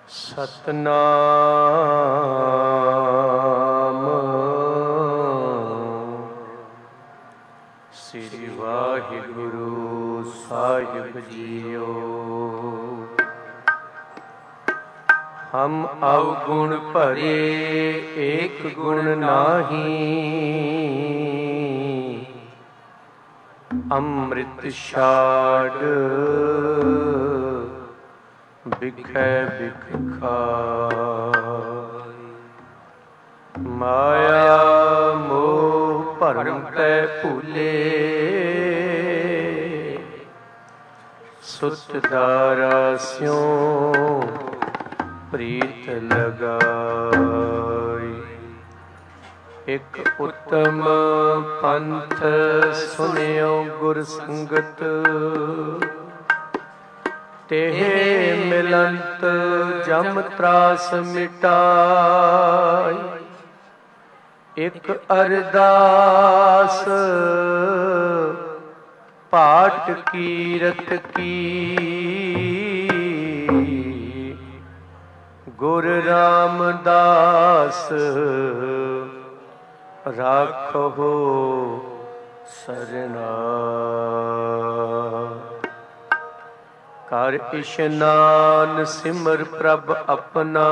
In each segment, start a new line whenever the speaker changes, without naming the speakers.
ਸਤਨਾਮ ਸ੍ਰੀ ਵਾਹਿਗੁਰੂ ਸਾਹਿਬ ਜੀਓ। ਹਮ ਅਵਗੁਣ ਭਰੇ ਏਕ ਗੁਣ ਨਾਹੀ, ਅੰਮ੍ਰਿਤ ਛਾੜ ਬਿਖੈ ਬਿਖ ਖਾਇ। ਮਾਇਆ ਮੋਹ ਭਰਮ ਤੈ ਭੂਲੇ, ਸੁਤ ਦਾਰਾ ਸਿਉ ਪ੍ਰੀਤ ਲਗਾਈ। ਇਕ ਉਤਮ ਪੰਥ ਸੁਨਿਓ ਗੁਰ ਸੰਗਤ, ਤੇਹ ਮਿਲੰਤ ਜਮ ਤਰਾਸ ਮਿਟਾਈ। ਇਕ ਅਰਦਾਸ ਪਾਠ ਕੀਰਤ ਕੀ, ਗੁਰ ਰਾਮਦਾਸ ਰਾਖੋ ਸਰਨਾ। ਕਰ ਇਸ਼ਨਾਨ ਸਿਮਰ ਪ੍ਰਭ ਆਪਣਾ,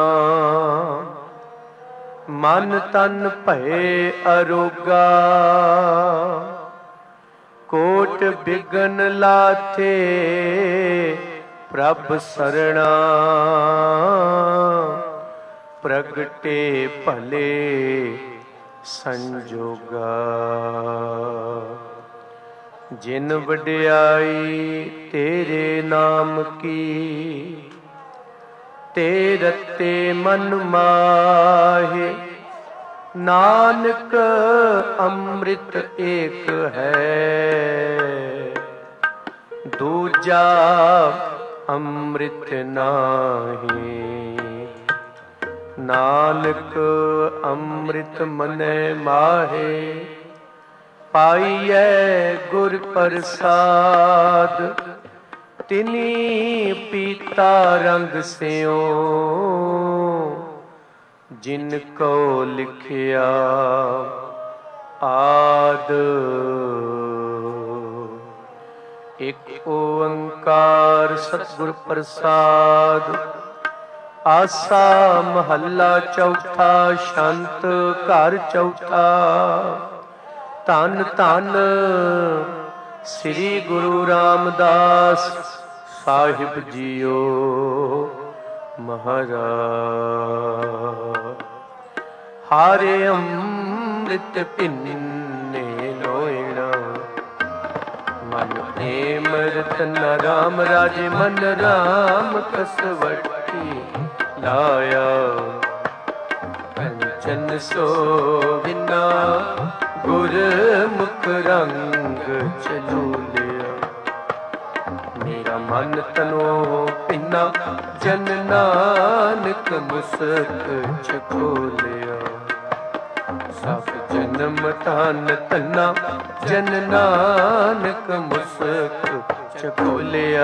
ਮਨ ਤਨ ਭਏ ਅਰੋਗਾ। ਕੋਟ ਬਿਗਨ ਲਾਥੇ ਪ੍ਰਭ ਸਰਣਾ, ਪ੍ਰਗਟੇ ਭਲੇ ਸੰਜੋਗਾ। ਜਿਨ ਵਡਿਆਈ ਤੇਰੇ ਨਾਮ ਕੀ, ਤੇ ਰਤੇ ਮਨ ਮਾਹੇ। ਨਾਨਕ ਅੰਮ੍ਰਿਤ ਏਕ ਹੈ, ਦੂਜਾ ਅੰਮ੍ਰਿਤ ਨਾਹੀ। ਨਾਨਕ ਅੰਮ੍ਰਿਤ ਮਨੈ ਮਾਹੇ, ਪਾਈਐ ਗੁਰ ਪ੍ਰਸਾਦ। ਤਿਨੀ ਪੀਤਾ ਰੰਗ ਸਿਉ, ਜਿਨ ਕੋ ਲਿਖਿਆ ਆਦ। ਇਕ ਓੰਕਾਰ ਸਤਿਗੁਰ ਪ੍ਰਸਾਦ, ਆਸਾ ਮਹੱਲਾ ਚੌਥਾ। ਛੰਤ ਘਰ ਚੌਥਾ। ਧੰਨ ਧੰਨ ਸ੍ਰੀ ਗੁਰੂ ਰਾਮਦਾਸ ਸਾਹਿਬ ਜੀਓ ਮਹਾਰਾਜ। ਹਾਰੇ ਅੰਮ੍ਰਿਤ ਭਿੰਨੇ ਲੋਇਣਾ, ਮਨ ਪ੍ਰੇਮ ਰਤਨ ਰਾਮ ਰਾਜੇ। ਮਨ ਰਾਮ ਕਸਵਟੀ ਲਾਇਆ, ਕੰਚਨ ਸੋਭਿਨਾ ਗੁਰਮੁਖ ਰੰਗ ਚਲੂਲਿਆ। ਮੇਰਾ ਮਨ ਤਨੋ ਭਿੰਨਾ, ਜਨ ਨਾਨਕ ਮੁਸਕ ਚਖੋਲਿਆ। ਸਭ ਜਨਮ ਧਨ ਧੰਨਾ, ਜਨ ਨਾਨਕ ਮੁਸਕ ਚਖੋਲਿਆ।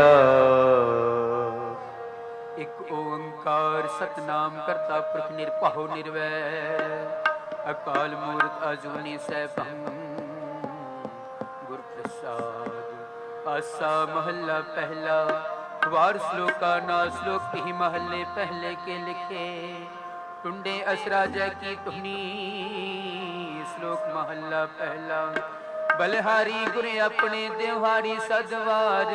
ਇਕ ਓੰਕਾਰ ਸਤਨਾਮ ਕਰਤਾ ਪੁਰਖ ਨਿਰਭਉ ਨਿਰਵੈਰ, ਅਕਾਲ ਮੂਰਤ ਅਜੂਨੀ ਸੈਭੰ ਗੁਰ ਪ੍ਰਸਾਦ। ਆਸਾ ਮਹੱਲਾ ਪਹਿਲਾ। ਵਾਰ ਸ਼ਲੋਕਾ ਨਾ ਸ਼ਲੋਕ ਹੀ ਮਹੱਲੇ ਪਹਿਲੇ ਕੇ ਲਿਖੇ। ਟੁੰਡੇ ਅਸਰਾਜੈ ਕੀ ਧੁਨੀ, ਸ਼ਲੋਕ ਮਹੱਲਾ ਪਹਿਲਾ। ਬਲਿਹਾਰੀ ਗੁਰ ਆਪਣੇ ਦਿਵਹਾਰੀ ਸਦਵਾਰ,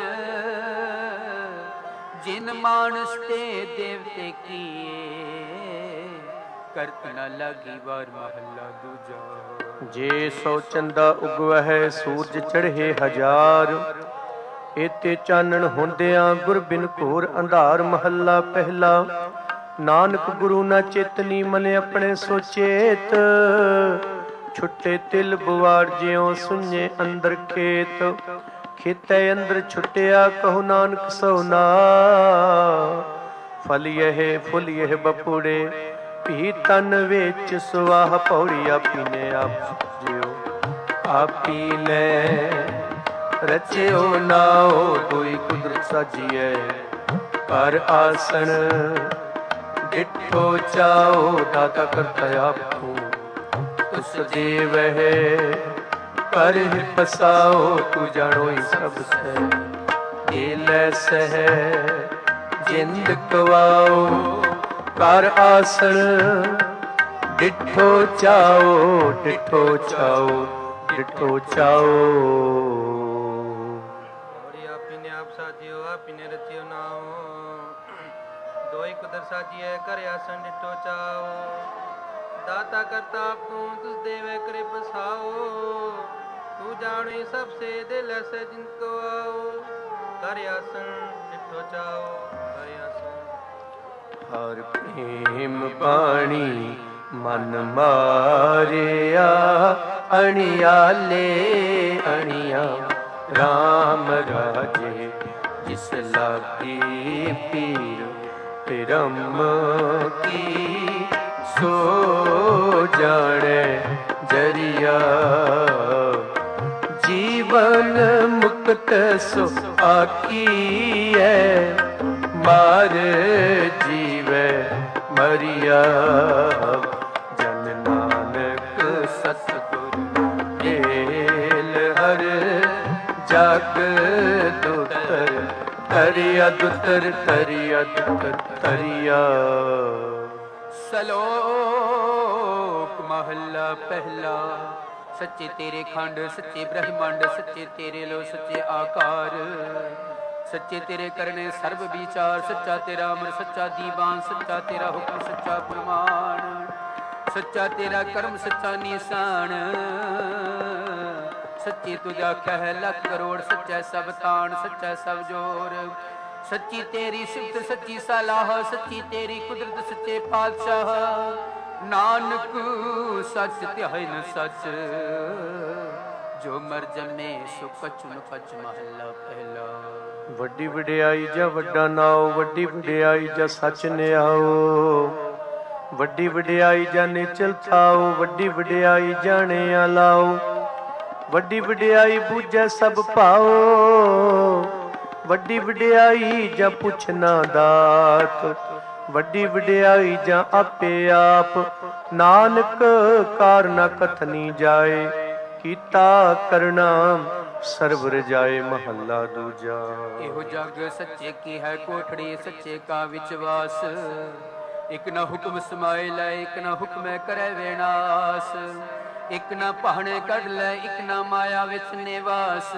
ਜਿਨ ਮਾਨਸ ਤੇ ਦੇਵਤੇ ਕੀਏ। ਕਰਤ ਨ ਲਾਗੀ ਵਾਰ ਮਹੱਲਾ ਦੂਜਾ।
ਜੇ ਸੋ ਚੰਦਾ ਉਗਵਹਿ ਸੂਰਜ ਚੜ੍ਹੇ ਹਜ਼ਾਰ, ਏਤੇ ਚਾਨਣ ਹੁੰਦਿਆਂ ਗੁਰ ਬਿਨ ਘੋਰ ਅੰਧਾਰ। ਮਹੱਲਾ ਪਹਿਲਾ। ਨਾਨਕ ਗੁਰੂ ਨਾ ਚੇਤਨੀ, ਮਨ ਆਪਣੇ ਸੋਚੇਤ। ਛੁੱਟੇ ਤਿਲ ਬੁਆੜ ਜਿਉ ਸੁਣੇ ਅੰਦਰ ਖੇਤ। ਖੇਤੈ ਅੰਦਰ ਛੁੱਟਿਆ ਕਹੋ ਨਾਨਕ ਸੋਨਾ। ਫਲਿਐ ਫੁਲਿਐ ਬਪੂੜੇ, ਭੀ ਤਨ ਵਿੱਚ ਸੁਆਹ। ਪੌੜੀ ਆਪੀ ਨੇ ਆਪ ਜਿਉ ਆਪੀ ਨੇ ਰਚਿਓ ਨਾਉ। ਕੋਈ ਕੁਦਰਤ ਸਾਜੀਐ ਕਰ ਆਸਣ, ਡਿਠੋ ਚਾਓ ਦਾਤਾ ਕਰਤਾ ਆਪੂ ਤੁਸ ਦੇਵ ਹੈ ਕਰ ਹੀ ਪਸਾਓ ਤੂੰ ਜਾਣੋ ਹੀ ਸਭ ਸਹਿ ਇਹ ਲੈ ਸਹਿ ਜਿੰਦ ਕਵਾਓ ਕਰ ਆਸਣ ਡਿਠੋ ਚਾਓ ਡਿਠੋ ਚਾਓ ਡਿਠੋ ਚਾਓ।
ਆਪੀ ਨੇ ਆਪ ਸਾਜਿਓ ਆਪੀ ਨੇ ਰਚਿਓ ਨਾਮ ਦੋਈ ਕੁਦਰ ਸਾਜੀਐ ਕਰ ਆਸਣ ਡਿਠੋ ਚਾਓ ਦਾਤਾ ਕਰਤਾ ਤੂੰ ਤੁਸ ਦੇਵੇ ਕਰੇ ਬਸਾਓ ਤੂੰ ਜਾਣੇ ਸਭ ਸੇ ਦਿਲ ਸੇ ਜਿਨ ਕੋ ਆਓ ਕਰ ਆਸਣ ਡਿਠੋ ਚਾਓ ਕਰ ਆਸਣ।
ਹਰ ਪ੍ਰੇਮ ਬਾਣੀ ਮਨ ਮਾਰਿਆ ਅਣਿਆਲੇ ਅਣਿਆ ਰਾਮ ਰਾਜੇ ਜਿਸ ਲਾਗੀ ਪੀਰ ਪਿਰਮ ਕੀ ਸੋ ਜਾਣੇ ਜਰੀਆ ਜੀਵਨ ਮੁਕਤ ਸੋ ਆਖੀਐ ਮਾਰ ਜੀਵੈ ਮਰੀਆ ਜਨ ਨਾਨਕ ਸਤਿਗੁਰ ਏਲ ਹਰ ਜਗ ਦੁਤਰ ਤਰਿਆ ਦੁਤਰ ਤਰਿਆ ਦੁਤਰ ਤਰਿਆ।
ਸਲੋਕ ਮਹੱਲਾ ਪਹਿਲਾ। ਸੱਚੇ ਤੇਰੇ ਖੰਡ ਸੱਚੇ ਬ੍ਰਹਮੰਡ ਸੱਚੇ ਤੇਰੇ ਲੋ ਸੱਚੇ ਆਕਾਰ ਸੱਚੇ ਤੇਰੇ ਕਰਨੇ ਸਰਬ ਵਿਚਾਰ ਸੱਚਾ ਤੇਰਾ ਅਮਰ ਸੱਚਾ ਦੀਵਾਨ ਸੱਚਾ ਤੇਰਾ ਹੁਕਮ ਸੱਚਾ ਪ੍ਰਮਾਣ ਸੱਚਾ ਤੇਰਾ ਕਰਮ ਸੱਚਾ ਨਿਸ਼ਾਨ ਸੱਚੀ ਤੁਝਾ ਕਹਿ ਲੱਖ ਕਰੋੜ ਸੱਚਾ ਸਭ ਤਾਣ ਸੱਚਾ ਸਭ ਜੋਰ ਸੱਚੀ ਤੇਰੀ ਸਿਫਤ ਸੱਚੀ ਸਲਾਹ ਸੱਚੀ ਤੇਰੀ ਕੁਦਰਤ ਸੱਚੇ ਪਾਤਸ਼ਾਹ ਨਾਨਕ ਸੱਚ ਧਿਆਇ ਨ ਸੱਚ ਜੋ ਮਰ ਜਮੇ ਸੋ ਕਛੁ ਨ ਕਛ। ਮਹੱਲਾ ਪਹਿਲਾ।
ਵੱਡੀ ਵਡਿਆਈ ਜਾਂ ਵੱਡਾ ਨਾਉ ਵੱਡੀ ਵਡਿਆਈ ਜਾਂ ਸੱਚ ਨਿਆਓ ਵੱਡੀ ਵਡਿਆਈ ਜਾਂ ਨਿਚਲ ਥਾਓ ਵੱਡੀ ਵਡਿਆਈ ਜਾਣਿਆ ਲਾਓ ਵੱਡੀ ਵਡਿਆਈ ਬੂਝੈ ਸਭ ਭਾਓ ਵੱਡੀ ਵਡਿਆਈ ਜਾਂ ਪੁੱਛਣਾ ਦਾਤ ਵੱਡੀ ਵਡਿਆਈ ਜਾਂ ਆਪੇ ਆਪ ਨਾਨਕ ਕਾਰਨਾ ਕਥਨੀ ਜਾਏ ਕੀਤਾ ਕਰਨਾ ਸਰਬ ਰਜਾਏ। ਮਹੱਲਾ ਦੂਜਾ।
ਇਹੋ ਜਗ ਸੱਚੇ ਕੀ ਹੈ ਕੋਠੜੀ ਸੱਚੇ ਕਾ ਵਿਚਵਾਸ ਇਕ ਨਾ ਹੁਕਮ ਸਮਾਏ ਲੈ ਇਕ ਨਾ ਹੁਕਮੈ ਕਰੈ ਵਿਨਾਸ਼ ਇਕ ਨਾ ਭਾਣੇ ਕੱਢ ਲੈ ਇਕ ਨਾ ਮਾਇਆ ਵਿੱਚ ਨਿਵਾਸ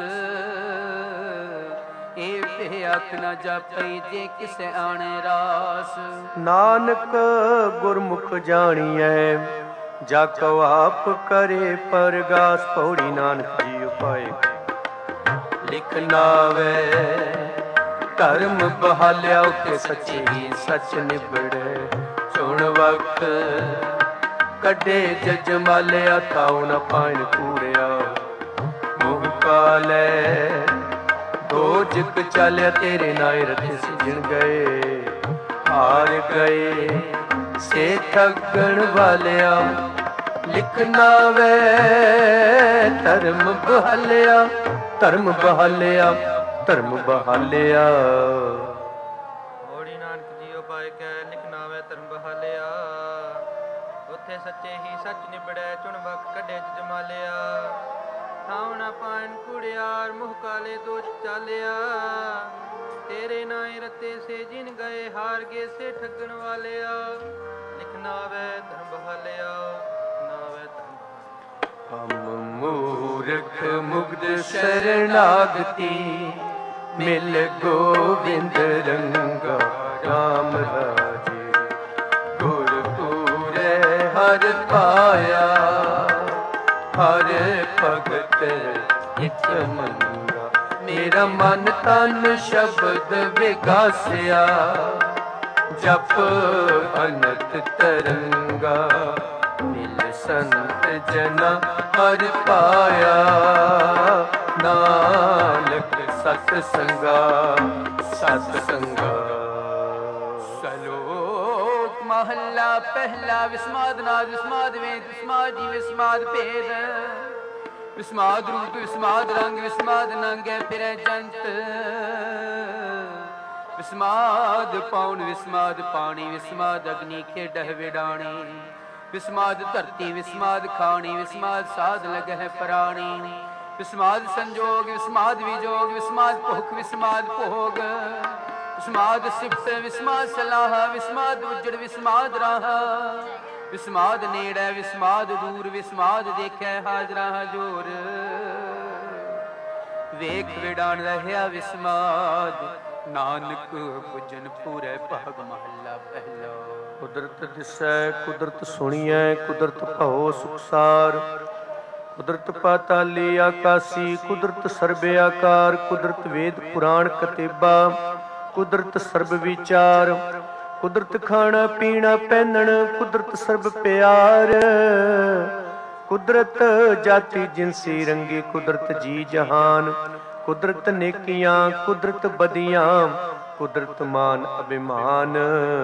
ਇਹ ਤੇ ਅੱਖ ਨਾ ਜਾਪਈ ਜੇ ਕਿਸੇ ਆਣੇ ਰਾਸ
ਨਾਨਕ ਗੁਰਮੁਖ ਜਾਣੀਐ ਜਾ ਕਉ ਆਪ ਕਰੇ ਪਰਗਾਸ। ਪੌੜੀ ਨਾਨਕ ਜੀ ਉਪਾਏ ਲਿਖ ਨਾਵੇ ਧਰਮ ਬਹਾਲਿਆ ਉਤੇ ਸੱਚੀ ਹੀ ਸੱਚ ਨਿਬੜੇ ਚੁਣ ਵਕਤ ਕੱਢੇ ਜਜ ਮਾਲਿਆ ਤਾਉ ਨ ਪਾਣ ਕੂੜਿਆ ਮੋਹ ਕਾਲੇ ਦੋ ਜਿਕ ਚਾਲਿਆ ਤੇਰੇ ਨਾਇ ਰਤੇ ਸਿਜਣ ਗਏ ਹਾਰ ਗਏ ਸੇ ਠੱਗਣ ਵਾਲਿਆ ਲਿਖ ਨਾਵੇ ਧਰਮ ਬਹਾਲਿਆ ਧਰਮ ਬਹਾਲਿਆ ਧਰਮ ਬਹਾਲਿਆ।
ਹੋੜੀ ਨਾਨਕ ਜੀਓ ਪਾਇ ਕੈ ਲਿਖ ਨਾਵੇ ਧਰਮ ਬਹਾਲਿਆ ਉੱਥੇ ਸੱਚੇ ਹੀ ਸੱਚ ਨਿਬੜੈ ਚੁਣ ਵਕਤ ਕੱਢੇ ਜਮਾਲਿਆ ਥਾਉ ਨਾ ਪਾਣ ਕੁੜਿਆਰ ਮੁਹ ਕਾਲੇ ਦੋਸ਼ ਚਾਲਿਆ ਤੇਰੇ ਨਾਏ ਰਤੇ ਸੇ ਜਿਨ ਗਏ ਹਾਰ ਗਏ ਸੇ ਠੱਗਣ ਵਾਲਿਆ ਲਿਖ ਨਾਵੇ ਧਰਮ ਬਹਾਲਿਆ ਨਾਵੇ ਧਰਮ
ਹਮ ਮੂਰਖ ਮੁਗਧ ਸ਼ਰਨਾਗਤੀ ਮਿਲ ਗੋਬਿੰਦ ਰੰਗਾ ਰਾਮ ਰਾਜੇ ਗੁਰ ਪੂਰੇ ਹਰ ਪਾਇਆ ਹਰ ਭਗਤ ਇਕ ਮੰਗਾ ਮੇਰਾ ਮਨ ਤਨ ਸ਼ਬਦ ਵਿਗਾਸਿਆ ਜਪ ਅਨੰਤ ਤਰੰਗਾ ਮਿਲ ਸੰਤ ਜਨਾ ਹਰ ਪਾਇਆ ਨਾਨਕ ਸਤ ਸੰਗਾ ਸਤ ਸੰਗਾ।
ਸਲੋਕ ਮਹੱਲਾ ਪਹਿਲਾ। ਵਿਸਮਾਦ ਨਾਦ ਵਿਸਮਾਦ ਵੇਦ ਵਿਸਮਾਦ ਜੀ ਵਿਸਮਾਦ ਭੇਦ ਵਿਸਮਾਦ ਰੂਪ ਵਿਸਮਾਦ ਰੰਗ ਵਿਸਮਾਦ ਨੰਗੇ ਫਿਰੈ ਜੰਤ ਵਿਸਮਾਦ ਪਾਉਣ ਵਿਸਮਾਦ ਪਾਣੀ, ਵਿਸਮਾਦ ਅਗਨੀ ਖੇਡਹਿ ਵਿਡਾਣੀ, ਵਿਸਮਾਦ ਧਰਤੀ ਵਿਸਮਾਦ ਖਾਣੀ, ਵਿਸਮਾਦ ਸਾਧ ਲਗਹਿ ਪ੍ਰਾਣੀ, ਵਿਸਮਾਦ ਸੰਜੋਗ ਵਿਸਮਾਦ ਵਿਜੋਗ, ਵਿਸਮਾਦ ਭੁਖ ਵਿਸਮਾਦ ਭੋਗ, ਵਿਸਮਾਦ ਸਿਫਤ ਵਿਸਮਾਦ ਸਲਾਹ, ਵਿਸਮਾਦ ਉਜੜ ਵਿਸਮਾਦ ਰਾਹ, ਵਿਸਮਾਦ ਨੇੜੇ ਵਿਸਮਾਦ ਦੂਰ, ਵਿਸਮਾਦ ਦੇਖੈ ਹਾਜ਼ਰਾ ਹਜੂਰ, ਵੇਖ ਵਿਡਾਣ ਰਹਿਆ ਵਿਸਮਾਦ, ਨਾਨਕ ਪੁਜਨ ਪੂਰੇ ਭਾਗ ਮਹੱਲਾ ਪਹਿਲਾ।
ਕੁਦਰਤ ਦਿਸੈ ਕੁਦਰਤ ਸੁਣੀਐ, ਕੁਦਰਤ ਭਉ ਸੁਖਸਾਰ, ਕੁਦਰਤ ਪਾਤਾਲੀ ਆਕਾਸੀ, ਕੁਦਰਤ ਸਰਬ ਆਕਾਰ, ਕੁਦਰਤ ਵੇਦ ਪੁਰਾਣ ਕਤੇਬਾ, ਕੁਦਰਤ ਸਰਬ ਵਿਚਾਰ, ਕੁਦਰਤ ਖਾਣਾ ਪੀਣਾ ਪਹਿਨਣ, ਕੁਦਰਤ ਸਰਬ ਪਿਆਰ, ਕੁਦਰਤ ਜਾਤੀ ਜਿਨਸੀ ਰੰਗੀ, ਕੁਦਰਤ ਜੀ ਜਹਾਨ, ਕੁਦਰਤ ਨੇਕੀਆਂ ਕੁਦਰਤ ਬਦੀਆਂ, ਕੁਦਰਤ ਮਾਨ ਅਭਿਮਾਨ,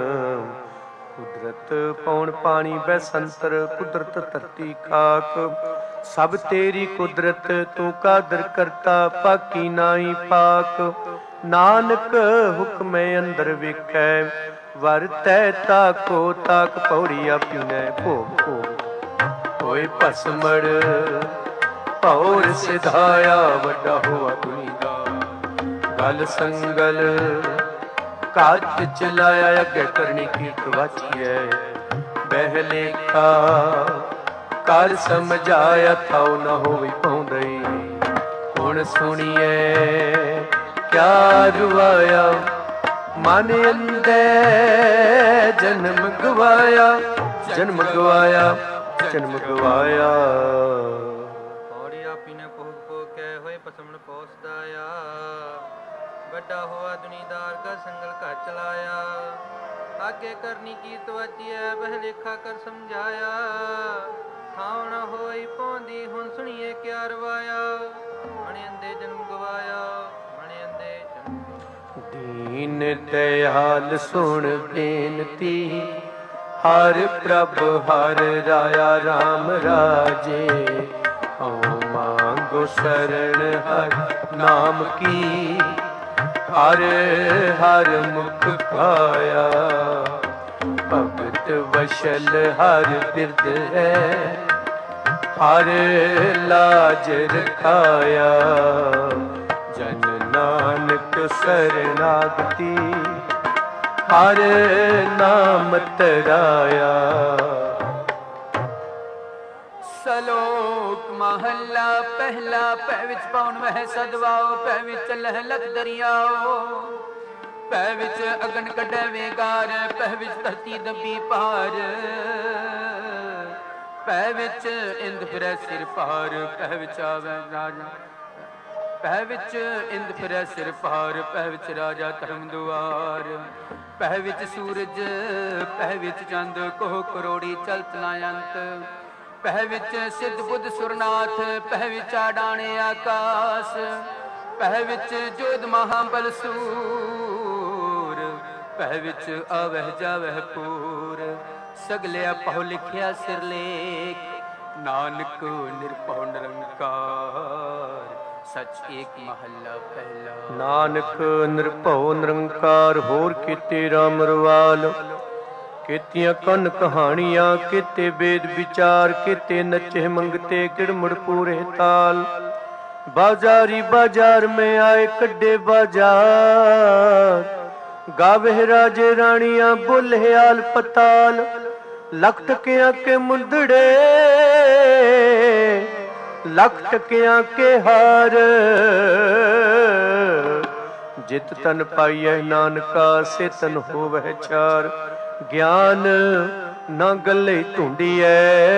ਕੁਦਰਤ ਪੌਣ ਪਾਣੀ ਬੈਸੰਤਰ, ਕੁਦਰਤ ਧਰਤੀ ਖਾਕ, ਸਭ ਤੇਰੀ ਕੁਦਰਤ ਤੂੰ ਕਾਦਰ ਕਰਤਾ, ਪਾਕੀ ਨਾਹੀ ਪਾਕ, ਨਾਨਕ ਹੁਕਮੈ ਅੰਦਰ ਵੇਖੈ, ਵਰਤੈ ਤਾਕੋ ਤਾਕ, ਪੌੜੀ ਆਪੀਨੈ ਭੋਗ ਭੋਗ, ਹੋਏ ਭਸਮੜ ਭੌਰ ਸਿਧਾਇਆ, ਵੱਡਾ ਹੋਆ ਦੁਨੀ ਦਾ ਗਲ ਸੰਗਲ, ਕਾਜ ਚਲਾਇਆ ਅੱਗੇ ਕਰਨੀ ਕੀਰਤ ਵਾਚੀਐ, ਬਹਿ ਲੇਖਾ ਕਰ ਸਮਝਾਇਆ, ਥਾਉ ਨ ਹੋਵੇ ਪਾਉਂਦਈ, ਹੁਣ ਸੁਣੀਏ ਕਿਆ ਰੁਆਇਆ, ਮਨ ਅੰਦੇ ਜਨਮ ਗਵਾਇਆ, ਜਨਮ ਗਵਾਇਆ, ਜਨਮ ਗਵਾਇਆ,
ਪੌੜੀ ਆਪੀ ਨੇ ਭੋਗ ਭੋਗ ਕੇ ਹੋਏ ਪਸਮਣ ਪੋਸਦਾਇਆ, ਵੱਡਾ ਹੋਆ ਦੁਨੀਦਾਰ ਕਾ ਸੰਗਲ ਘਰ ਚਲਾਇਆ, ਆਗੇ ਕਰਨੀ ਕੀਰਤ ਵਾਚੀਐ, ਬਹਿ ਲੇਖਾ ਕਰ ਸਮਝਾਇਆ, ਥਾਉ ਨ ਹੋਈ ਪਹੁੰਦੀ, ਹੁਣ ਸੁਣੀਏ ਕਿਆ ਰਵਾਇਆ, ਮਣੇ ਅੰਦੇ ਜਨਮ ਗਵਾਇਆ, ਮਣੇ ਅੰਦੇ ਜਨਮ ਗਵਾਇਆ।
ਦੀਨ ਦਇਆਲ ਸੁਣ ਬੇਨਤੀ, ਹਰ ਪ੍ਰਭ ਹਰ ਰਾਇਆ ਰਾਮ ਰਾਜੇ, ਹਉ ਮੰਗੋ ਸਰਣ ਹਰ ਨਾਮ ਕੀ, ਹਰ ਹਰ ਮੁਖ ਪਾਇਆ, ਭਗਤ ਵਸ਼ਲ ਹਰ ਬਿਰਦ ਹੈ, ਹਰ ਲਾਜ ਰਖਾਇਆ, ਜਨ ਨਾਨਕ ਸਰਨਾਗਤੀ, ਹਰ ਨਾਮ ਤਰਾਇਆ।
ਸਲੋਕ ਮਹੱਲਾ ਪਹਿਲਾ, ਪੈ ਵਿੱਚ ਪਉਣ ਵਹਿ ਸਦਵਾਓ, ਪੈ ਵਿੱਚ ਲਹਿ ਲਖ ਦਰਿਆਓ, ਪੈ ਵਿੱਚ ਅਗਨ ਕੱਢੈ ਵੇਗਾਰ, ਪੈ ਵਿੱਚ ਧਰਤੀ ਦੱਬੀ ਪਾਰ, ਪੈ ਵਿੱਚ ਇੰਦ ਫਿਰੈ ਸਿਰ ਭਾਰ, ਪੈ ਵਿੱਚ ਆਵੈ ਰਾਜਾ, ਪੈ ਵਿੱਚ ਇੰਦ ਫਿਰੈ ਸਿਰ ਭਾਰ, ਪੈ ਵਿੱਚ ਰਾਜਾ ਧਰਮ ਦੁਆਰ, ਪੈ ਵਿੱਚ ਸੂਰਜ, ਪੈ ਵਿੱਚ ਚੰਦ, ਕੋਹ ਕਰੋੜੀ ਚਲਤ ਨਾ ਅੰਤ, ਪੈ ਵਿੱਚ ਸਿੱਧ ਬੁੱਧ ਸੁਰਨਾਥ, ਪੈ ਵਿੱਚ ਆਡਾਣੇ ਆਕਾਸ, ਪੈ ਵਿੱਚ ਜੋਧ ਮਹਾਬਲ ਸੂਰ, ਪੈ ਵਿੱਚ ਆਵਹਿ ਜਾਵਹਿ ਪੂਰ, ਸਗਲਿਆ ਪਹੁ ਲਿਖਿਆ ਸਿਰ ਲੇਖ, ਨਾਨਕ ਨਿਰਭਉ ਨਿਰੰਕਾਰ, ਸਚ ਏਕ ਮਹੱਲਾ ਪਹਿਲਾ।
ਨਾਨਕ ਨਿਰਭਉ ਨਿਰੰਕਾਰ, ਹੋਰ ਕੀਤੇ ਰਾਮ ਰਵਾਲ, ਕੀਤੀਆਂ ਕੰਨ ਕਹਾਣੀਆਂ, ਕੀਤੇ ਵੇਦ ਵਿਚਾਰ, ਕੀਤੇ ਨਚੇ ਮੰਗਤੇ ਗਿੜਮੁੜ ਪੂਰੇ ਤਾਲ, ਬਾਜ਼ਾਰੀ ਬਾਜ਼ਾਰ में आए कड्डे बाजार, गावे राजे रानियां बोले आल पताल, लख टकियां के मुंदड़े लख टकियां के हार, जित तन पाइए नानका से तन होवै चार, ज्ञान न गले ढूंढिए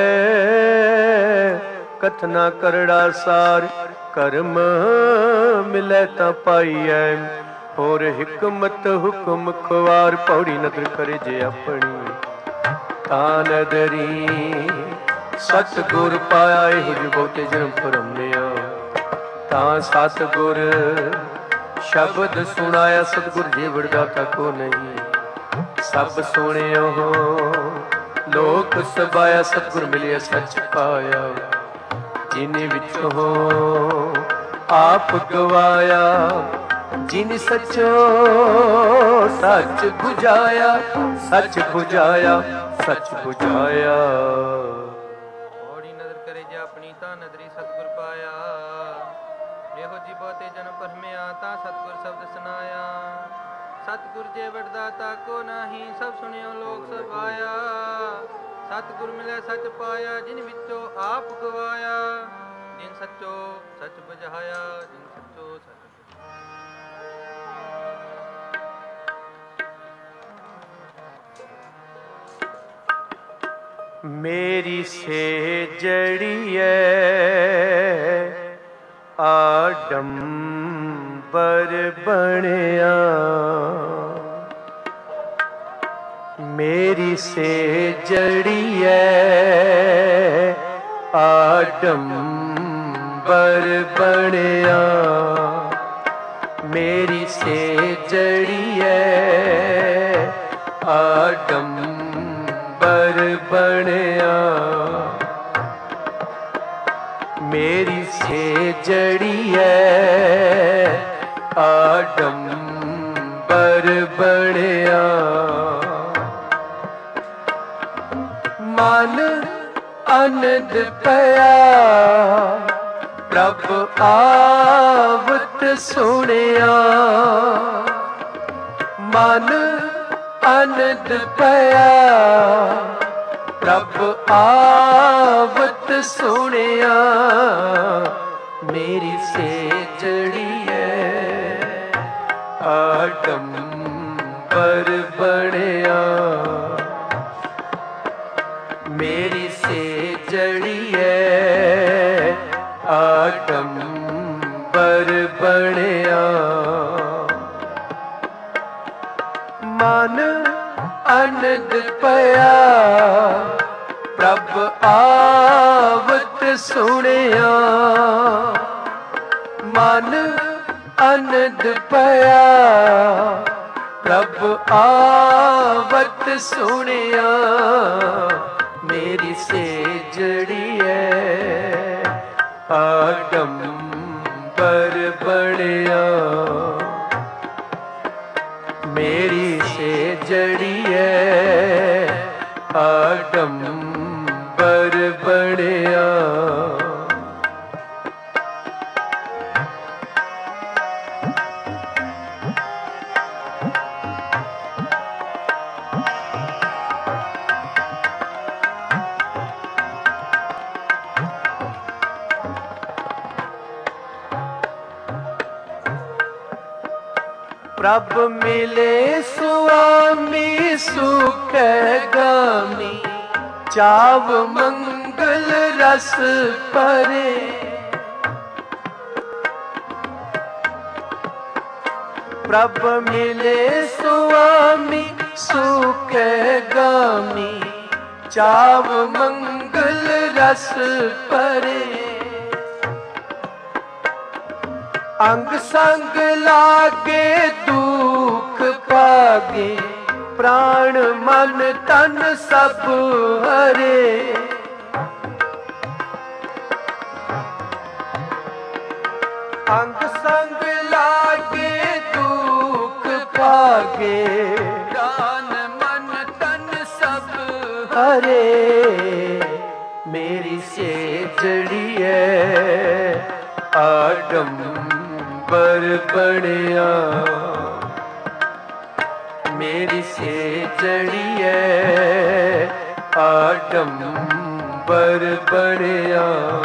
कथना करड़ा सार, करम मिलै तां पाइए होर हिकमत हुक्म खुआर, पौड़ी नदर करे जे अपनी तां नदरी, सतगुर पाया एहो जिह बहुते जन्म भरमिया, तां सतगुर शब्द सुनाया, सतगुर जीवड़ दाता को नहीं, सब सुनियो लोक सबाया, सतगुर मिलिया सच पाया, जिने विचों आप गवाया, ਜਿਨ ਸਚੋ ਸੱਚ 부ਝਾਇਆ, ਸੱਚ 부ਝਾਇਆ, ਸੱਚ 부ਝਾਇਆ।
ਔੜੀ ਨਦਰ ਕਰੇ ਜੇ ਆਪਣੀ ਤਾਂ ਨਦਰੀ ਸਤਿਗੁਰ ਪਾਇਆ। ਇਹੋ ਜੀ ਬਹੁਤੇ ਜਨ ਭਰਮਿਆ ਤਾਂ ਸਤਿਗੁਰ ਸ਼ਬਦ ਸੁਨਾਇਆ। ਸਤਿਗੁਰ ਜੇ ਵਡਦਾ ਤਾ ਕੋ ਨਾਹੀ, ਸਭ ਸੁਣਿਓ ਲੋਕ ਸਭ ਆਇਆ। ਸਤਿਗੁਰ ਮਿਲੇ ਸੱਚ ਪਾਇਆ, ਜਿਨ ਵਿੱਚੋਂ ਆਪ ਗਵਾਇਆ। ਜਿਨ ਸੱਚੋ ਸੱਚ ਬੁਝਾਇਆ, ਜਿਨ ਸੱਚੋ ਸੱਚ
ਮੇਰੀ ਸੇਜੜੀਏ ਆਡੰਬਰ ਬਣਿਆ। ਮੇਰੀ ਸੇਜੜੀਏ ਆਡੰਬਰ ਬਣਿਆ। ਮੇਰੀ ਸੇਜੜੀਏ ਆਡੰਬਰ ਬਣਿਆ। ਮੇਰੀ ਸੇਜੜੀਏ ਆਡੰਬਰ ਬਣਿਆ। ਮਨ ਅਨੰਦ ਪਿਆ ਪ੍ਰਭ ਆਵਤ ਸੁਣਿਆ। ਮਨ ਅਨੰਦ ਪਿਆ ਪ੍ਰਭ ਆਵਤ ਸੁਣਿਆ। ਮੇਰੀ ਸੇਜੜੀਏ ਆਡੰਬਰ ਬਣਿਆ। ਮੇਰੀ ਸੇਜੜੀਏ ਆਡੰਬਰ ਬਣਿਆ। ਮਨ ਅਨੰਦ ਪਿਆ ਪ੍ਰਭ ਆਵਤ ਸੁਣਿਆ। ਮਨ ਅਨੰਦ ਪਿਆ ਪ੍ਰਭ ਆਵਤ ਸੁਣਿਆ। ਮੇਰੀ ਸੇਜੜੀਏ ਆਡੰਬਰ ਬਣਿਆ। ਮੇਰੀ ਸੇਜੜੀਏ ਆਡੰਬਰ ਬਣਿਆ। ਪ੍ਰਭ ਮਿਲੇ ਸੁਆਮੀ ਸੁਖ ਗਾਮੀ। ਚਾਵ ਮੰਗਲ ਰਸ ਭਰੇ। ਪ੍ਰਭ ਮਿਲੇ ਸੁਆਮੀ ਸੁਖ ਗਾਮੀ। ਚਾਵ ਮੰਗਲ ਰਸ ਭਰੇ। ਅੰਗ ਸੰਗ ਲਾਗੇ ਦੁਖ ਭਾਗੇ। ਪ੍ਰਾਣ ਮਨ ਤਨ ਸਭ ਹਰੇ। ਅੰਗ ਸੰਗ ਲਾਗੇ ਦੁਖ ਭਾਗੇ। ਪ੍ਰਾਣ ਮਨ ਤਨ ਸਭ ਹਰੇ। ਮੇਰੀ ਸੇਜੜੀਏ ਆਡੰਬਰ ਬਣਿਆ। ਮੇਰੀ ਸੇਜੜੀਏ ਆਡੰਬਰ ਬਣਿਆ।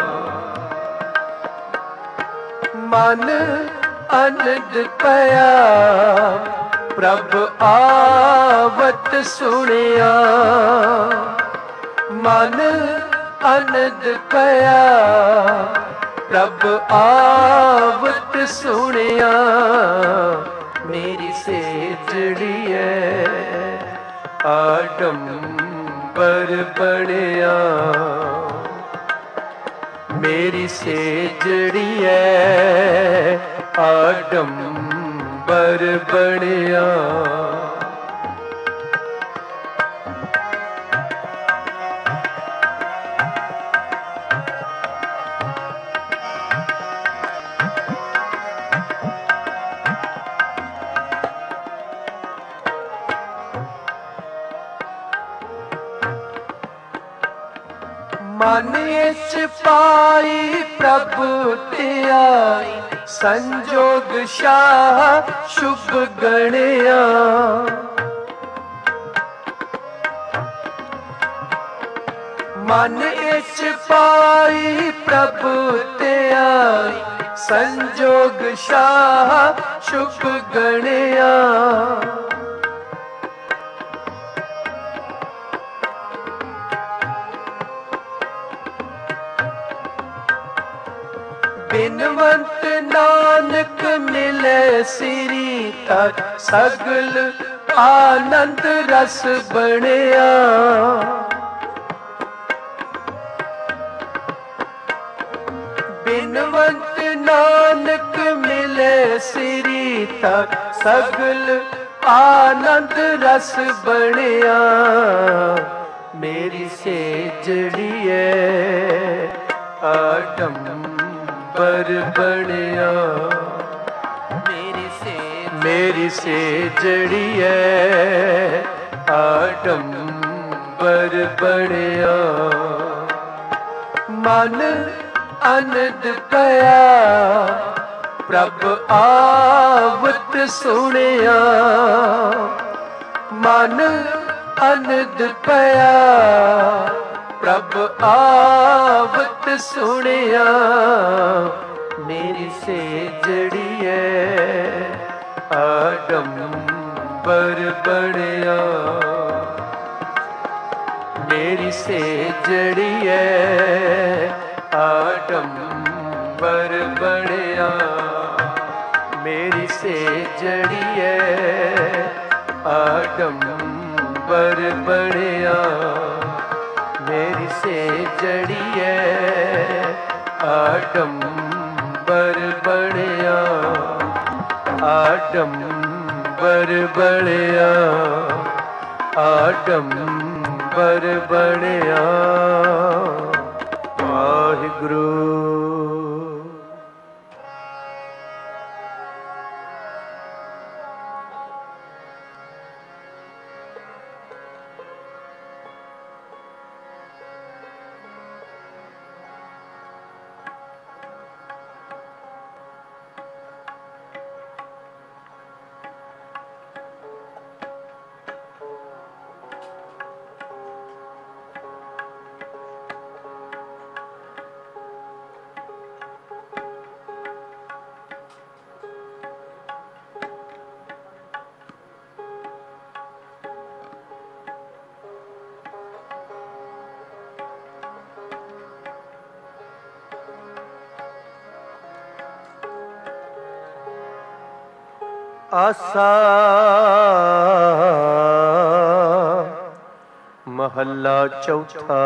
ਮਨ ਅਨੰਦ ਪਿਆ ਪ੍ਰਭ ਆਵਤ ਸੁਣਿਆ। ਮਨ ਅਨੰਦ ਪਿਆ ਪ੍ਰਭ ਆਵਤ ਸੁਣਿਆ। ਮੇਰੀ ਸੇਜੜੀਏ ਆਡੰਬਰ ਬਣਿਆ। ਮੇਰੀ ਸੇਜੜੀਏ ਆਡੰਬਰ ਬਣਿਆ। ਮਨ ਇਸ ਪਾਈ ਪ੍ਰਭ ਧਿਆਈ, ਸੰਜੋਗ ਸ਼ਾਹ ਸ਼ੁਭ ਗਣਿਆ। ਮਨ ਇਸ ਪਾਈ ਪ੍ਰਭ ਧਿਆਈ, ਸੰਜੋਗ ਸ਼ਾਹ ਸ਼ੁਭ ਗਣਿਆ। ਬਿਨਵੰਤ ਨਾਨਕ ਮਿਲੇ ਸਿਰੀ ਤਕ, ਸਗਲ ਆਨੰਦ ਰਸ ਬਣਿਆ। ਬਿਨਵੰਤ ਨਾਨਕ ਮਿਲੇ ਸਿਰੀ ਤਕ, ਸਗਲ ਆਨੰਦ ਰਸ ਬਣਿਆ। ਮੇਰੀ ਸੇਜੜੀਏ ਆਡੰਬਰ ਬਣਿਆ। ਮੇਰੀ ਸੇਜੜੀਏ ਆਡੰਬਰ ਬਣਿਆ। ਮਨ ਅਨੰਦ ਪਿਆ ਪ੍ਰਭ ਆਵਤ ਸੁਣਿਆ। ਮਨ ਅਨੰਦ ਪਿਆ ਪ੍ਰਭ ਆਵਤ ਸੁਣਿਆ। ਮੇਰੀ ਸੇਜੜੀਏ ਆਡੰਬਰ ਬਣਿਆ। ਮੇਰੀ ਸੇਜੜੀਏ ਆਡੰਬਰ ਬਣਿਆ। ਮੇਰੀ ਸੇਜੜੀਏ ਆਡੰਬਰ ਬਣਿਆ। ਮੇਰੀ ਸੇਜੜੀਏ ਆਡੰਬਰ ਬਣਿਆ। ਆਡੰਬਰ ਬਣਿਆ। ਆਡੰਬਰ ਬਣਿਆ। ਵਾਹਿਗੁਰੂ। ਆਸਾ ਮਹੱਲਾ ਚੌਥਾ।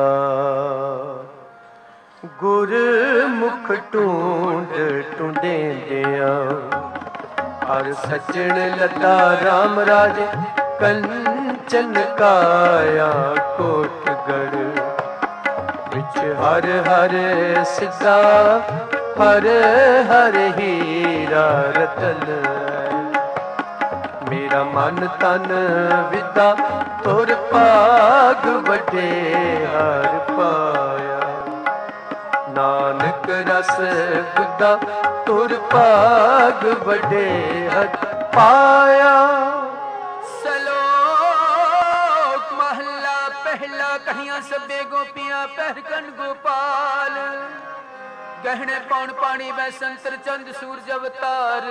ਗੁਰਮੁਖ ਢੂੰਡ ਢੂੰਡੇਂਦਿਆਂ, ਹਰ ਸੱਜਣ ਲੱਦਾ ਰਾਮ ਰਾਜ, ਕੰਚਨ ਕਾਇਆ ਕੋਟਗੜ ਵਿੱਚ ਹਰ ਹਰ ਸਿੱਧਾ, ਹਰ ਹਰ ਹੀਰਾ ਰਤਨ। ਮੇਰਾ ਮਨ ਤਨ ਵਿਦਾ ਤੁਰ ਭਾਗ ਵੱਡੇ ਹਰ ਪਾਇਆ। ਨਾਨਕ ਰਸ ਗੁੱਦਾ ਤੁਰ ਭਾਗ ਵੱਡੇ ਹਰ ਪਾਇਆ।
ਸਲੋਕ ਮਹੱਲਾ ਪਹਿਲਾ। ਕਹੀਆਂ ਸਭੇ ਗੋਪੀਆਂ ਪਹਿਰਕਨ ਗੋਪਾਲ, ਗਹਿਣੇ ਪੌਣ ਪਾਣੀ ਵੈ ਸੰਤਰ ਚੰਦ ਸੂਰਜ ਅਵਤਾਰ।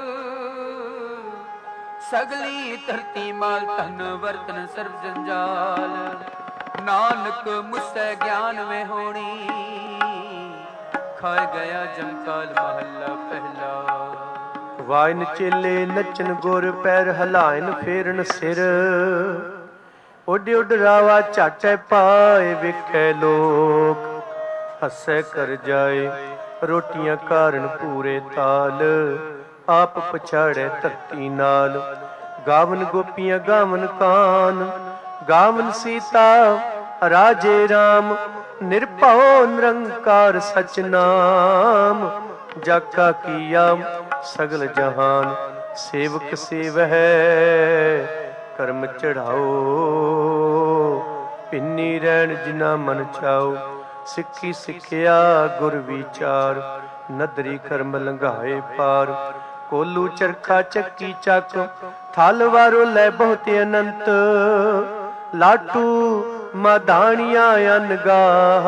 ਸਗਲੀ ਧਰਤੀ ਮਾਲ ਧਨ ਵਰਤਨ ਸਰਬ ਜੰਜਾਲ, ਨਾਨਕ ਮੁਸੈ ਗਿਆਨ ਵੇ ਹੋਣੀ, ਖਾਇ ਗਿਆ ਜਮਕਾਲ। ਮਹੱਲਾ ਪਹਿਲਾ।
ਵਾਇਨ ਚੇਲੇ ਨੱਚਨ ਗੁਰ, ਪੈਰ ਹਲਾਇਨ ਫੇਰਨ ਸਿਰ। ਉੱਡ ਉੱਡ ਰਾਵਾ ਝਾਟੇ ਪਾਏ, ਵੇਖੈ ਲੋਕ ਹੱਸੈ ਕਰ ਜਾਏ। ਰੋਟੀਆਂ ਕਾਰਨ ਪੂਰੇ ਤਾਲ, ਆਪ ਪਛਾੜੈ ਧਰਤੀ ਨਾਲ। ਗਾਵਨ ਗੋਪੀਆਂ ਗਾਵਨ ਕਾਨ, ਗਾਵਨ ਸੀਤਾ ਰਾਜੇ ਰਾਮ। ਨਿਰਭਉ ਨਿਰੰਕਾਰ ਸਚ ਨਾਮ, ਜਾਕਾ ਕੀਆ ਸਗਲ ਜਹਾਨ। ਸੇਵਕ ਸੇਵਹਿ ਕਰਮ ਚੜਾਓ, ਪਿੰਨੀ ਰਹਿਣ ਜਿਨਾ ਮਨ ਚਾਓ। ਸਿੱਖੀ ਸਿੱਖਿਆ ਗੁਰ ਵਿਚਾਰ, ਨਦਰੀ ਕਰਮ ਲੰਘਾਏ ਪਾਰ। ਕੋਲੂ ਚਰਖਾ ਚੱਕੀ ਚੱਕ, ਥਲ ਵਾਰੋ ਲੈ ਬਹੁਤ ਅਨੰਤ। ਲਾਟੂ ਮਾਧਾਣੀਆਂ ਅਨਗਾਹ,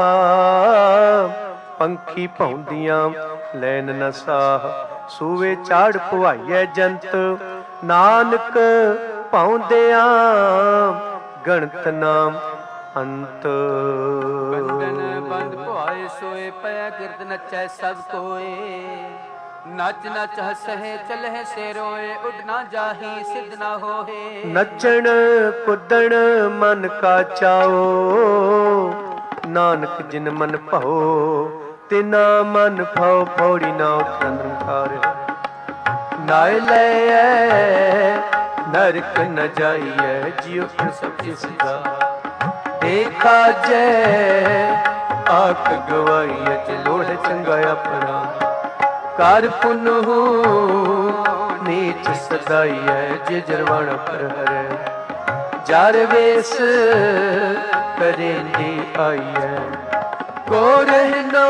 ਪੰਖੀ ਭੌਂਦੀਆਂ ਲੈਨ ਨ ਸਾਹ। ਸੂਵੇ ਚਾੜ ਪੁਆਈਐ ਜੰਤ, ਨਾਨਕ ਭੌਂਦਿਆਂ ਗਣਤ ਨਾਮ ਅੰਤ।
ਬੰਧਨ ਬੰਦ ਭੁਆਏ ਸੋਏ, ਪਿਆ ਕਿਰਤ ਨਚੈ ਸਭ ਕੋਏ। ਨਚ ਨਚ ਹਸਹਿ ਚਲਹਿ ਸੇ ਰੋਏ, ਉੱਡ ਨਾ ਜਾਹੀ ਸਿਧ ਨਾ ਹੋਏ।
ਨੱਚਣ ਕੁੱਦਣ ਮਨ ਕਾ ਚਾਓ, ਨਾਨਕ ਜਿਨ ਮਨ ਭਾਓ। ਤਿਨਾ ਮਨ ਭਾਉ ਫੌੜੀ ਨਾ ਉਤਰਨ ਨਿਰੰਕਾਰ। ਨਾਇ ਲੈ ਨਰਕ ਨ ਜਾਈਐ, ਜਿਉ ਸਭ ਜਿਸ ਦਾ ਦੇਖਾ ਜੈ। ਆਖ ਗਵਾਈਐ ਚ ਲੋੜ ਚੰਗਾ ਆਪਣਾ, ਕਰ ਪੁਨਹੁ ਨੀਚ ਸਦਾਈਐ। ਜੇ ਜਰਵਾਣਾ ਪਰ ਹਰੈ, ਜਰ ਵੇਸ ਕਰੇਂਦੀ ਆਈਐ। ਕੋ ਰਹਿਣਾ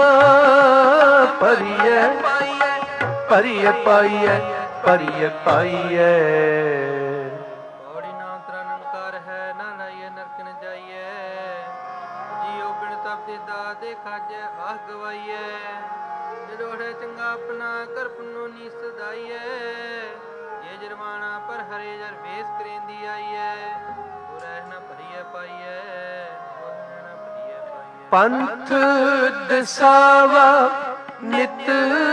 ਭਰੀਐ ਭਰੀਐ ਪਾਈਐ, ਭਰੀਐ ਪਾਈਐ।
ਪੌੜੀ ਨਾਮ ਤਰਨ ਕਰ ਹੈ, ਨਾ ਲਾਈਐ ਨਰਕ ਨ ਜਾਈਐ। ਜੀਉ ਬਿਨ ਤਪ ਦੇ ਦਾ ਦੇਖਾਜੈ, ਆਹ ਗਵਾਈਐ। ਜਦੋੜੇ ਚੰਗਾ ਆਪਣਾ, ਕਰ ਪੁੰਨੋ ਨੀ ਸਦਾਈਐ। ਇਹ ਜਰਮਾਣਾ ਪਰ ਹਰੇ, ਜਰ ਵੇਸ ਕਰੇਂਦੀ ਆਈਐ। ਉਹ ਰਹਿ ਨਾ ਭਰੀਐ ਪਾਈਐ, ਉਹ ਰਹਿ ਨਾ ਭਰੀਐ ਪਾਈਐ।
ਪੰਥ ਦਸਾਵਾ ਨਿਤ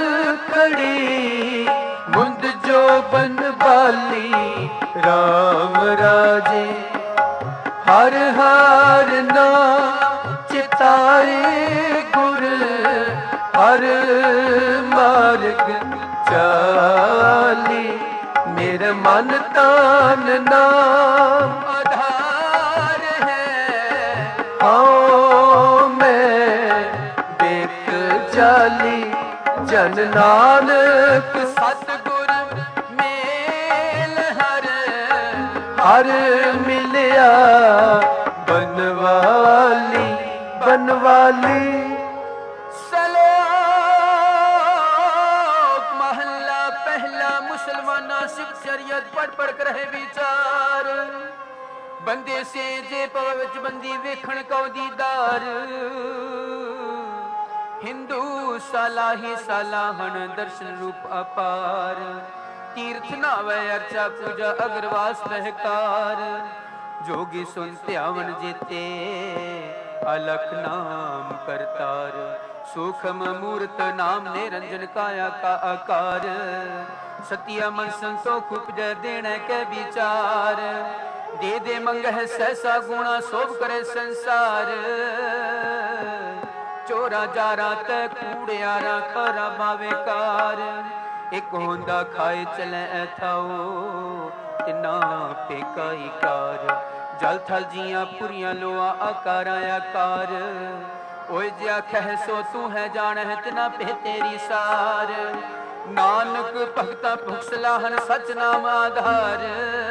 ਖੜੀ, ਮੁੰਦ ਜੋ ਬਨ ਬਾਲੀ ਰਾਮ ਰਾਜੇ। ਹਰ ਹਰ ਨਾਮ ਚਿਤਾਏ ਗੁਰ, ਹਰ ਮਾਰਗ ਚਾਲੀ। ਮੇਰੇ ਮਨ ਤਾਨ ਨਾਮ ਆਧਾਰ ਹੈ, ਆਓ ਮੈਂ ਦੇਖ ਜਾਲੀ। ਜਨ ਨਾਨਕ
ਸਤਿਗੁਰ ਮੇਲ ਹਰ,
ਹਰ ਮਿਲਿਆ ਬਨਵਾਲੀ ਬਨਵਾਲੀ।
ਸਲੋਕ ਮਹੱਲਾ ਪਹਿਲਾ। ਮੁਸਲਮਾਨਾ ਸਿੱਖ ਸ਼ਰੀਅਤ ਪੜ ਪੜ ਕਰ ਹੈ ਵਿਚਾਰ। ਬੰਦੇ ਸੇ ਜੇ ਪਵ ਵਿੱਚ ਬੰਦੀ, ਵੇਖਣ ਕਉ ਦੀਦਾਰ। ਹਿੰਦੂ ਸਾਲਾਹੀ ਸਾਲਾਹਣ, ਦਰਸ਼ਨ ਰੂਪ ਅਪਾਰ। ਤੀਰਥ ਨਾਵੈ ਅਰਚਾ ਪੂਜਾ, ਅਗਰਵਾਸ ਬਹਿਕਾਰ। ਜੋਗੀ ਸੁਨ ਧਿਆਵਨ ਜੀਤੇ, ਅਲਖ ਨਾਮ ਕਰਤਾਰ। ਸੂਖਮ ਮੂਰਤ ਨਾਮ ਨਿਰੰਜਨ, ਕਾਇਆ ਕਾ ਆਕਾਰ। ਸਤਿਆ ਮਨ ਸੰਤੋਖ ਉਪਜੈ, ਦੇਣੈ ਕੈ ਵਿਚਾਰ। ਦੇ ਦੇ ਮੰਗਹਿ ਸਹਿਸਾ ਗੁਣਾ, ਸੋਭ ਕਰੇ ਸੰਸਾਰ। ਚੋਰਾ ਜਾਰਾ ਤੈ ਕੂੜਿਆਰਾ, ਖਰਾ ਬਾਵੇਕਾਰ। ਇਕ ਹੁੰਦਾ ਖਾਏ ਚਲੈ ਐਥਾਓ, ਤਿਨਾ ਪੇਕਾਈ ਕਾਰ। ਜਲ ਥਲ ਜੀਆਂ ਪੁਰੀਆਂ ਲੋਆ, ਆਕਾਰਾਂ ਆਕਾਰ। ਓਏ ਜੇ ਆਖੈ ਸੋ ਤੂੰ ਹੈ, ਜਾਣਹਿ ਤਿਨਾ ਪੇ ਤੇਰੀ ਸਾਰ। ਨਾਨਕ ਭਗਤਾ ਭੁਖ ਸਲਾਹਨ, ਸਚ ਨਾਮ ਆਧਾਰ।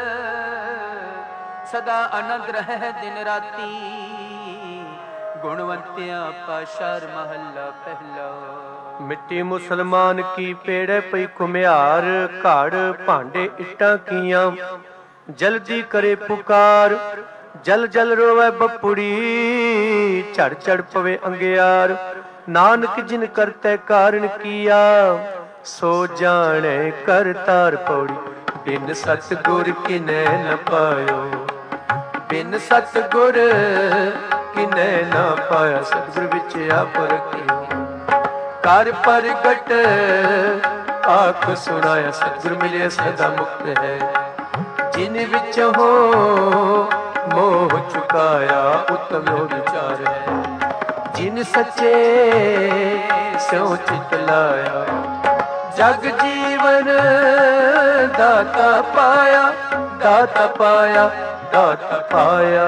ਸਦਾ ਆਨੰਦ ਰਹਿ ਦਿਨ ਰਾਤੀ, ਗੁਣਵੰਤਿਆ ਪਾਸ਼ਾਰ ਮਹੱਲਾ ਪਹਿਲਾ।
ਮਿੱਟੀ ਮੁਸਲਮਾਨ ਕੀ ਪੇੜੇ ਪਈ ਘੁਮਿਆਰ। ਘੜ ਭਾਂਡੇ ਇੱਟਾਂ ਕੀਆਂ, ਜਲਦੀ ਕਰੇ ਪੁਕਾਰ। ਜਲ ਜਲ ਰੋਵੈ ਬਪੁੜੀ, ਝੜ ਝੜ ਪਵੇ ਅੰਗਿਆਰ। ਨਾਨਕ ਜਿਨ ਕਰਤੈ ਕਾਰਨ ਕੀਆ, ਸੋ ਜਾਣੈ ਕਰਤਾਰ ਪੌੜੀ। ਬਿਨ ਸਤਿਗੁਰ ਕਿਨੈ ਨ ਪਾਇਓ, ਬਿਨ ਸਤਿਗੁਰ ਕਿਨੈ ਨਾ ਪਾਇਆ। ਸਤਿਗੁਰ ਵਿੱਚ ਆਪ ਰਖਿਓ, ਕਰ ਪ੍ਰਗਟ ਆਖ ਸੁਣਾਇਆ। ਸਤਿਗੁਰ ਮਿਲਿਆ ਸਦਾ ਮੁਕਤ ਹੈ, ਜਿਨ ਵਿੱਚ ਹੋ ਮੋਹ ਚੁਕਾਇਆ। ਉਤਮ ਹੋ ਵਿਚਾਰ ਹੈ, ਜਿਨ ਸੱਚੇ ਸਿਉ ਚਿਤ ਲਾਇਆ। ਜਗ ਜੀਵਨ ਦਾਤਾ ਪਾਇਆ, ਦਾਤਾ ਪਾਇਆ, ਦਾਤਾ ਪਾਇਆ।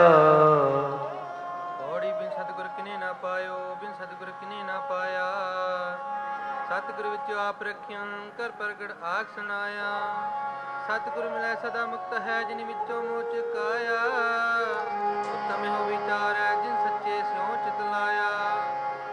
ਪੌੜੀ ਬਿਨ ਸਤਿਗੁਰ ਕਿਨੇ ਨਾ ਪਾਇਓ, ਬਿਨ ਸਤਿਗੁਰ ਕਿਨੇ ਨਾ ਪਾਇਆ। ਸਤਿਗੁਰ ਵਿੱਚ ਆਪ ਰਖਿਆ, ਕਰ ਪ੍ਰਗਟ ਆਖ ਸੁਣਾਇਆ। ਸਤਿਗੁਰ ਮਿਲੈ ਸਦਾ ਮੁਕਤ ਹੈ, ਜਿਨ ਵਿੱਚੋਂ ਮੋਹ ਚੁਕਾਇਆ। ਉਤਮ ਹੋ ਵਿਚਾਰੈ, ਜਿਨ ਸੱਚੇ ਸਿਉ ਚਿਤ ਲਾਇਆ।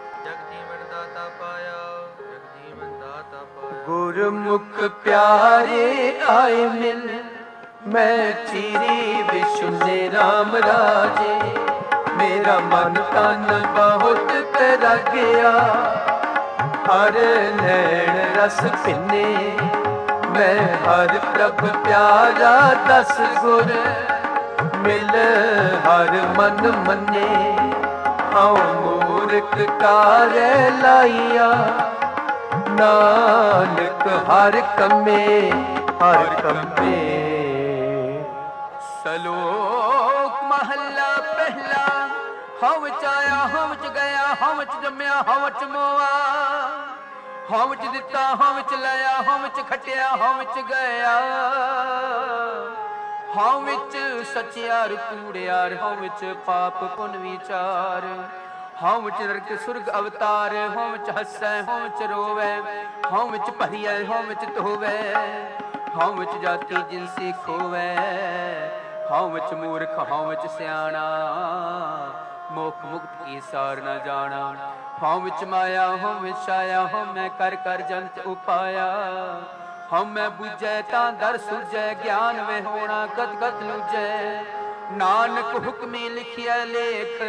ਗੁਰਮੁਖ ਪਿਆਰੇ ਆਏ ਮਿਲ, ਮੈਂ ਚੀਰੀ ਵਿਸ਼ੁਨੇ ਰਾਮ ਰਾਜੇ। ਮੇਰਾ ਮਨ ਤਨ ਬਹੁਤ ਤਰਾਗਿਆ, ਹਰ ਨੈਣ ਰਸ ਭਿੰਨੇ। ਮੈਂ ਹਰ ਪ੍ਰਭ ਪਿਆਰਾ ਦਸ ਗੁਰ, ਮਿਲ ਹਰ ਮਨ ਮੰਨੇ। ਹਉ ਮੂਰਖ ਕਾਰੈ ਲਾਈਆ, ਨਾਨਕ ਹਰ ਕੰਮੇ ਹਰ ਕੰਮੇ।
ਸਲੋਕ ਮਹੱਲਾ ਪਹਿਲਾ। ਹਉ ਚ ਆਇਆ ਹਉ ਚ ਗਿਆ, ਹਉ ਚ ਜੰਮਿਆ ਹਉ ਚ ਮੋਆ। ਹਉ ਚ ਦਿੱਤਾ ਹਉ ਚ ਲਿਆ, ਹਉ ਚ ਖਟਿਆ ਹਉ ਚ ਗਿਆ। ਹਉ ਵਿੱਚ ਸਚਿਆਰ ਕੂੜਿਆਰ, ਹਉ ਵਿੱਚ ਪਾਪ ਪੁੰਨ ਵਿਚਾਰ। ਹਉ ਵਿੱਚ ਨਰਕ ਸੁਰਗ ਅਵਤਾਰ, ਹਉ ਵਿੱਚ ਹੱਸੈ ਹਉ ਵਿੱਚ ਰੋਵੈ। ਹਉ ਵਿੱਚ ਭਰੀਐ ਹਉ ਵਿੱਚ ਧੋਵੈ, ਹਉ ਵਿੱਚ ਜਾਤੀ ਜਿਨਸੀ ਖੋਵੈ। ਹਉ ਵਿੱਚ ਮੂਰਖ ਹਉ ਵਿੱਚ ਸਿਆਣਾ, ਮੋਖ ਮੁਕਤ ਕੀ ਸਾਰ ਨ ਜਾਣਾ। ਹਉ ਵਿੱਚ ਮਾਇਆ ਹਉ ਵਿੱਚ ਛਾਇਆ, ਹਉ ਮੈਂ ਕਰ ਕਰ ਜੰਤ ਉਪਾਇਆ। ਹਉ ਮੈਂ ਬੁਝੈ ਤਾਂ ਦਰ ਸੁਝੈ, ਗਿਆਨ ਵੇ ਹੋਣਾ ਕਤ ਕਤ ਲੁਝੈ। ਨਾਨਕ ਹੁਕਮੀ ਲਿਖਿਆ ਲੇਖ,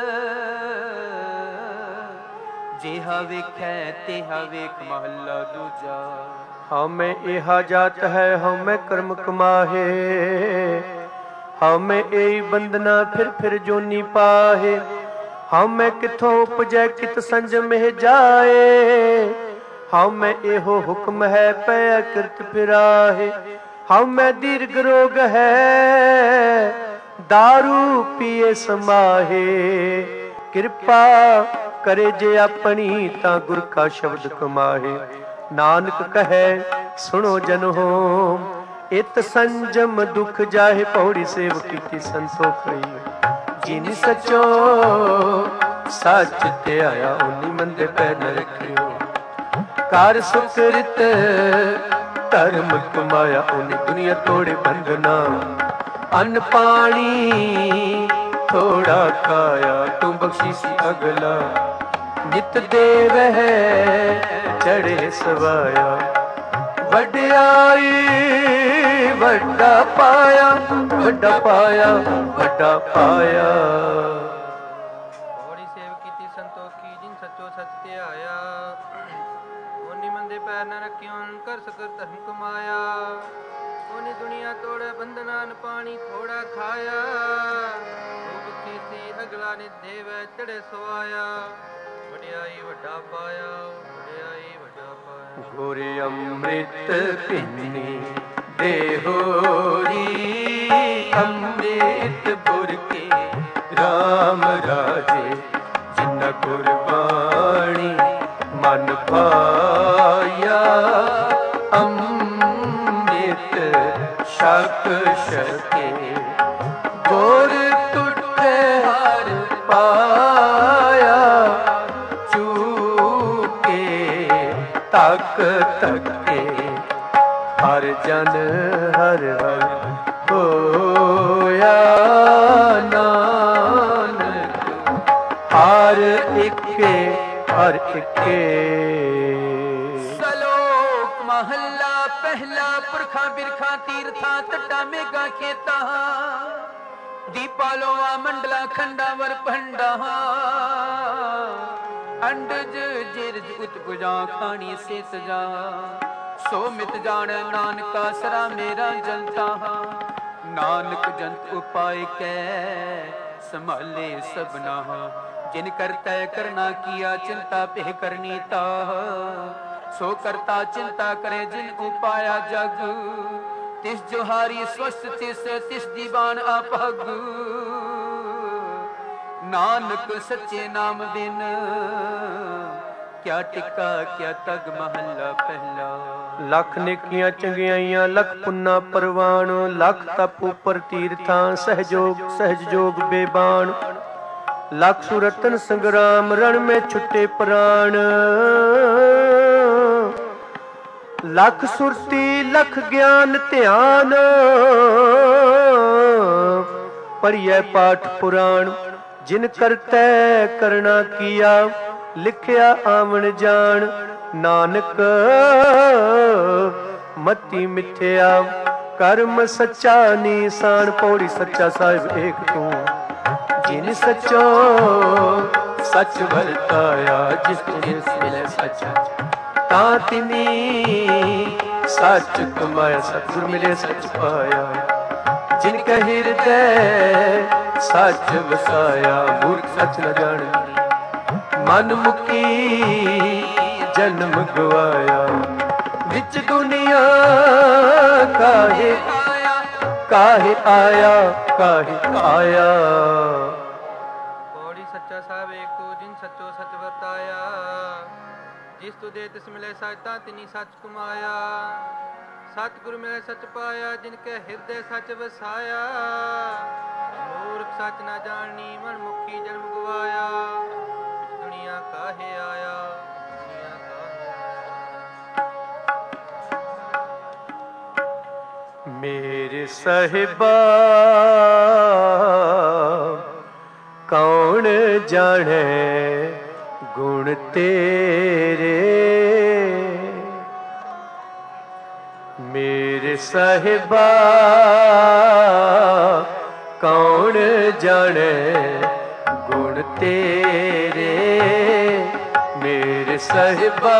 ਜਿਹਾ ਵੇਖੈ ਤਿਹਾ ਵੇਖ। ਮਹੱਲਾ ਦੂਜਾ।
ਹਉ ਮੈਂ ਇਹਾ ਜਾਤ ਹੈ, ਹਉ ਮੈਂ ਕਰਮ ਕਮਾਹੇ। ਹਉ ਮੈਂ ਏਈ ਬੰਦਨਾ ਫਿਰ ਫਿਰ ਜੋਨੀ ਪਾਹੇ। ਹਉ ਮੈਂ ਕਿਥੋਂ ਉਪਜੈ ਕਿਤ ਸੰਜਮਹਿ ਜਾਏ। ਹਉ ਮੈਂ ਇਹੋ ਹੁਕਮ ਹੈ ਪੈ ਕਿਰਤ ਫਿਰਾਹੇ। ਹਉ ਮੈਂ ਦੀਰਘ ਰੋਗ ਹੈ, ਦਾਰੂ ਪੀਏ ਸਮਾਹੇ। ਕਿਰਪਾ ਕਰੇ ਜੇ ਆਪਣੀ, ਤਾਂ ਗੁਰ ਕਾ ਸ਼ਬਦ ਕਮਾਹੇ। ਨਾਨਕ ਕਹੈ ਸੁਣੋ ਜਨ ਹੋ, ਇਤ ਸੰਜਮ ਦੁਖ ਜਾਹੇ। ਪੌੜੀ ਸੇਵ ਕੀਤੀ ਸੰਤੋਖਈ, ਜਿਨ ਸਚੋ ਸੱਚ ਧਿਆਇਆ। ਓਨੀ ਮੰਦੇ ਪੈ ਨ ਰਖਿਓ, ਕਰ ਸੁਕ੍ਰਿਤ ਧਰਮ ਕਮਾਇਆ। ਓਨੀ ਦੁਨੀਆ ਤੋੜੇ ਬੰਧਨਾ, ਅੰਨ ਪਾਣੀ ਥੋੜਾ ਖਾਇਆ। ਤੂੰ ਬਖਸ਼ੀਸੀ ਅਗਲਾ, ਨਿਤ ਦੇਵਹਿ ਚੜੇ ਸਵਾਇਆ। ਵਡਿਆਈ ਵੱਡਾ ਪਾਇਆ, ਵੱਡਾ ਪਾਇਆ, ਵੱਡਾ ਪਾਇਆ।
ਪੌੜੀ ਸੇਵ ਕੀਤੀ ਸੰਤੋਖੀ, ਜਿਨ ਸੱਚੋ ਸੱਚ ਧਿਆਇਆ। ਓਨੀ ਮੰਦੇ ਪੈਰ ਨ ਰੱਖਿਓ, ਕਰ ਸਕਰ ਧਰਮ ਕਮਾਇਆ। ਓਨੀ ਦੁਨੀਆ ਤੋੜੇ ਬੰਧਨਾ, ਨ ਪਾਣੀ ਥੋੜਾ ਖਾਇਆ। ਤੂੰ ਬਖਸ਼ੀਸੀ ਅਗਲਾ, ਨਿਤ ਦੇਵੈ ਚੜੇ ਸਵਾਇਆ। ਵਡਿਆਈ ਵੱਡਾ ਪਾਇਆ, ਵਡਿਆਈ ਵੱਡਾ ਪਾਇਆ।
ਗੁਰ ਅੰਮ੍ਰਿਤ ਪਿੰਨੀ ਦੇਹੋਰੀ, ਅੰਮ੍ਰਿਤ ਗੁਰ ਕੇ ਰਾਮ ਰਾਜੇ। ਜਿਨ ਗੁਰਬਾਣੀ ਮਨ ਭਾਇਆ, ਅੰਮ੍ਰਿਤ ਛਕ ਛਕੇ। ਗੁਰ ਟੁੱਟੇ ਹਰ ਪਾਇਆ, ਚੂਕੇ ਤੱਕ ਤੱਕੇ। ਹਰ ਜਨ ਹਰ ਹਰ ਹੋਇਆ, ਨਾਨਕ ਹਰ ਇੱਕੇ ਹਰ ਇੱਕੇ।
ਸਲੋਕ ਮਹੱਲਾ ਪਹਿਲਾ। ਪੁਰਖਾਂ ਬਿਰਖਾਂ ਤੀਰਥਾਂ ਤੱਟਾਂ ਮੇਘਾਂ ਖੇਤਾਂ, ਦੀਪਾ ਲੋਆ ਮੰਡਲਾ ਖੰਡਾਂ ਵਰ ਭੰਡਾ। ਅੰਡਜ ਜਿਰਜ ਉਤਪੁਜਾ, ਖਾਣੀ ਸੇ ਸਜਾ। ਸੋ ਮਿਤ ਜਾਣ ਨਾਨਕਾ ਸਰਾ ਮੇਰਾ ਜਨਤਾ। ਨਾਨਕ ਜੰਤ ਉਪਾਇ ਕੈ, ਸੰਭਾਲੇ ਸਭਨਾ। ਜਿਨ ਕਰਤੈ ਕਰਨਾ ਕੀਆ, ਚਿੰਤਾ ਪਹਿ ਕਰਨੀ ਤਾਹ। ਸੋ ਕਰਤਾ ਚਿੰਤਾ ਕਰੇ, ਜਿਨ ਉਪਾਇਆ ਜਗ। ਤਿਸ ਜੋਹਾਰੀ ਸਵਸਤ ਤਿਸ, ਤਿਸ ਦੀਵਾਨ ਆਪਗ। ਨਾਨਕ ਸੱਚੇ ਨਾਮ ਬਿਨ, ਕਿਆ ਟਿਕਾ ਕਿਆ ਤਗ। ਮਹੱਲਾ ਪਹਿਲਾ।
ਲੱਖ ਨੇਕੀਆਂ ਚੰਗਿਆਈਆਂ, ਲੱਖ ਪੁੰਨਾ ਪਰਵਾਨ। ਲੱਖ ਤਪ ਉਪਰ ਤੀਰਥਾਂ, ਸਹਿਜੋਗ ਸਹਿਜ ਜੋਗ ਬੇਬਾਨ। ਲੱਖ ਸੁਰਤਨ ਸੰਗਰਾਮ, ਰਣ ਮੇ ਛੁੱਟੇ ਪ੍ਰਾਣ। ਲੱਖ ਸੁਰਤੀ ਲਖ ਗਿਆਨ ਧਿਆਨ, ਪੜ੍ਹਿਐ ਪਾਠ ਪੁਰਾਣ। ਜਿਨ ਕਰਤੈ ਕਰਣਾ ਕੀਆ, ਲਿਖਿਆ ਆਵਣ ਜਾਣ। ਨਾਨਕ ਮਤੀ ਮਿਥਿਆ ਕਰਮ ਸੱਚਾ ਨੀਸਾਨ। ਪੌੜੀ ਸੱਚਾ ਸਾਹਿਬ ਏਕ ਤੂੰ ਜਿਨ ਸੱਚੋ ਸੱਚ ਵਰਤਾਇਆ। ਜਿਸ ਜਿਸ ਮਿਲੇ ਸੱਚ ਤਾਂ ਤਿਨੀ ਸੱਚ ਕਮਾਇਆ। ਸਤਿਗੁਰ ਮਿਲੇ ਸੱਚ ਪਾਇਆ। ਜਿਨ ਕੈ ਹਿਰਦੈ ਸੱਚ ਵਸਾਇਆ। ਮੂਰਖ ਸੱਚ ਨ ਜਾਣੇ ਮਨ ਮੁਕੀ ਜਨਮ ਗਵਾਇਆ। ਵਿੱਚ ਦੁਨੀਆ ਕਾਹੇ ਕਾਹੇ ਆਇਆ ਕਾਹੇ ਆਇਆ।
ਪੌੜੀ ਸੱਚਾ ਸਾਹਿਬ ਏਕੋ ਜਿਨ ਸੱਚੋ ਸੱਚ ਵਰਤਾਇਆ। ਜਿਸ ਤੂ ਦੇ ਤਿਸ ਮਿਲੇ ਸੱਚ ਤਾਂ ਤਿਨੀ ਸੱਚ ਕਮਾਇਆ। ਸਤਿਗੁਰ ਮਿਲੇ ਸੱਚ ਪਾਇਆ। ਜਿਨ ਕੇ ਹਿਰਦੇ ਸੱਚ ਵਸਾਇਆ। ਮੂਰਖ ਸੱਚ ਨਾ ਜਾਣੀ ਮਨ ਮੁਖੀ ਜਨਮ ਗਵਾਇਆ। ਦੁਨੀਆ ਕਾਹੇ ਆਇਆ ਦੁਨੀਆ ਕਾਹੇ।
ਮੇਰੇ ਸਾਹਿਬਾ ਕੌਣ ਜਾਣੇ ਗੁਣ ਤੇਰੇ। ਮੇਰੇ ਸਾਹਿਬਾ ਕੌਣ ਜਾਣੇ ਗੁਣ ਤੇਰੇ। ਮੇਰੇ ਸਾਹਿਬਾ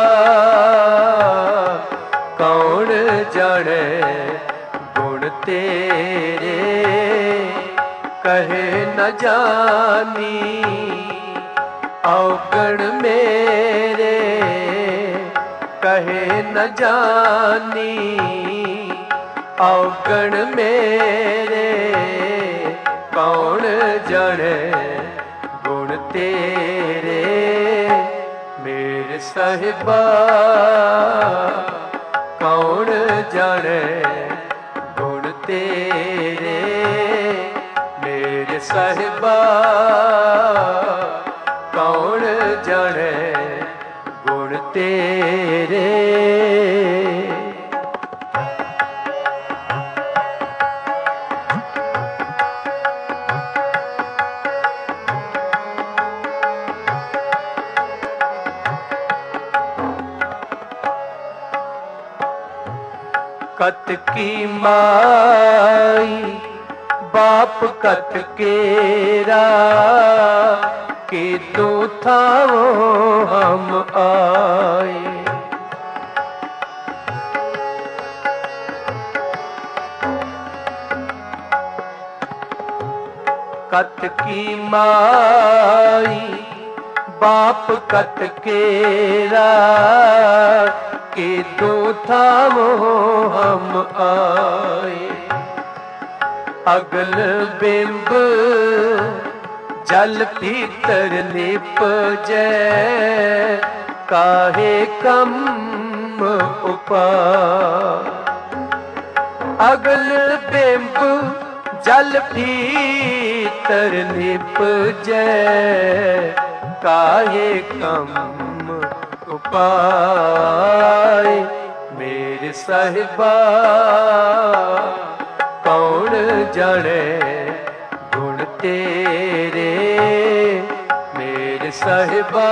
ਕੌਣ ਜਾਣੇ ਗੁਣ ਤੇਰੇ। ਕਹੇ ਨ ਜਾਨੀ ਔਗਣ ਮੇਰੇ। ਕਹੇ ਨ ਜਾਨੀ ਔਗਣ ਮੇਰੇ। ਕੌਣ ਜਾਣੇ ਗੁਣ ਤੇਰੇ। ਮੇਰੇ ਸਾਹਿਬਾ ਕੌਣ ਜਾਣੇ ਗੁਣ ਤੇਰੇ। ਮੇਰੇ ਸਾਹਿਬਾ ਕੌਣ ਜਾਣੇ ਗੁਣ ਤੇਰੇ। कत की माई बाप कत केरा। के तू थाओ हम आए। कत की माई बाप कत केरा। के दो थावो हम आए। अगल बिंब जल भीतर निपजै। काहे कम उपाय। अगल बिंब जल भीतर निपजै। काहे कम उपाय। मेरे साहिबा कौन जाने गुण तेरे। मेरे साहिबा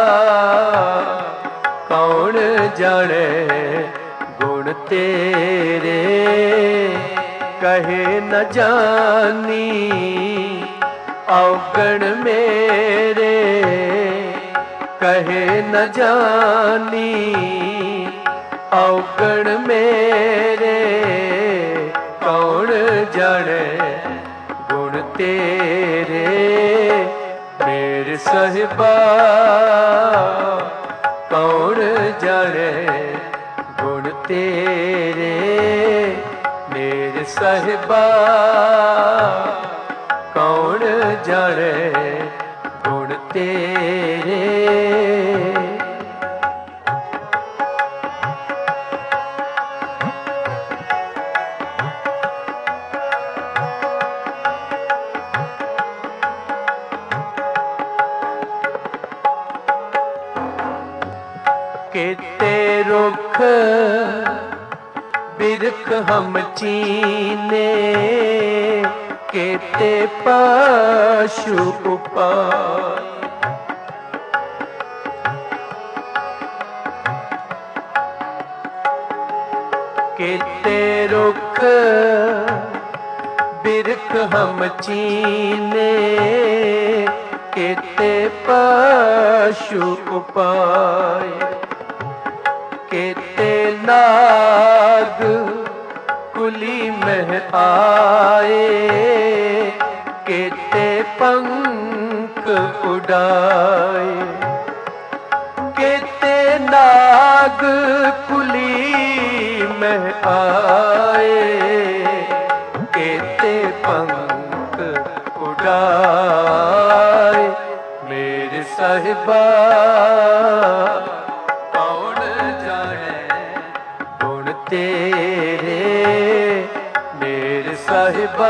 कौन जाने गुण तेरे। कहे न जानी औगण मेरे। कहे न जानी औगण मेरे। कौन जाने गुण तेरे। मेरे साहिबा कौन जाने गुण तेरे। मेरे साहिबा कौन जाने गुण तेरे। केते रुख बिरख हम चीने। केते पशु उपाय। केते रुख बिरख हम चीने, केते पशु उपाय, केते नाग कुली में आए, केते पंख उड़ाए, केते नाग कुली में आए, केते पंख उड़ाए। मेरे साहिबा कौन जाने गुण तेरे, मेरे साहिबा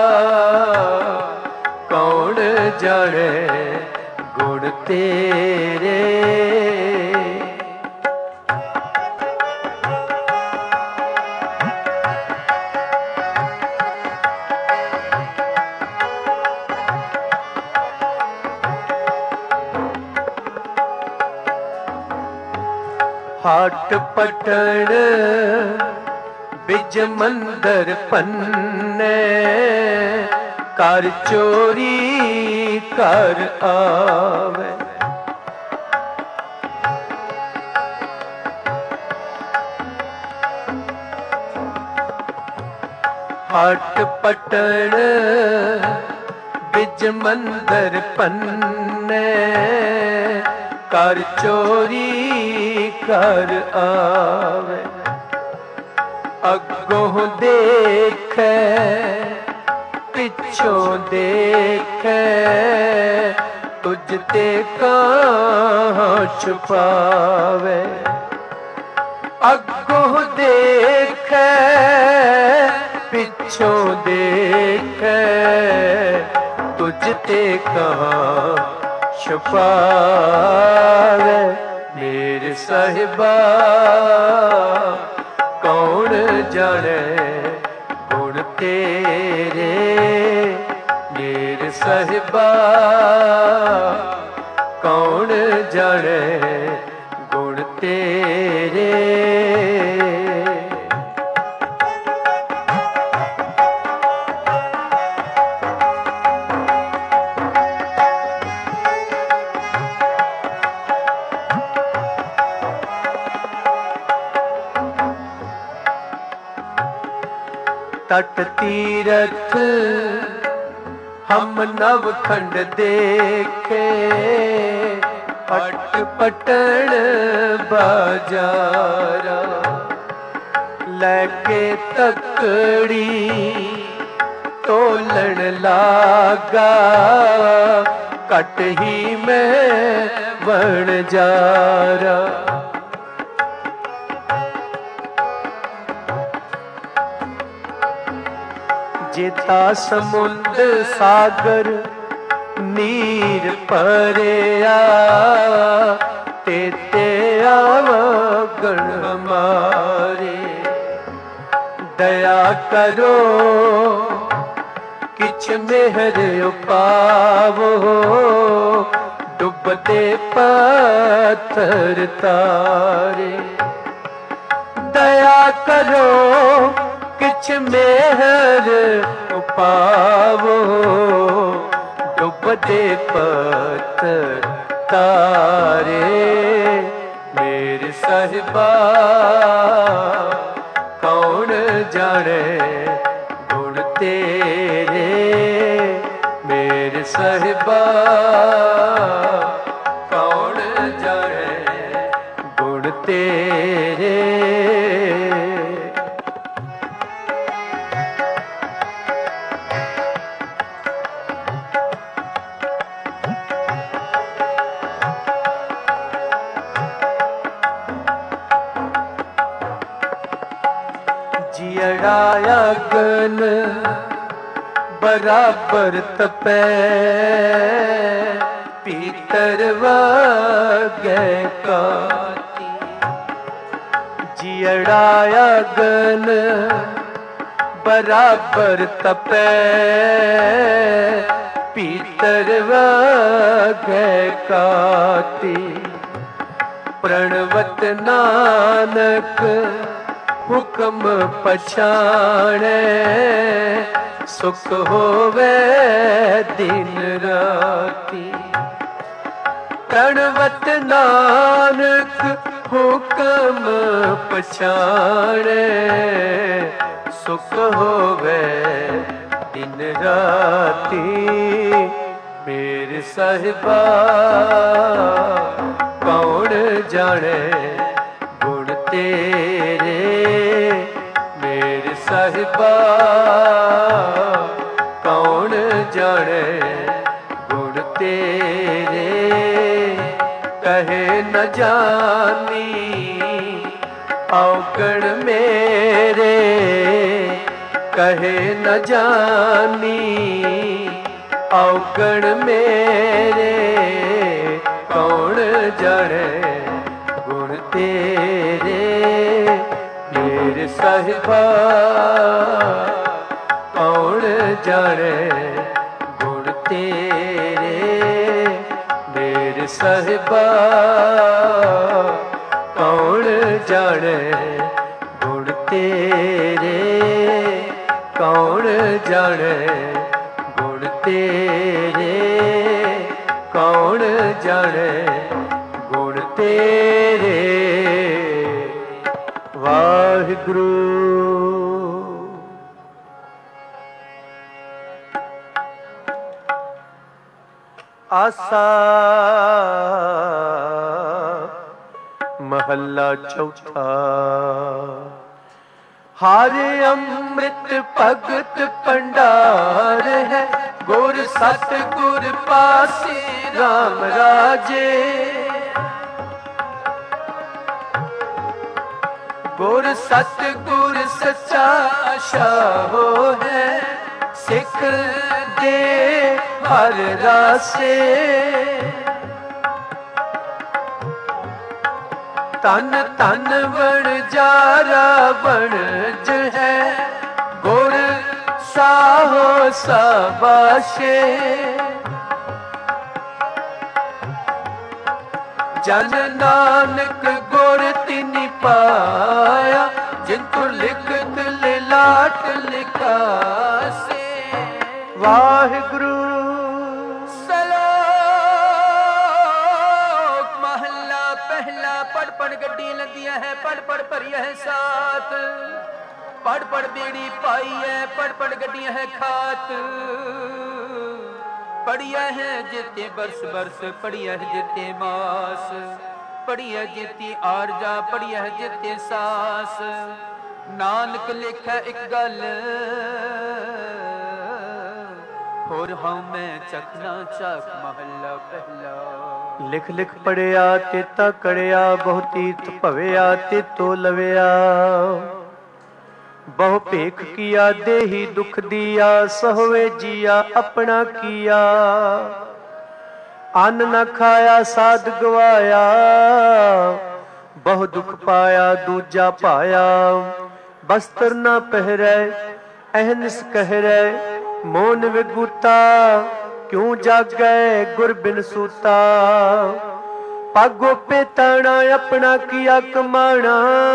कौन जाने गुण तेरे। हाट पटण बिज मंदर पन्ने, कर चोरी कर आवे। हाट पटण बिज मंदर पन्ने, कर चोरी कर आवे। अगों देखे पिछों देखे, तुझ ते कहाँ छुपावे। अगों देखे पिछों देखे, तुझ ते कहाँ छुपावे। मेरे साहिबा कौन जाने गुण तेरे, मेरे साहिबा कौन जाने गुण तेरे। तट तीरथ हम नवखंड देखे, हट पटण बाजारा, लेके तकड़ी तोलन लागा, कट ही में बन जारा। जेता समुद्र सागर नीर परया, तेते आवगण हमारे। दया करो किछ मेहर उपावो, डुबते पत्थर तारे। दया करो किछ मेहर उपावो, डुबते पत्थर तारे। मेरे साहिबा कौन जाने गुण तेरे, मेरे साहिबा कौन जाने गुण तेरे। जियड़ा अगन बराबर तपे, पीतर वगे काती। जियड़ा अगन बराबर तपे, पीतर वगे काती। प्रणवत नानक ਹੁਕਮ ਪਛਾਣੈ ਸੁਖ ਹੋਵੇ ਦਿਨ ਰਾਤੀ। ਪ੍ਰਣਵਤ ਨਾਨਕ ਹੁਕਮ ਪਛਾਣੈ ਸੁਖ ਹੋਵੇ ਦਿਨ ਰਾਤੀ। ਮੇਰੇ ਸਾਹਿਬਾ ਕੌਣ ਜਾਣੇ ਗੁਣ ਤੇਰੇ। ਮੇਰੇ ਸਾਹਿਬਾ ਕੌਣ ਜਾਣੇ ਗੁਣ ਤੇਰੇ। ਕਹੇ ਨ ਜਾਨੀ ਔਗਣ ਮੇਰੇ। ਕਹੇ ਨ ਜਾਨੀ ਔਗਣ ਮੇਰੇ। ਕੌਣ ਜਾਣੇ ਗੁਣ ਤੇਰੇ। ਮੇਰੇ ਸਾਹਿਬਾ ਕੌਣ ਜਾਣੇ ਗੁਣ ਤੇਰੇ। ਮੇਰੇ ਸਾਹਿਬਾ ਕੌਣ ਜਾਣੇ ਗੁਣ ਤੇਰੇ। ਕੌਣ ਜਾਣੇ ਗੁਣ ਤੇਰੇ। ਕੌਣ ਜਾਣੇ ਗੁਣ ਤੇਰੇ। ਵਾਹਿਗੁਰੂ। ਆਸਾ ਮਹੱਲਾ ਚੌਥਾ। ਹਰ ਅੰਮ੍ਰਿਤ ਭਗਤ ਭੰਡਾਰ ਹੈ। ਗੁਰ ਸਤ ਗੁਰ ਪਾਸੇ ਰਾਮ ਰਾਜੇ। ਗੁਰ ਸਤ ਗੁਰ ਸੱਚਾ ਸ਼ਾਹੋ ਹੈ। ਸਿੱਖ ਦੇ ਹਰ ਰਾਸੇ। ਤਨ ਤਨ ਵਣਜਾਰਾ ਵਣਜ ਹੈ। ਗੁਰ ਸਾਹੋ ਸਾਬਾਸ਼ੇ। ਜਨ ਨਾਨਕ ਗੁਰ ਤਿਨਿ ਪਾਇਆ। ਜਿਨ ਤੁਰ ਲਿਖਤ ਲਿਲਾਟ ਲਿਖਾਸੇ। ਵਾਹਿਗੁਰੂ।
ਪੜ ਗੱਡੀ ਲੰਦੀਆਂ ਹੈ ਪੜ ਪੜ ਭਰੀ ਹੈ ਸਾਥ। ਪੜ ਪੜ ਬੇੜੀ ਪਾਈ ਹੈ ਪੜ ਪੜ ਗੱਡੀਆਂ ਹੈ ਖਾਤ। ਪੜਿਆ ਹੈ ਜਿਤੇ ਬਰਸ ਬਰਸ ਪੜਿਆ ਹੈ ਜਿਤੇ ਮਾਸ। ਪੜਿਆ ਜਿਤੇ ਆਰਜਾ ਪੜਿਆ ਹੈ ਜਿਤੇ ਸਾਸ। ਨਾਨਕ ਲਿਖੈ ਇੱਕ ਗੱਲ ਹੋਰ ਹਉ ਮੈਂ ਚਖਨਾ ਚੱਕ ਮਹੱਲਾ ਪਹਿਲਾ।
ਲਿਖ ਲਿਖ ਪੜਿਆ ਤੇਤਾ ਕੜਿਆ। ਬਹੁ ਤੀਰਥ ਭਵਿਆ ਤੇਤੋ ਲਵਿਆ। ਬਹੁ ਭੇਖ ਕੀਆ ਦੇਹੀ ਦੁਖ ਦੀਆ। ਸਹਵੇ ਜੀਆ ਆਪਣਾ ਕੀਆ। ਅੰਨ ਨ ਖਾਇਆ ਸਾਧ ਗਵਾਇਆ। ਬਹੁ ਦੁਖ ਪਾਇਆ ਦੂਜਾ ਪਾਇਆ। ਬਸਤਰ ਨ ਪਹਿਰੈ ਅਹਨਿਸ ਕਹਿਰੈ। ਮੋਨ ਵਿਗੂਤਾ ਕਿਉ ਜਾਗੈ ਗੁਰ ਬਿਨ ਸੂਤਾ। ਪਾਗੋ ਪੇਤਾਣਾ ਆਪਣਾ ਕੀਆ ਕਮਾਣਾ।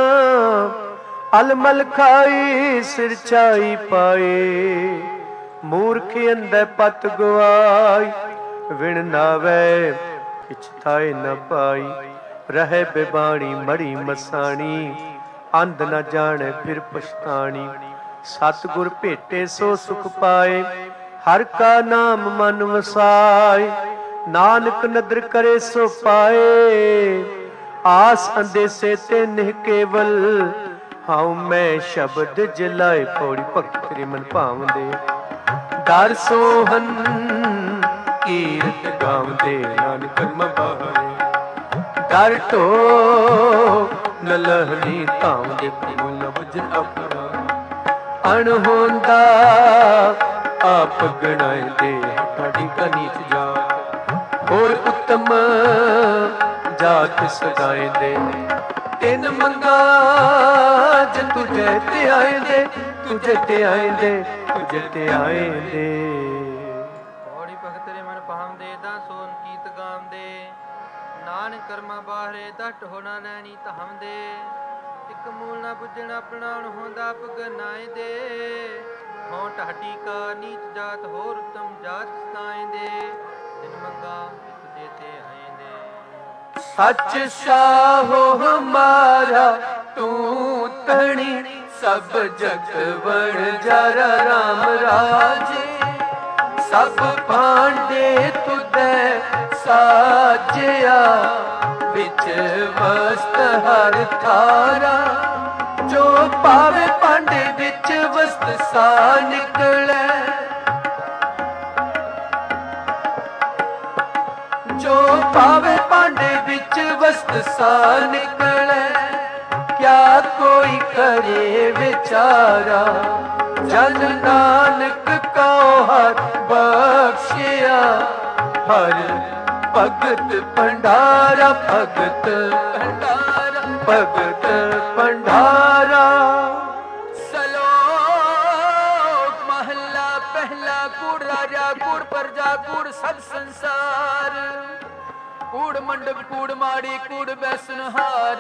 ਅਲਮਲ ਖਾਈ ਸਿਰ ਛਾਈ ਪਾਏ। ਮੂਰਖ ਅੰਧੇ ਪਤ ਗਵਾਈ। ਵਿਣ ਨਾਵੇ ਕਿਛ ਥਾਏ ਨ ਪਾਈ। ਰਹੇ ਬਿਬਾਣੀ ਮੜੀ ਮਸਾਣੀ। ਅੰਧ ਨ ਜਾਣੈ ਫਿਰ ਪਛਤਾਣੀ। ਸਤਿਗੁਰ ਭੇਟੇ ਸੋ ਸੁਖ ਪਾਏ। ਹਰ ਕਾ ਨਾਮ ਮਨ ਵਸਾਏ। ਨਾਨਕ ਨਦਰ ਕਰੇ ਸੋ ਪਾਏ। ਆਸ ਅੰਦੇਸੇ ਤੇ ਨਿਹ ਕੇਵਲ। ਹਉ ਮੈਂ ਸ਼ਬਦ ਜਲਾਏ। ਪੌੜੀ ਭਗਤ ਤੇਰੇ ਮਨ ਭਾਵਦੇ। ਡਰ ਸੋਹਨ ਕੀਰਤ ਗਾਵਦੇ। ਨਾਨਕ ਕਰਮ ਬਾਹਰੇ। ਡਰ ਢੋ ਨ ਲਹਰੀ ਧਾਵਦੇ। ਪ੍ਰਭੂ ਨ ਬੁਝਨ ਆਪਣਾ। ਅਣਹੋਂਦਾ ਆਪ ਗਣਾਏ ਦੇ। ਤੁਹਾਡੀ ਕਾ ਨੀਚ ਜਾਤ ਹੋਰ ਉੱਤਮ ਜਾਤ ਸਦਾਏ ਦੇ। ਤਿੰਨ ਮੰਗਾ ਜ ਤੁਝੇ ਤੇ ਆਏ ਦੇ। ਤੁਝੇ ਤੇ ਆਏ ਦੇ। ਤੁਝੇ ਤੇ ਆਏ ਦੇ।
ਪੌੜੀ ਭਗਤ ਰੇ ਮਨ ਭਾਵਦੇ। ਦਾ ਸੋਨ ਕੀਤ ਗਾਵਦੇ। ਨਾਨਕ ਕਰਮਾ ਬਾਹਰੇ ਦਟ ਹੋਣਾ ਲੈਣੀ ਧਾਮਦੇ। ਨਾਨਕ ਮੂਲ ਨਾ ਬੁੱਝਣ ਆਪਣਾ ਹੁੰਦਾ ਪਗਨਾਏ ਦੇ ਹੋਂ ਢਾਡੀ ਕਾ ਨੀਚ ਜਾਤ ਹੋਰ ਉਤਮ ਜਾਤ ਸਤਾਏ ਦੇ ਤਿਨ ਮੰਗਾ ਤੁਝੇ ਤੇ ਆਏ ਦੇ
ਸੱਚ ਸਾਹੋ ਹਮਾਰਾ ਤੂੰ ਤਣੀ ਸਭ ਜਗ ਵਣ ਜਰ ਰਾਮ ਰਾਜੇ ਸਭ ਭਾਂਡੇ ਤੁਧੈ ਸਾਜਿਆ ਵਿੱਚ ਵਸਤ ਹਰ ਥਾਰਾ ਜੋ ਪਾਵੇ ਭਾਂਡੇ ਵਿੱਚ ਵਸਤ ਸਾ ਨਿਕਲੈ ਜੋ ਪਾਵੇ ਭਾਂਡੇ ਵਿੱਚ ਵਸਤ ਸਾ ਨਿਕਲੈ ਕਿਆ ਕੋਈ ਕਰੇ ਵਿਚਾਰਾ ਜਨ ਨਾਨਕ ਕਉ ਹਰ ਬਖਸ਼ਿਆ ਹਰ ਭਗਤ ਭੰਡਾਰਾ ਭਗਤ ਭੰਡਾਰਾ ਭਗਤ ਭੰਡਾਰਾ।
ਸਲੋਕ ਮਹੱਲਾ ਪਹਿਲਾ ਕੂੜ ਰਾਜਾ ਕੂੜ ਪ੍ਰਜਾ ਕੂੜ ਸਭ ਸੰਸਾਰ ਕੂੜ ਮੰਡਪ ਕੂੜ ਮਾੜੀ ਕੂੜ ਬੈਸਨਹਾਰ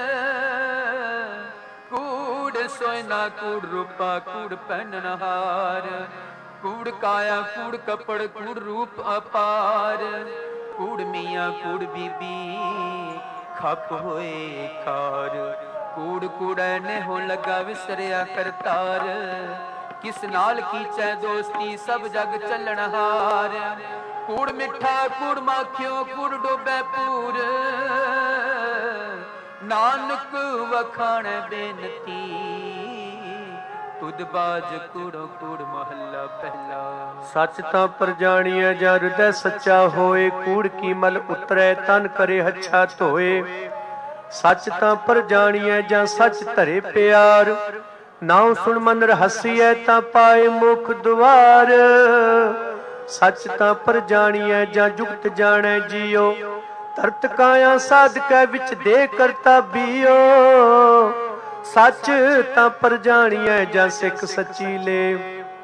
ਕੂੜ ਸੋਇਨਾ ਕੂੜ ਰੂਪਾ ਕੂੜ ਪਹਿਨਨਹਾਰ ਕੂੜ ਕਾਇਆ ਕੂੜ ਕੱਪੜ ਕੂੜ ਰੂਪ ਅਪਾਰ ਕੂੜ ਮੀਆਂ ਕੂੜ ਬੀਬੀ ਖੱਪ ਹੋਏ ਖਾਰ ਕੂੜ ਕੂੜੈ ਨੇ ਹੋਣ ਲੱਗਾ ਵਿਸਰਿਆ ਕਰਤਾਰ ਕਿਸ ਨਾਲ ਕੀਚੈ ਦੋਸਤੀ ਸਭ ਜਗ ਚੱਲਣਹਾਰ ਕੂੜ ਮਿੱਠਾ ਕੂੜ ਮਾਖਿਓ ਕੂੜ ਡੋਬੈ ਪੂਰ ਨਾਨਕ ਵਖਾਣ ਬੇਨਤੀ ਤੁਧ ਬਾਜ ਕੂੜੋ ਕੂੜ ਮਹੱਲਾ ਪਹਿਲਾ।
ਸੱਚ ਤਾਂ ਪਰ ਜਾਣੀਐ ਜਾਂ ਹਿਰਦੈ ਸੱਚਾ ਹੋਏ ਕੂੜ ਕੀ ਮਲ ਉਤਰੈ ਤਨ ਕਰੇ ਹੱਛਾ ਧੋਏ ਸੱਚ ਤਾਂ ਪਰ ਜਾਣੀਐ ਜਾਂ ਸੱਚ ਧਰੇ ਪਿਆਰ ਨਾਉ ਸੁਣ ਮਨ ਰਹਸੀਐ ਤਾਂ ਪਾਏ ਮੁਖ ਦੁਆਰ ਸੱਚ ਤਾਂ ਪਰ ਜਾਣੀਐ ਜਾਂ ਜੁਗਤ ਜਾਣੈ ਜੀਓ ਤਰਤ ਕਾਇਆ ਸਾਧਕੈ ਵਿੱਚ ਦੇ ਕਰਤਾ ਬੀਓ ਸੱਚ ਤਾਂ ਪਰ ਜਾਣੀਐ ਜਾਂ ਸਿੱਖ ਸੱਚੀ ਲੇ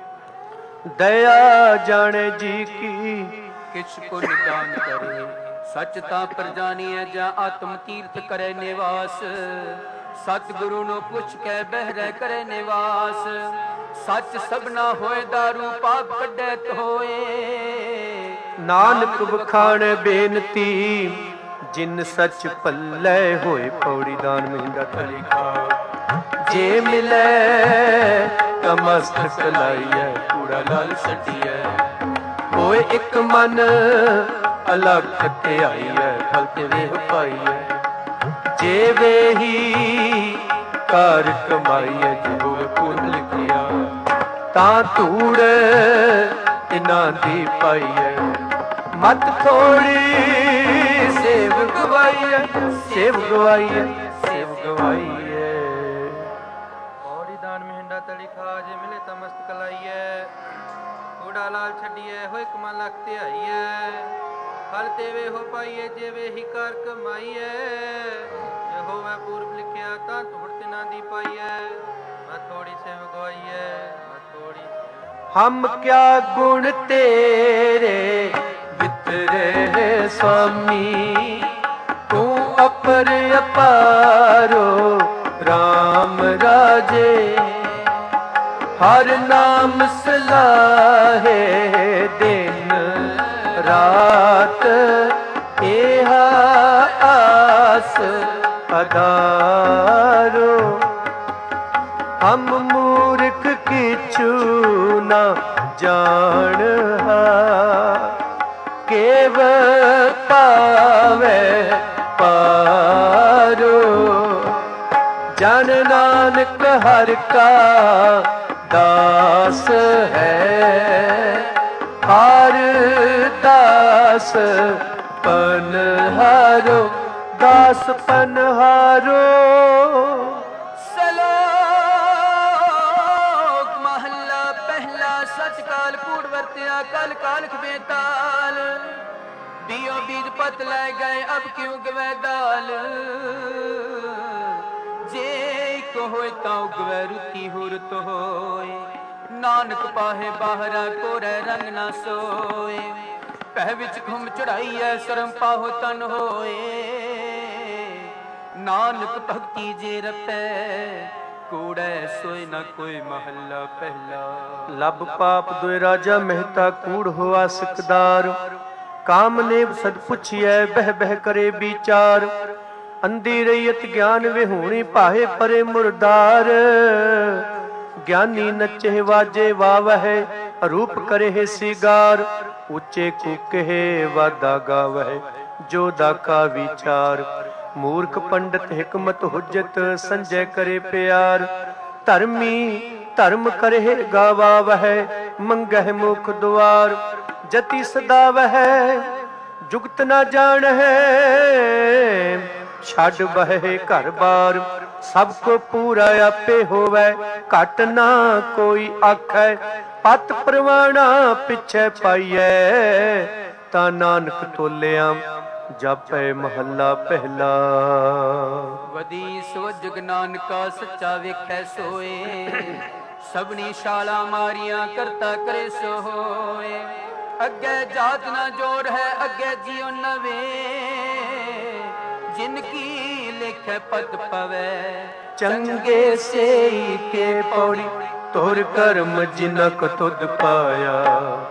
ਦਇਆ ਜਾਣੇ ਜੀ ਕੀ
ਕਿਛ ਪੁੰਨ ਦਾਨ ਕਰੇ ਸੱਚ ਤਾਂ ਪਰ ਜਾਣੀਐ ਜਾਂ ਆਤਮ ਤੀਰਥ ਕਰੇ ਨਿਵਾਸ ਸਤਿਗੁਰੂ ਨੂੰ ਪੁੱਛ ਕੇ ਬਹਿਰੇ ਕਰੇ ਨਿਵਾਸ ਸੱਚ ਸਭਨਾ ਹੋਏ ਦਾਰੂ ਪਾਪ ਕੱਢੈ ਹੋਏ
ਨਾਨਕ ਵਖਾਣ ਬੇਨਤੀ ਜਿਨ ਸੱਚ ਪੱਲੇ ਹੋਏ ਪੌੜੀ ਦਾਨ ਮਹਿੰਦਾ ਤਲਿਖਾ ਜੇ ਮਿਲੈ ਕਮਸਤਕ ਲਾਈਐ ਕੂੜਾ ਲਾਲ ਛੱਡੀਐ ਹੋਏ ਇੱਕ ਮਨ ਅਲੱਗ ਧਿਆਈਐ ਫਲ ਤੇ ਵੇਹ ਪਾਈਐ ਜੇ ਵੇਹੀ ਕਾਰ ਕਮਾਈਐ ਜੇ ਹੋਵੇ ਪੁੰਨ ਲਿਖਿਆ ਤਾਂ ਧੂੜ ਇਨਾਂ ਦੀ ਪਾਈਐ ਮਤ ਥੋੜੀ ਸੇਵ ਗਵਾਈਐ ਸੇਵ ਗਵਾਈਐ ਸੇਵ ਗਵਾਈਐ
ਪੌੜੀ ਦਾਨ ਮਹਿੰਡਾ ਤਲੀ ਖਾ ਜੇ ਮਿਲੇ ਤਾਂ ਮਸਤਕ ਲਾਈਐ ਕੂੜਾ ਲਾਲ ਛੱਡੀਐ ਹੋਏ ਕਮਾ ਲੱਖ ਧਿਆਈਐ ਫਲ ਤੇਵੇ ਹੋ ਪਾਈਐ ਜਿਵੇਂ ਹੀ ਕਰ ਕਮਾਈਐ ਜੇ ਹੋਵੇ ਪੂਰਬ ਲਿਖਿਆ ਤਾਂ ਧੂੜ ਤਿਨਾਂ ਦੀ ਪਾਈਐ ਮੈਂ ਥੋੜੀ ਸੇਵ ਗਵਾਈਐ ਮੈਂ ਥੋੜੀ
ਹਮ ਕਿਆ ਗੁਣ ਤੇਰੇ ਵਿਤਰੇ ਸੁਆਮੀ ਤੂੰ ਅਪਰ ਅਪਾਰੋ ਰਾਮ ਰਾਜੇ ਹਰ ਨਾਮ ਸਲਾਹੇ ਦਿਨ ਰਾਤ ਏਹਾ ਆਸ ਅਦਾਰੋ ਹਮ ਮੂਰਖ ਕਿਛੂ ਨਾ ਜਾਣਹਾ ਕੇਵ ਪਾਵੇ ਪਾਰੋ ਜਨ ਨਾਨਕ ਹਰਿ ਕਾ ਦਾਸ ਹੈ ਹਰ ਦਾਸ ਪਨਹਾਰੋ ਦਾਸ ਪਨਹਾਰੋ।
ਸਲੋਕ ਮਹੱਲਾ ਪਹਿਲਾ ਸਚ ਕਾਲ ਕੂੜ ਵਰਤਿਆ ਕਲ ਕਾਲਖ ਬੇਤਾਲ ਦਿਓ ਬੀਜ ਪਤ ਲੈ ਗਏ ਅਬ ਕਿਉਂ ਗਵੈ ਦਾਲ ਜੇ ਇੱਕ ਹੋਏ ਤਾਂ ਉਗਵੈ ਰੁਤੀ ਹੁਰਤ ਹੋਏ ਨਾਨਕ ਪਾਹੇ ਬਾਹਰਾ ਕੋਰੇ ਰੰਗ ਨਾ ਸੋਏ ਪਹਿ ਵਿੱਚ ਘੁੰਮ ਚੜਾਈ ਐ ਸ਼ਰਮ ਪਾਹੋ ਤਨ ਹੋਏ ਨਾਨਕ ਭਗਤੀ ਜੇ ਰਤੈ ਕੂੜੈ ਸੋਇ ਨ ਕੋਈ ਮਹੱਲਾ ਪਹਿਲਾ।
ਲਬ ਪਾਪ ਦੁਇ ਰਾਜਾ ਮਹਿਤਾ ਕੂੜ ਹੋਆ ਸਿਕਦਾਰ। ਕਾਮ ਨੇਵ ਸਦ ਪੁੱਛੀਐ ਬਹਿ ਬਹਿ ਕਰੇ ਵਿਚਾਰ। ਅੰਧੀ ਰਈਅਤ ਗਿਆਨ ਵਿਹੂਣੀ ਭਾਏ ਪਰੇ ਮੁਰਦਾਰ। ਗਿਆਨੀ ਨਚੇ ਵਾਜੇ ਵਾਵਹਿ ਅਰੂਪ ਕਰੇ ਸਿਗਾਰ। ਉੱਚੇ ਕੂਕਹਿ ਵਾਦਾ ਗਾਵਹਿ ਜੋ ਦਾਕਾ ਵਿਚਾਰ। ਮੂਰਖ ਪੰਡਤ ਹਿਕਮਤ ਹੁਜਤ ਸੰਜੈ ਕਰੇ ਪਿਆਰ। ਧਰਮੀ ਧਰਮ ਕਰਹਿ ਗਾਵਾਵਹਿ ਮੰਗਹਿ ਮੁਖ ਦੁਆਰ। ਜਤੀ ਸਦਾ ਵਹਿ ਜੁਗਤ ਨਾ ਜਾਣਹਿ ਛੱਡ ਬਹਿ ਘਰ ਬਾਰ। ਸਭ ਕੋ ਪੂਰਾ ਆਪੇ ਹੋਵੈ ਘਟ ਨਾ ਕੋਈ ਆਖੈ। ਪਤ ਪ੍ਰਵਾਣਾ ਪਿਛੈ ਪਾਈਐ ਤਾ ਨਾਨਕ ਤੋਲਿਆ ਜਾਪੈ ਮਹੱਲਾ ਪਹਿਲਾ।
ਵਦੀ ਸਵਜਗ ਨਾਨਕਾ ਸੱਚਾ ਵੇਖੈ ਸੋਏ। ਸਭਨੀ ਛਾਲਾ ਮਾਰੀਆਂ ਕਰਤਾ ਕਰੇ ਸੋ ਹੋਏ। ਅੱਗੇ ਜਾਤ ਨਾ ਜੋੜ ਹੈ ਅੱਗੇ ਜਿਉ ਨਵੇਂ। ਜਿਨ ਕੀ ਲਿਖੈ ਪਦ ਪਵੈ
ਚੰਗੇ ਸੇਈ ਕੇ ਪੌੜੀ ਤੁਰ ਕਰਮ ਜਿਨਕ ਤੁਧ ਪਾਇਆ।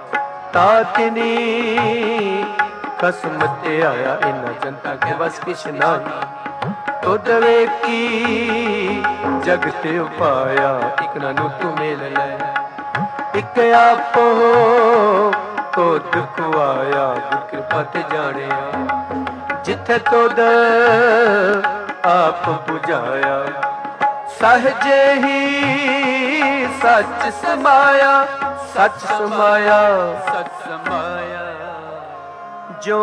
ਤਾਤਿਨੀ ਕਸਮ ਤੇ ਆਇਆ ਇਨ ਜਨਤਾ ਕੇ ਵਸ ਕਿਛ ਨਾਹੀ। ਤੁਧ ਵੇਖੀ ਜਗਤ ਉਪਾਇਆ ਇਕ ਨੂੰ ਤੂੰ ਮੇਲ ਲੈ। ਇਕ ਆਪੋ ਤੁਧ ਖੁਆਇਆ ਗੁਰ ਕਿਰਪਾ ਤੇ ਜਾਣਿਆ। ਜਿੱਥੇ ਤੁਧ ਆਪ 부ਝਾਇਆ ਸਹਜੇ ਹੀ ਸੱਚ ਸਮਾਇਆ। ਸੱਚ ਸਮਾਇਆ
ਸਚ ਸਮਾਇਆ।
ਜੋ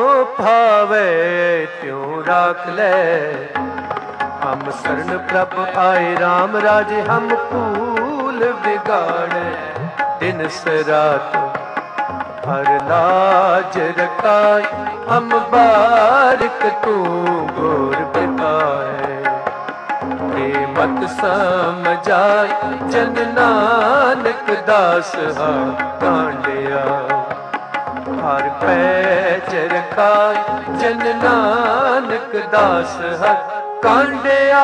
ਭਾਵੇ ਤਿਉ ਰਾਖ ਲੈ। ਹਮ ਸਰਨ ਪ੍ਰਭ ਆਏ ਰਾਮ ਰਾਜੇ ਹਮ ਭੂਲ ਵਿਗਾੜੈ। ਦਿਨ ਸਰਾਤ ਹਰ ਲਾਜ ਰਖਾਇ ਹਮ ਬਾਰਿਕ ਤੂੰ ਗੋਰ ਬਿਤਾਏ। ਤੇ ਮਤ ਸਮਝਾਇ ਜਨ ਨਾਨਕ ਦਾਸ ਹਾ ਕਾਂਡਿਆ। ਹਰ ਪੈਜ ਰਖਾਇ ਜਨ ਨਾਨਕ ਦਾਸ ਹਾ ਕਾਂਡਿਆ।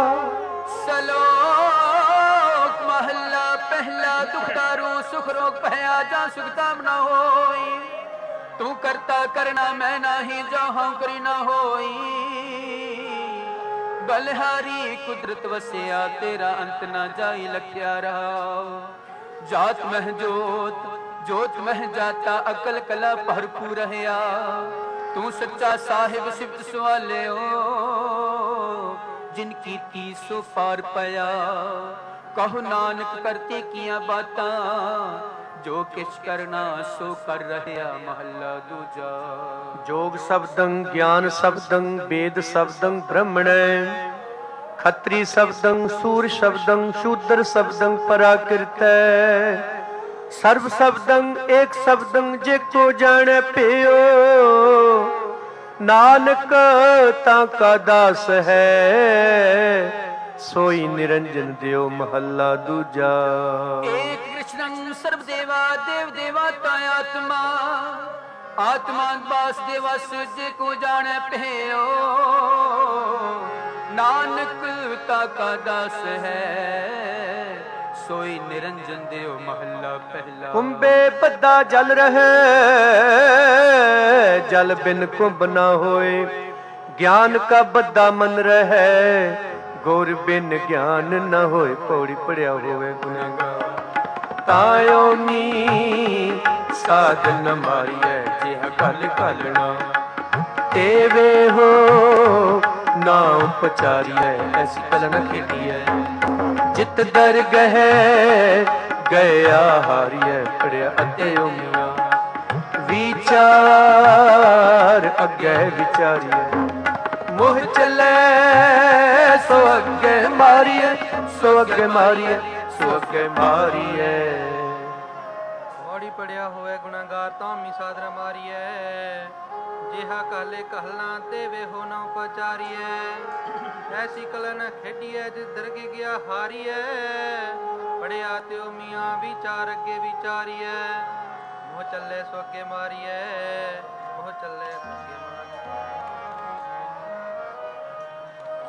ਸਲੋਕ ਮਹੱਲਾ ਪਹਿਲਾ। ਦੁਖ ਦਾਰੂ ਸੁਖ ਰੋਗ ਭਇਆ ਜਾਂ ਸੁਖ ਤਾਮ ਨਾ ਹੋਈ। ਤੂੰ ਕਰਤਾ ਕਰਨਾ ਮੈਂ ਨਾਹੀ ਜਹਾਂ ਕਰੀ ਨਾ ਹੋਈ। ਬਲਿਹਾਰੀ ਕੁਦਰਤ ਵਸਿਆ ਤੇਰਾ ਅੰਤ ਨਾ ਜਾਈ ਲਖਿਆ ਰਹਾ। ਜਾਤ ਮਹਿ ਜੋਤ ਜੋਤ ਮਹਿ ਜਾਤਾ ਅਕਲ ਕਲਾ ਭਰਪੂਰ ਰਹਾ। ਤੂੰ ਸੱਚਾ ਸਾਹਿਬ ਸਿਫਤ ਸਵਾਲਿਓ ਜਿਨ ਕੀਤੀ ਸੋ ਪਾਰ ਪਿਆ। ਕਹੋ ਨਾਨਕ ਕਰਤੇ ਕੀਆਂ ਬਾਤਾਂ ਜੋ ਕਿਛ ਕਰਨਾ ਸੋ ਕਰ ਰਹਿਆ। ਮਹੱਲਾ ਦੂਜਾ।
ਜੋਗ ਸ਼ਬਦੰ ਗਿਆਨ ਸ਼ਬਦੰ ਵੇਦ ਸ਼ਬਦੰ ਬ੍ਰਹਮਣੈ। ਖੱਤਰੀ ਸ਼ਬਦੰ ਸੂਰ ਸ਼ਬਦੰ ਸ਼ੂਦਰ ਸ਼ਬਦੰ ਪਰਾਕਿਰਤੈ। ਸਰਬ ਸ਼ਬਦੰ ਏਕ ਸ਼ਬਦੰ ਜੇ ਕੋ ਜਾਣੈ ਭਿਓ। ਨਾਨਕ ਤਾਂ ਕਾ ਦਾਸ ਹੈ ਸੋਈ ਨਿਰੰਜਨ ਦਿਓ। ਮਹੱਲਾ ਦੂਜਾ।
ਏਕ ਕ੍ਰਿਸ਼ਨੰ ਸਰਬ ਦੇਵਾ ਦੇਵ ਦੇਵਾ ਤਾ ਆਤਮਾ। ਆਤਮਾ ਬਾਸ ਦੇਵਸ ਜੇ ਕੋ ਜਾਣੈ ਭਿਓ। ਨਾਨਕ ਤਾ ਕਾ ਦਾਸ ਹੈ ਸੋਈ ਨਿਰੰਜਨ ਦਿਓ। ਮਹੱਲਾ ਪਹਿਲਾ।
ਕੁੰਭੇ ਬੱਧਾ ਜਲ ਰਹੈ ਜਲ ਬਿਨ ਕੁੰਭ ਨਾ ਹੋਏ। ਗਿਆਨ ਕਾ ਬੱਧਾ ਮਨ ਰਹੈ ਗੁਰ ਬਿਨ ਗਿਆਨ ਨ ਹੋਏ। ਪੌੜੀ ਪੜਿਆ ਹੋਵੇ ਗੁਨਾਹਗਾਰ। ਤਾਇਓ ਨੀ ਸਾਧਨ ਮਾਰੀਐ ਜਿਹ ਕਲ ਕਲਣਾ। ਤੇਵੇ ਹੋ ਨਾ ਉਪਚਾਰੀਐ ਐਸੀ ਕਲ ਨ ਖੇਡੀਐ। ਜਿਤ ਦਰਗਹਿ ਗਿਆ ਹਾਰੀਐ ਪੜਿਆ ਅਤੇ ਉਮੀਆਂ। ਵਿਚਾਰ ਅੱਗੇ ਵਿਚਾਰੀਐ ਮੋਹ ਚੱਲੇ ਸੋ ਅੱਗੇ ਮਾਰੀਐ। ਸੋ ਅੱਗੇ ਮਾਰੀਐ ਸੋ ਅੱਗੇ ਮਾਰੀਐ।
ਪੌੜੀ ਪੜਿਆ ਹੋਵੇ ਗੁਨਾਹਗਾਰ ਤਾਮੀ ਸਾਧਨ ਮਾਰੀਐ। ਜਿਹਾ ਕਾਲੇ कहला देवे हो न उपचारिए। ऐसी कलन खेडिए जिस दरगे गया हारिए। पढ़िया त्यो मियाँ विचार अगे विचारिए। मोह चले सो अगे मारिए। मोह चले सो अगे मारिए।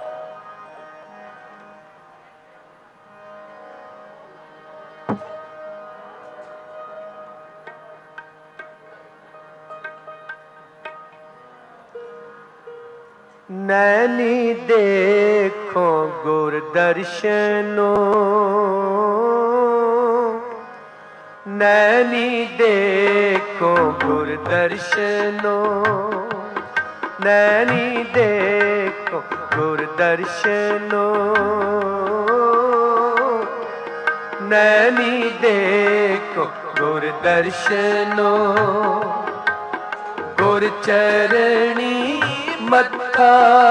नैनी देखो गुर दर्शनो, नैनी देखो गुर दर्शनो, नैनी देखो गुर दर्शनो, नैनी देखो गुर दर्शनो, गुर चरणी मत्था,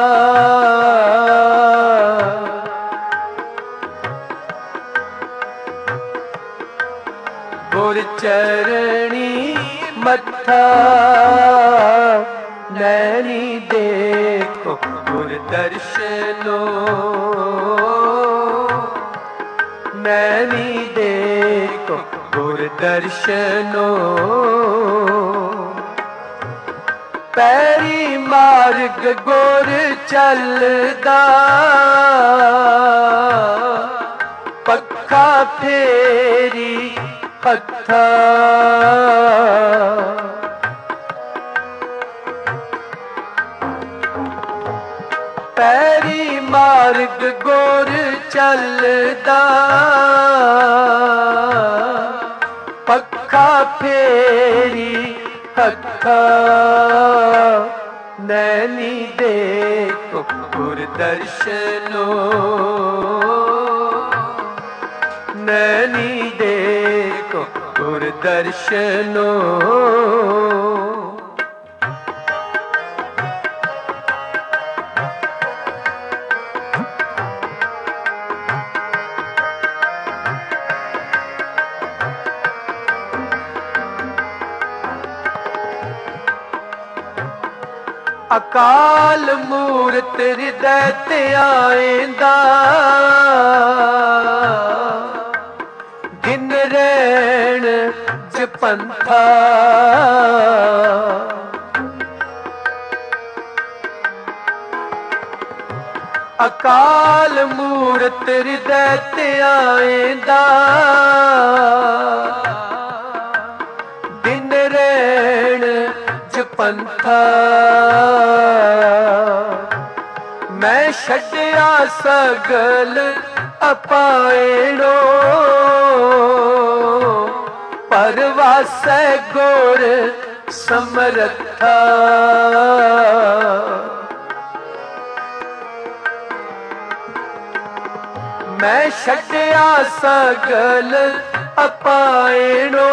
गुर चरणी मत्था, नैनी देखो गुर दर्शनो, नैनी देखो गुर दर्शनो, पैरी मार्ग गुर चलदा, पक्खा फेरी हत्था, पैरी मार्ग गुर चलदा, पक्खा फेरी हत्था, नैनी देखो गुर दर्शनो, नैनी देखो गुर दर्शनो, अकाल मूरत हृदय ते आएंदा, दिन रैण जपंथा, अकाल मूरत हृदय ते आएंदा, दिन रैण जपंथा, मैं छड्या सगल अपाएणो, परवासै गुर समरथा, मैं छड्या सगल अपाएणो,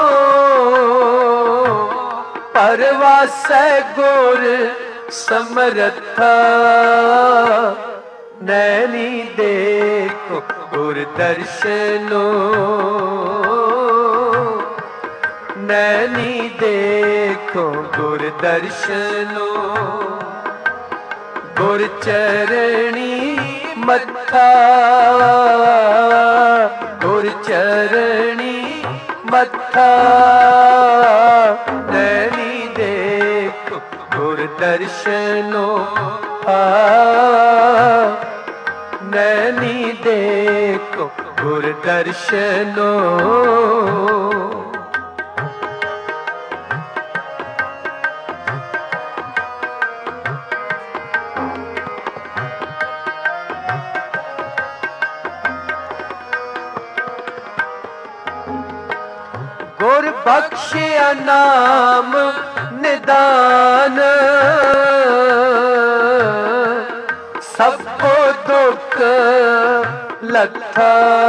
परवासै गुर समरथा, नैनी देखो गुर दर्शनो, नैनी देखो गुर दर्शनो, गुर चरणी मत्था, गुर चरणी मत्था, नैनी देखो गुर दर्शनो, नैनी देखो गुर दर्शनो, गुर बख्शिया नाम निदान, सबको दुख लथा,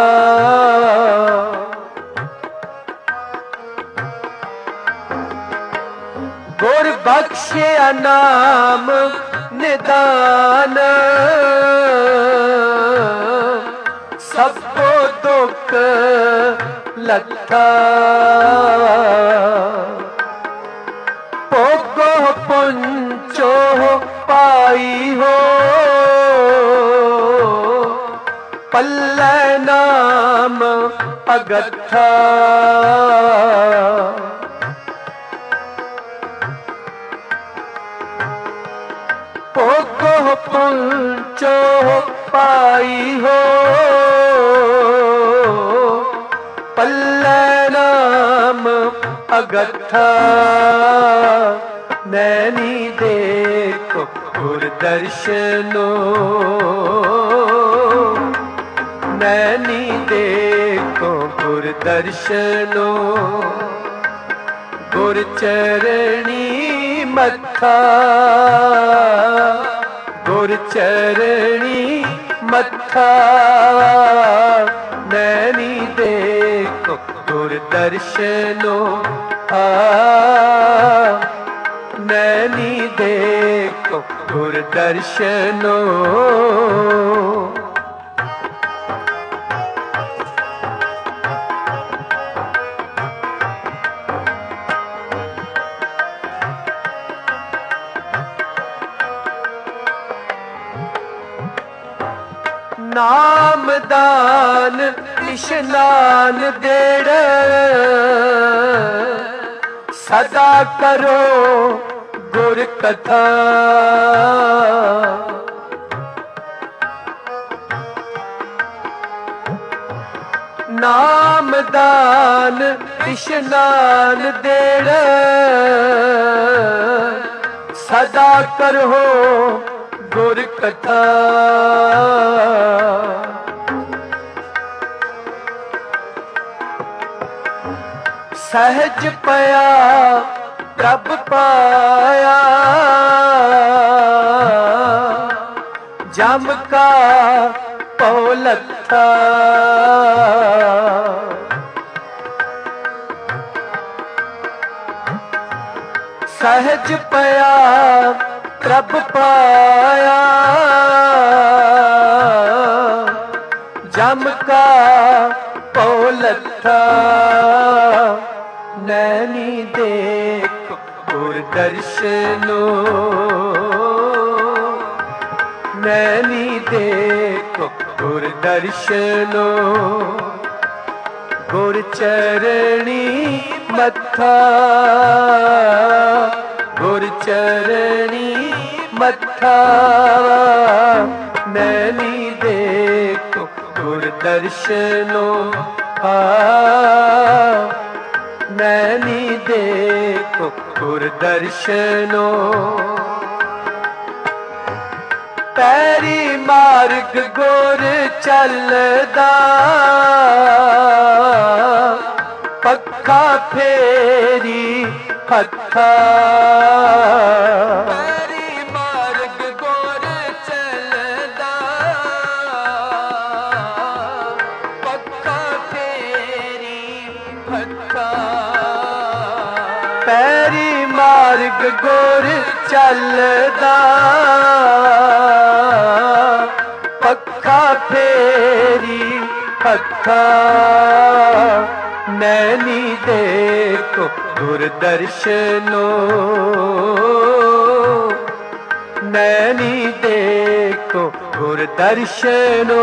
गुर बख्शिया नाम निदान, सबको दुख लथा, भोगो पुंचो पाई हो, पल्ले नाम अगथा, भोगो पुंचो पाई हो, पल्ले नाम अगथा, नैनी देखो गुर दर्शनो नैनी देखो गुर दर्शनो गुर चरणी मत्था गुर चरणी मत्था नैनी देखो गुर दर्शनो नैनी देखो गुर दर्शनो नाम दान इशनान देड़ सदा करो गुर कथा नाम दान इशनान देड़ सदा करो गुर कथा सहज पया प्रभ पाया जम का पौलथा सहज पया प्रभ पाया जम का पौलथा नैनी देखो गुर दर्शनो नैनी देखो गुर दर्शनो गुर चरणी मत्था गुर चरणी मत्था नैनी देखो गुर दर्शनो नैनी देखो गुर दर्शनो पैरी मार्ग गुर चलदा पक्खा फेरी हत्था पैरी मार्ग गुर चलदा पक्खा फेरी हत्था पैरी मार्ग गुर चलदा पक्खा फेरी हत्था नैनी देखो गुर दर्शनो नैनी देखो गुर दर्शनो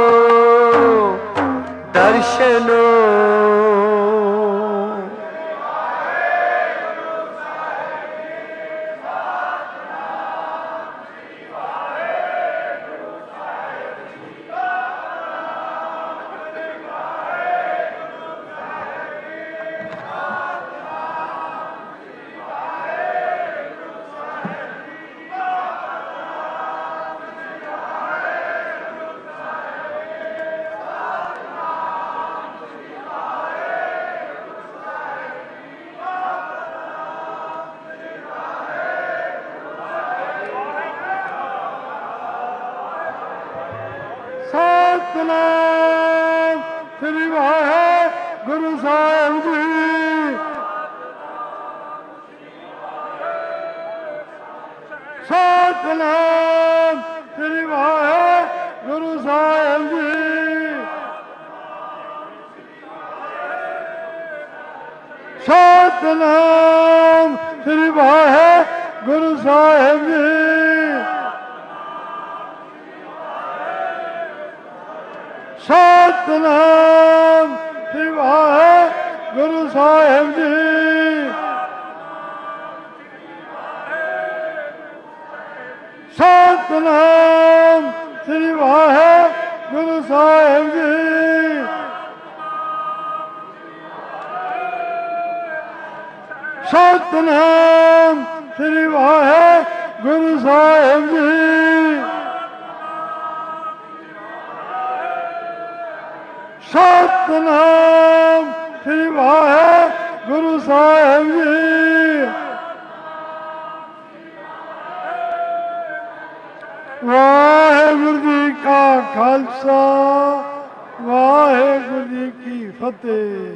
दर्शनो
ਸਤਿਨਾਮ ਸ੍ਰੀ ਵਾਹਿਗੁਰੂ ਸਾਹਿਬ ਜੀ। ਸਤਿਨਾਮ ਸ੍ਰੀ ਵਾਹਿਗੁਰੂ ਸਾਹਿਬ ਜੀ। ਸਤਿਨਾਮ ਸ੍ਰੀ ਵਾਹਿਗੁਰੂ ਸਾਹਿਬ ਜੀ। ਸਤਿਨਾਮ ਸ੍ਰੀ ਵਾਹਿਗੁਰੂ ਸਾਹਿਬ ਜੀ। ਸਤਿਨਾਮ ਸ੍ਰੀ ਵਾਹਿਗੁਰੂ ਸਾਹਿਬ ਜੀ। ਸਤਿਨਾਮ ਸ੍ਰੀ ਵਾਹਿਗੁਰੂ ਸਾਹਿਬ ਸਾਹਿਬ ਜੀ। ਸਤਿਨਾਮ ਸ੍ਰੀ ਵਾਹਿਗੁਰੂ ਸਾਹਿਬ ਜੀ। ਵਾਹਿਗੁਰੂ ਜੀ ਕਾ ਖਾਲਸਾ ਵਾਹਿਗੁਰੂ ਜੀ ਕੀ ਫਤਿਹ।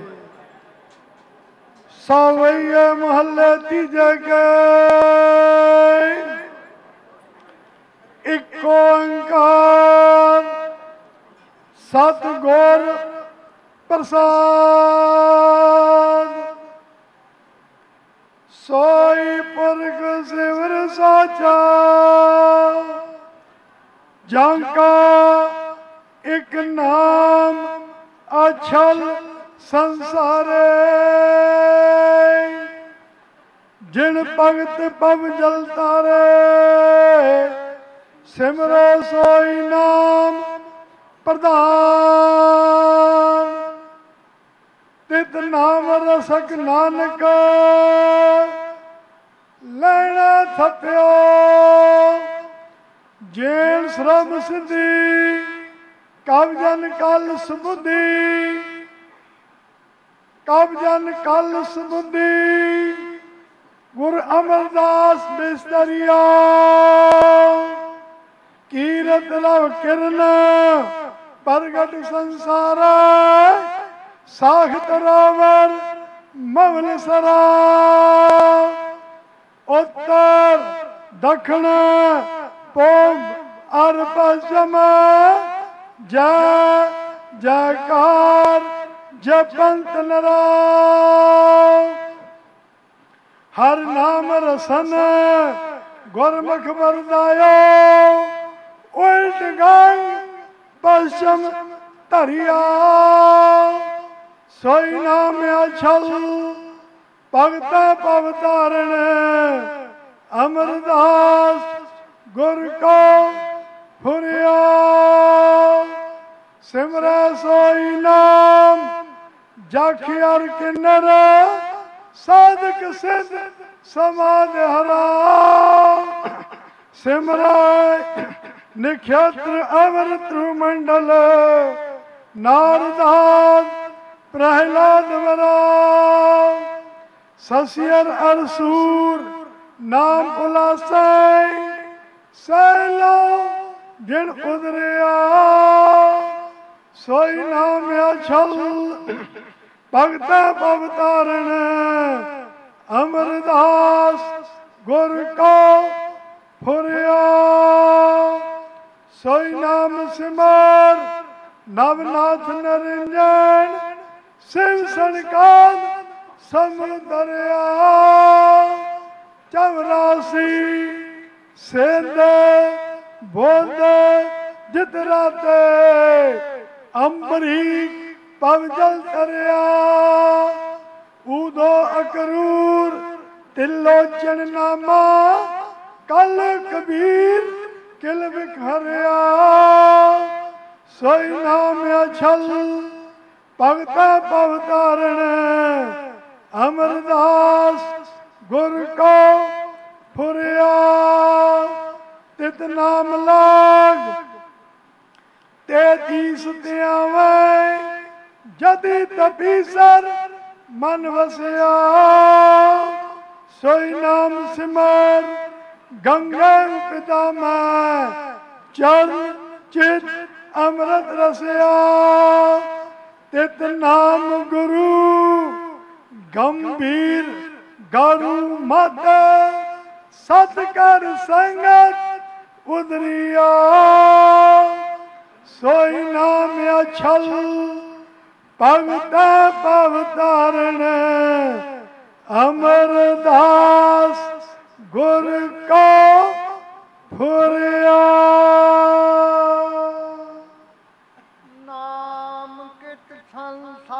ਸਾਵਈਏ ਮਹੱਲੇ ਤੀਜੇ ਕੇ ਇੱਕ ਓੰਕਾਰ ਸਤਿਗੁਰ ਪ੍ਰਸਾਦ। ਸੋਈ ਪੁਰਖ ਸਿਵਰ ਸਾਚਾ ਜਾਂਕਾ ਇੱਕ ਨਾਮ ਅਛਲ ਸੰਸਾਰੇ। ਜਿਨ ਭਗਤ ਪਵ ਜਲ ਤਾਰੇ ਸਿਮਰੋ ਸੋਈ ਨਾਮ ਪ੍ਰਧਾਨ। ਤਿਤ ਨਾਮ ਰਸਕ ਨਾਨਕ ਲੈਣਾ ਥਪਿਓ। ਜੇਨ ਸਰਬ ਸਿੱਧੀ ਕਬ ਜਨ ਕਲ ਸੁਬੁੱਧੀ। ਕਬ ਜਨ ਕਲ ਸੁਬੁੱਧੀ ਗੁਰ ਅਮਰਦਾਸ ਬਿਸਤਰੀਆ। ਕੀਰਤ ਲਵ ਕਿਰਨ ਪ੍ਰਗਟ ਸੰਸਾਰ। ਸਾਖਤ ਰਾਵਰ ਮਵਨ ਸਰਾ। ਉੱਤਰ ਦੱਖਣ ਪੂਬ ਅਰ ਪശ്ਚਿਮ ਜੈ ਜੈਕਾਰ ਜਪੰਤ ਨਰਾ। ਹਰ ਨਾਮ ਰਸਨ ਗੁਰਮੁਖ ਵਰਦਾਇਓ। ਉਲਟ ਗੰਗ ਪശ്ਚਿਮ ਧਰਿਆ। ਸੋਈ ਨਾਮ ਅਛਲ ਭਗਤਾ ਭਵ ਤਾਰਨ। ਅਮਰਦਾਸ ਗੁਰ ਕੋ ਫੁਰਿਆ। ਸਿਮਰੈ ਸੋਈ ਨਾਮ ਜਖ ਅਰ ਕਿੰਨਰ। ਸਾਧਕ ਸਿੱਧ ਸਮਾਧ ਹਰਾ। ਸਿਮਰੈ ਨਿਖੇਤਰ ਅਵਰ ਤ੍ਰਿਮੰਡਲ। ਨਾਰਦਾਦ ਪ੍ਰਹਿਲਾਦ ਵਰਾ। ਸਸਿਅਰ ਅਰਸੂਰ ਨਾਮ ਉਲਾਸੈ। ਸੈਲੋ ਜਿਨ ਉਦਰਿਆ। ਸੋਈ ਨਾਮ ਅਛਲ ਭਗਤਾ ਭਵ ਤਾਰਨ। ਅਮਰਦਾਸ ਗੁਰ ਕੋ ਫੁਰਿਆ। ਸੋਈ ਨਾਮ ਸਿਮਰ ਨਵਨਾਥ ਨਰਿੰਜਨ। ਸਿਵ ਸਨਕਾਦ ਸਮੁਦਰਿਆ। 84 ਸਿੰਧ ਬੁੱਧ ਜਿਤ ਰਾਤੇ। ਅੰਬਰੀਕ ਪਵ ਜਲ ਤਰਿਆ। ਉਦੋ ਅਕਰੂਰ ਤਿਲੋਚਨ ਨਾਮਾ। ਕਲ ਕਬੀਰ ਕਿਲ ਵਿਖਰਿਆ। ਸੋਈ ਨਾਮ ਅਛਲ ਭਗਤਾ ਭਵ ਤਾਰਨ। ਅਮਰਦਾਸ ਗੁਰ ਕੋ ਫੁਰਿਆ। ਤਿਤ ਨਾਮ ਲਾਗ ਤੇਜੀ ਸੁਤਿਆਵੈ। ਜਦੀ ਤਪੀਸਰ ਮਨ ਵਸਿਆ। ਸੋਈ ਨਾਮ ਸਿਮਰ ਗੰਗਾ ਪਿਤਾ ਮੈਂ। ਚਰਨ ਚਿਤ ਅੰਮ੍ਰਿਤ ਰਸਿਆ। ਤਿਤ ਨਾਮ ਗੁਰੂ ਗੰਭੀਰ ਗਰੂ ਮਤ। ਸਤ ਕਰ ਸੰਗਤ ਉਦਰਿਆ। ਸੋਈ ਨਾਮ ਅਛਲ ਭਗਤਾ ਭਵ ਤਾਰਨ। ਅਮਰਦਾਸ ਗੁਰ ਕੋ ਫੁਰਿਆ।
ਨਾਮ ਕਿਤ ਸੰਸਾਰ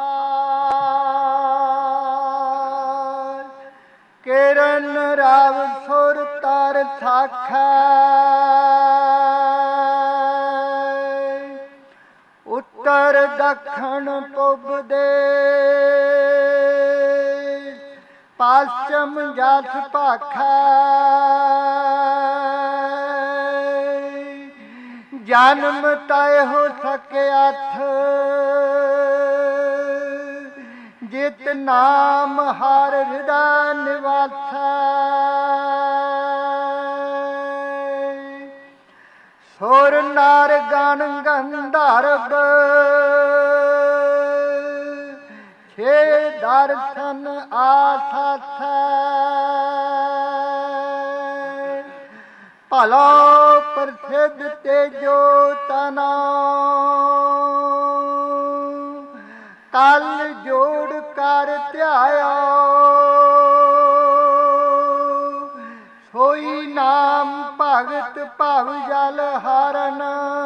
ਕਿਰਨ ਰਵ ਸੁਰ ਤਰ ਸਾਖੈ। ਉੱਤਰ ਦੱਖਣ ਪੂਬ ਦੇਸ਼। ਪশ্ਚਿਮ ਜਸ ਭਾਖੈ। ਜਨਮ ਤੈ ਹੋ ਸਕਿਆਥ ਜਿਤ ਨਾਮ ਹਰ ਹਿਰਦਾ ਨਿਵਾਸੈ ਸੁਰ ਨਰ ਗਣ ਗੰਧਰਵ ਛੇ ਦਰਸ਼ਨ ਆਸਾਥੈ ਭਲਾ ਪ੍ਰਸਿੱਧ ਤੇਜੋ ਤਨਾ ਕਲ ਜੋੜ ਕਰ ਧਿਆਇਆ ਸੋਈ ਨਾਮ ਭਗਤ ਭਵ ਜਲ ਹਰਨ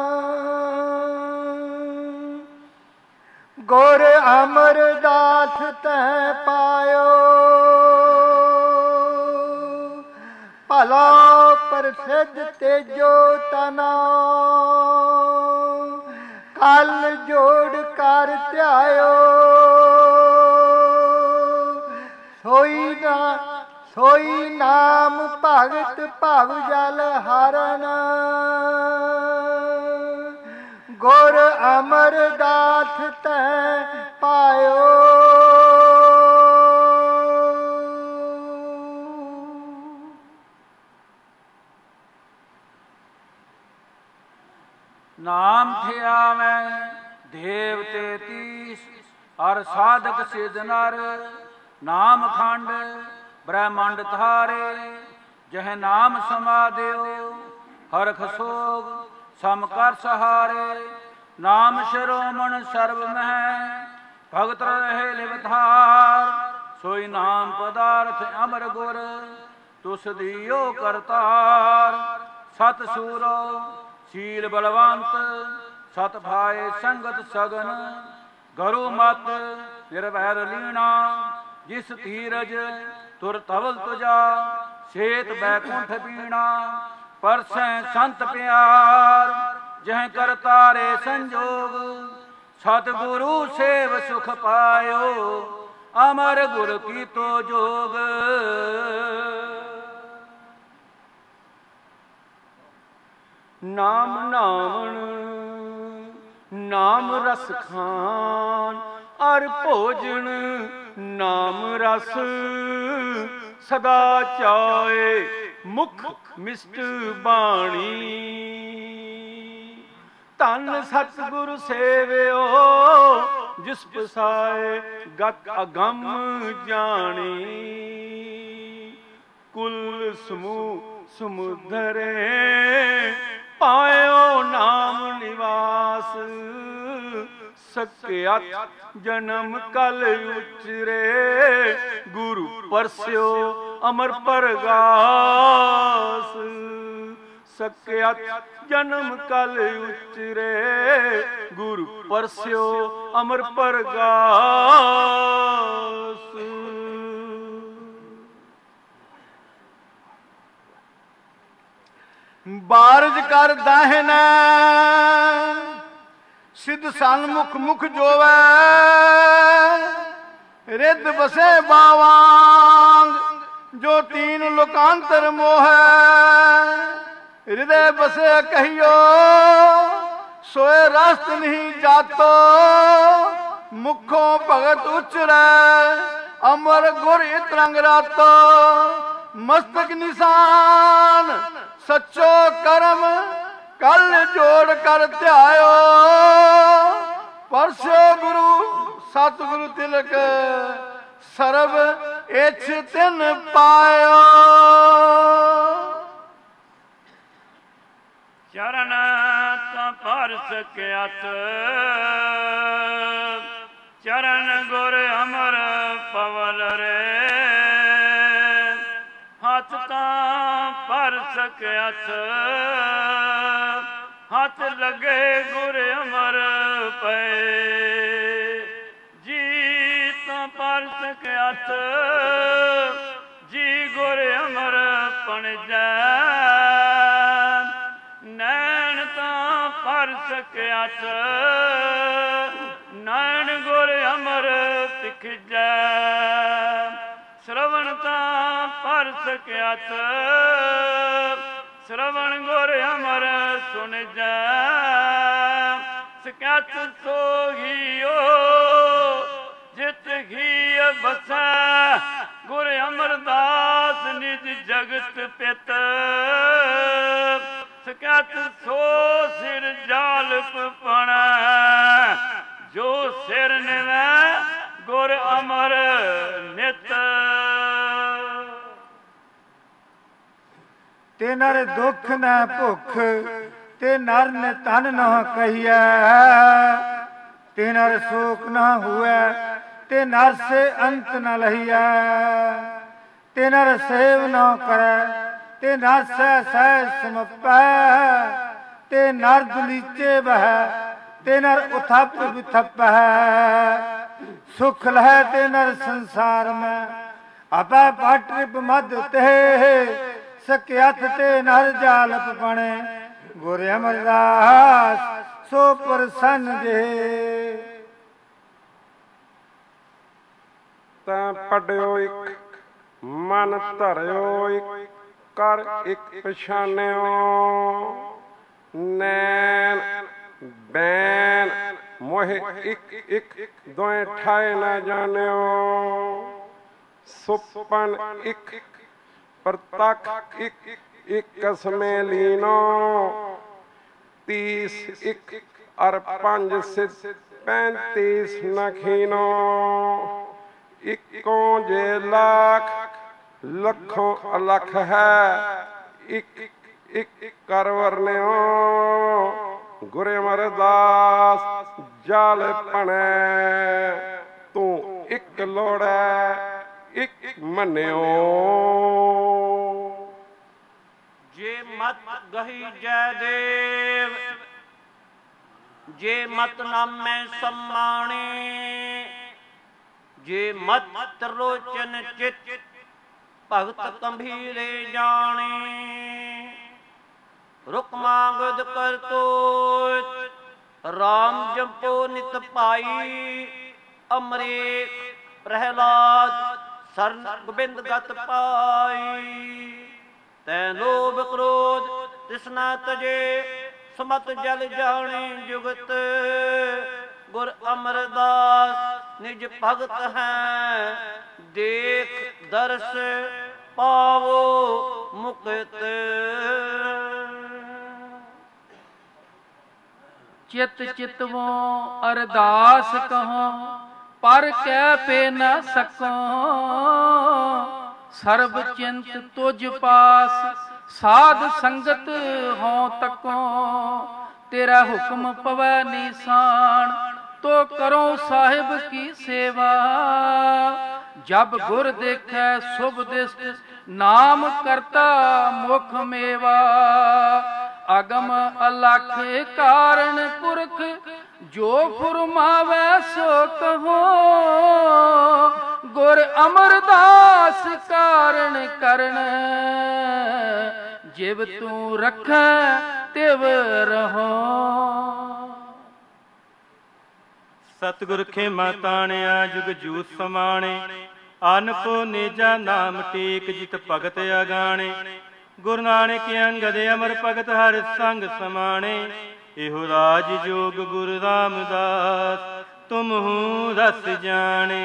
ਗੁਰ ਅਮਰਦਾਸ ਤੈ ਪਾਇਓ ਭਲਾ ਪ੍ਰਸਿੱਧ ਤੇਜੋ ਤਨਾ ਕਲ ਜੋੜ ਕਰ ਧਿਆਇਓ ਸੋਈ ਨਾਮ ਭਗਤ ਭਵ ਜਲ ਹਰਨ ਗੁਰ ਅਮਰਦਾਸ ਤੈ ਪਾਇਓ
ਨਾਮ ਥਿਆਵੈ ਦੇਵ ਤੇ ਤੀਸ ਅਰ ਸਾਧਕ ਸਿਧ ਨਰ ਨਾਮ ਖੰਡ ਬ੍ਰਹਮੰਡ ਧਾਰੇ ਜਹ ਨਾਮ ਸਮਾਦਿਓ ਹਰਖ ਸੋਗ ਸਮ ਕਰ ਸਹਾਰੇ ਨਾਮ ਸ਼ਰੋਮਣ ਸਰਬ ਮਹਿ ਭਗਤ ਰਹੇ ਲਿਵਧਾਰ ਸੋਈ ਨਾਮ ਪਦਾਰਥ ਅਮਰ ਗੁਰ ਤੁਸ ਦੀਓ ਕਰਤਾਰ ਸਤ ਸੂਰੋ ਸੀਲ ਬਲਵੰਤ ਸਤ ਭਾਏ ਸੰਗਤ ਸਗਨ ਗਰੂ ਮਤ ਨਿਰਵੈਰ ਲੀਣਾ ਜਿਸ ਧੀਰਜ ਤੁਰ ਤਵਲ ਤੁਜਾ ਸੇਤ ਬੈਕੁੰਠ ਪੀਣਾ ਪਰਸੈ ਸੰਤ ਪਿਆਰ ਜਹ ਕਰਤਾਰੇ ਸੰਜੋਗ ਸਤਿਗੁਰੂ ਸੇਵ ਸੁਖ ਪਾਇਓ ਅਮਰ ਗੁਰ ਕੀ ਤੋ ਜੋਗ
ਨਾਮ ਨਾਵਣ ਨਾਮ ਰਸ ਖਾਨ ਅਰ ਭੋਜਨ ਨਾਮ ਰਸ ਸਦਾ ਚਾਏ ਮੁਖ ਮਿਸ਼ਟ ਬਾਣੀ ਧੰਨ ਸਤਿਗੁਰ ਸੇਵਿਓ ਜਿਸ ਪਸਾਏ ਗਤ ਅਗੰਮ ਜਾਣੀ ਕੁਲ ਸਮੂਹ ਸਮੁਦਰੇ ਪਾਇਓ ਨਾਮ ਨਿਵਾਸ ਸਕਿਆਤ ਜਨਮ ਕਲ ਉਚਰੇ ਗੁਰੂ ਪਰਸਿਓ ਅਮਰ ਪਰਗਾਸ ਸਕਿਆਤ ਜਨਮ ਕਲ ਉਚਰੇ ਗੁਰੂ ਪਰਸਿਓ ਅਮਰ ਪਰਗਾਸ ਬਾਰਜ ਕਰ ਦਾਹਿਨਾ ਸਿੱਧ ਸਨਮੁਖ ਮੁਖ ਜੋਵੈ ਰਿੱਧ ਬਸੇ ਬਾਵਾਂਗ ਜੋ ਤੀਨ ਲੋਕਾਂਤਰ ਮੋਹੈ ਹਿਰਦੇ ਬਸੇ ਕਹੀਓ ਸੋਏ ਰਸਤ ਨਹੀਂ ਜਾਤੋ ਮੁਖੋਂ ਭਗਤ ਉਚਰੈ ਅਮਰ ਗੁਰ ਇਤਰੰਗ ਰਾਤੋ ਮਸਤਕ ਨਿਸ਼ਾਨ ਸੱਚੋ ਕਰਮ ਕਲ ਜੋੜ ਕਰ ਧਿਆਇਓ ਪਰਸੋ ਗੁਰੂ ਸਤਿਗੁਰੂ ਤਿਲਕ ਸਰਬ ਇਛ ਤਿਨ ਪਾਇਓ
ਚਰਨ ਤਾਂ ਪਰ ਸਕਿਆਤ ਚਰਨ ਗੁਰ ਅਮਰ ਪਵਨ ਰੇ ਹੱਥ ਤਾਂ ਪਰ ਸਕਿਆਤ ਹੱਥ ਲਗੇ ਗੁਰ ਅਮਰ ਪਏ ਜੀ ਤਾਂ ਪਰ ਸਕਿਆਤ ਜੀ ਗੁਰ ਅਮਰ ਪਣਜੈ ਨੈਣ ਤਾਂ ਪਰ ਸਕਿਆਤ ਨੈਣ ਗੁਰ ਅਮਰ ਤਿਖਜੈ ਸ਼ਰਵਣ ਤਾਂ ਪਰ ਸਕਿਆਤ श्रवण गुर अमर सुन जै सकत सोहियो जित घी बसै गुर अमरदास निज जगत पित सकत सो सिर जालप पण जो सिर निवै गुर अमर नित
ते नर दुख न भुख ते नर ने तन न कहिए ते नर शोक न हुए ते नर से अंत न लहिए ते नर सेव न करे ते नर सह समपै ते नर दुलीचे बह ते नर उथप विथप है सुख लह ते नर संसार में अपै पाटृप मद ते सकयत ते नर जालप बने गुर अमरदास सो प्रसन्न जे
तैं पढ़ियो इक मन धरियो इक कर इक पछानियो नैन बैन मोह इक इक दोए ठाए न जानियो सुपन इक प्रतख इक इक कसमे लीनो 30 इक अर 5 सिद्ध 35 नखीनो इकों जे लाख लखों अलख है इक इक कर वरन्यो गुर अमरदास जाल पने तू इक लोड़ै इक मन्यो
जे मत गही जय देव जे मत नामे सम्माने जे मत त्रोचन चित भगत गंभीरे जाने रुक मांगद कर तो राम जपो नित पाई अमरेक प्रहलाद शरण गोबिंद गत पाई तैं लोभ क्रोध तृष्णा तजे सुमत जल जाने जुगत गुर अमरदास निज भगत हैं देख दर्श पावो मुक्त
चित चितवो अरदास कहो पर कै पे न सको सर्ब चिंत तुझ पास साध संगत हो तको तेरा हुक्म पवै निशान तो करो साहिब की सेवा जब गुर देखे शुभ दिष्ट नाम करता मुख मेवा अगम अलखे कारण पुरख जो फुरमावे सो कहो गुर अमरदास कारण करण जिव तू रख तिव रहो
सतगुर खेमा ताणिया जुग जूस समाणे आनको नेजा नाम टेक जित भगत अगाणे गुरु नानक अंगद अमर भगत हर संग समाणे एहो राज जोग गुरु रामदास तुम हूँ रस जाने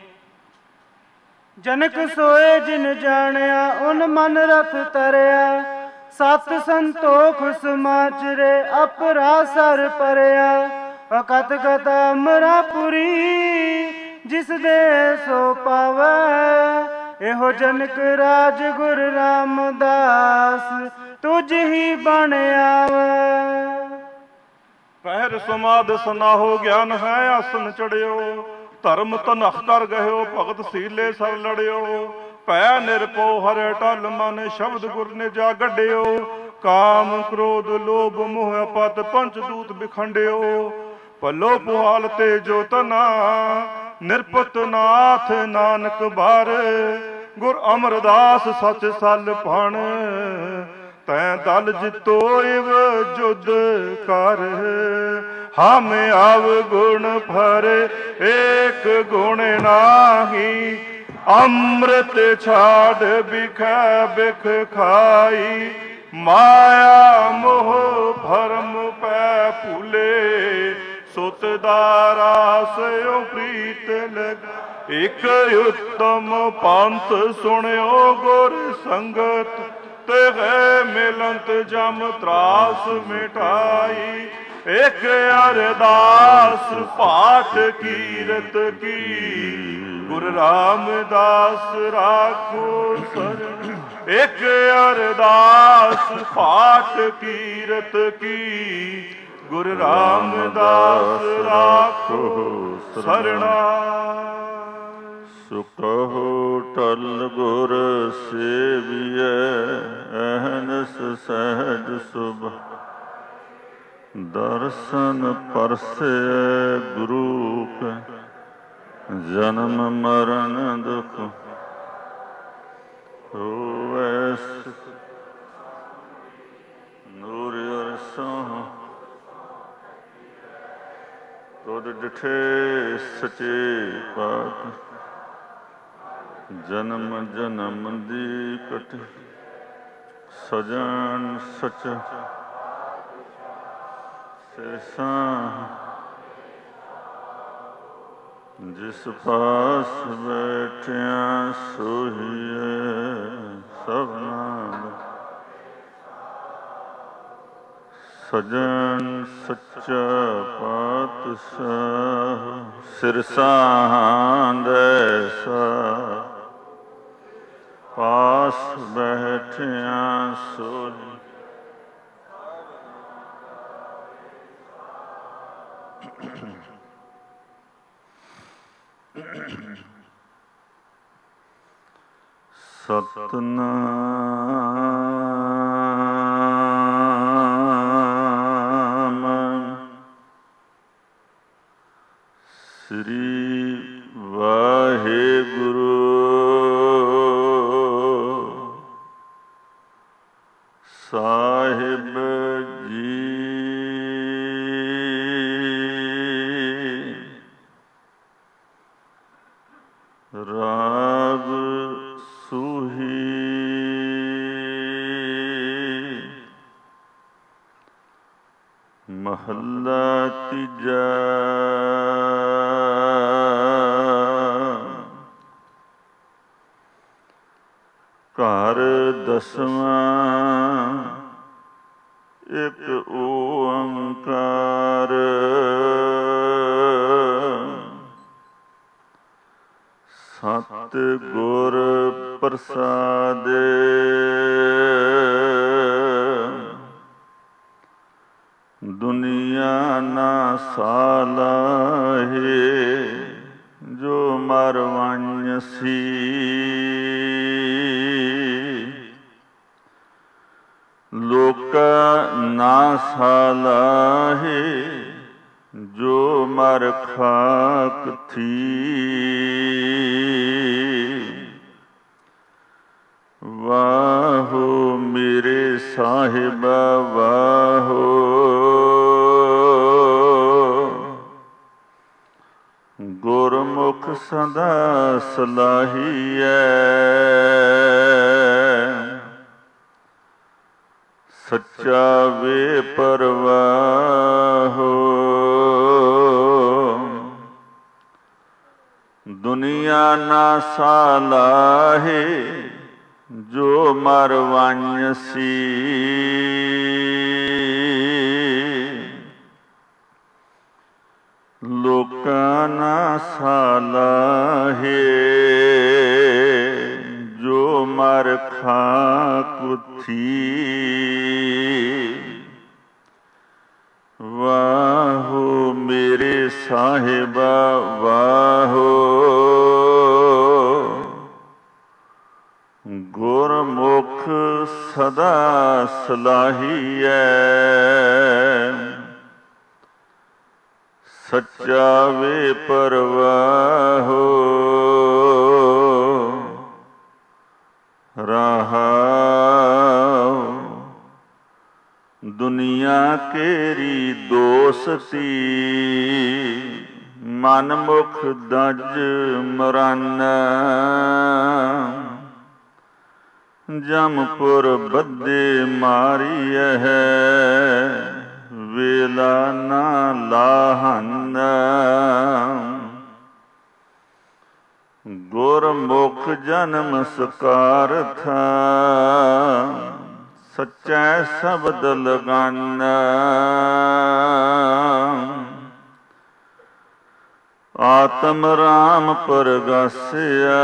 जनक सोए जिन जानिया उन मन रथ तरिया सत संतोख समाचरे अपरा सर परिया अकत कत अमरापुरी जिस दे सो पावै एहो जनक राज गुर रामदास तुझ ही बन आवे
पहर समाध सनाहो ज्ञान है आसन चढ़ियो धर्म तनख कर गयो भगत सीले सर लड़ियो पै निरपो हरे टल मन शब्द गुर ने जा गड्डियो काम क्रोध लोभ मोह पत पंच दूत बिखंडियो पलो पुहाल ते जो तना निरपत नाथ नानक बार गुर अमरदास सच सल फण तैं दल जितो इव जुद कर हम आव गुण फर एक गुण नाही अमृत छाड़ बिख बिख खाई ਮਾਇਆ ਮੋਹ ਭਰਮ ਪੈ ਭੂਲੇ, ਸੁਤ ਦਾ ਰਾਸ ਓ ਪ੍ਰੀਤ ਲਗ। ਇਕ ਉਤਮ ਪੰਥ ਸੁਣਿਓ ਗੁਰ ਸੰਗਤ, ਤੇ ਹੈ ਮਿਲੰਤ ਜਮ ਤਰਾਸ ਮਿਟਾਈ। ਇਕ ਅਰਦਾਸ ਪਾਠ ਕੀਰਤ ਕੀ, ਗੁਰੂ ਰਾਮਦਾਸ ਰਾਖੋ ਸਰਨ। ਇਕ ਅਰਦਾਸ ਪਾਠ ਕੀਰਤ ਕੀ, ਗੁਰੂ ਰਾਮਦਾਸ ਰਾਖੋ ਸਰਣਾ।
ਸੁਖਹੁ ਟਲ ਗੁਰ ਸੇਵੀਐ, ਅਹਨਸ ਸਹਿਜ ਸੁਭ। ਦਰਸ਼ਨ ਪਰਸੈ ਗੁਰੂ ਕੈ, ਜਨਮ ਮਰਨ ਦੁਖ ਹੋਵੈ। ਨੂਰ ਅਰਸੋਂ ਤੁਧ ਡਿਠੇ ਸਚੇ ਪਾਤ, ਜਨਮ ਜਨਮ ਦੀ ਕਟ। ਸਜਣ ਸਚ ਸਿਰਸਾਂ, ਜਿਸ ਪਾਸ ਬੈਠਿਆ ਸੋਹੀਏ ਸਭਨਾ ਦਾ। ਸਜਣ ਸੱਚਾ ਪਾਤਸ਼ਾਹ, ਸਿਰਸਾਂ ਦੈਸਾ। ਪਾਸ ਬੈਠਿਆ ਸੋਹੀ ਸਤਨਾਮ ਸ੍ਰੀ ਵਾਹਿਗੁਰੂ ਸਾਹਿਬ ਜੀ। ਰਾਗ ਸੂਹੀ ਮਹੱਲਾ ਤੀਜਾ। ਘਰ ਦਸਵਾਂ ਇੱਕ ਓੰਕਾਰ, ਸਤਿ ਗੁਰ ਪ੍ਰਸਾਦਿ। ਦੁਨੀਆ ਨਾ ਸਾਲਾਹੇ, ਜੋ ਮਰ ਵੰਸੀ। ਲੋਕਾ ਨਾ ਸਾਲਾਹੇ, ਜੋ ਮਰ ਖਾਕ ਥੀ। ਵਾਹੋ ਮੇਰੇ ਸਾਹਿਬਾ ਵਾਹੋ, ਗੁਰਮੁਖ ਸਦਾ ਸਲਾਹੀਐ। ਸੱਚਾ ਵੇ ਪਰਵਾਹੋ, ਦੁਨੀਆ ਨਾ ਸਾਲਾਹੇ, ਜੋ ਮਰ ਵੰਸੀ। ਲੋਕਾਂ ਨਾ ਸਾਲਾਹੇ, ਜੋ ਮਰ ਖਾਕ ਥੀ। ਵਾਹੋ ਮੇਰੇ ਸਾਹਿਬਾ ਵਾਹੋ, ਗੁਰਮੁਖ ਸਦਾ ਸਲਾਹੀਐ। ਸੱਚਾ ਵੇ ਪਰਵਾਹੋ, ਰਹਾਉ ਦੁਨੀਆ ਕੇਰੀ ਦੋਸਤੀ। ਮਨ ਮੁਖ ਦਜ ਮਰਨ, ਜਮਪੁਰ ਬੱਧੇ ਮਾਰੀਐ ਵੇਲਾ ਨਾ ਲਾਹਨ। ਗੁਰਮੁਖ ਜਨਮ ਸਕਾਰਥ ਸਚੈ ਸ਼ਬਦ ਲਗਨ। ਆਤਮ ਰਾਮ ਪਰਗਾਸਿਆ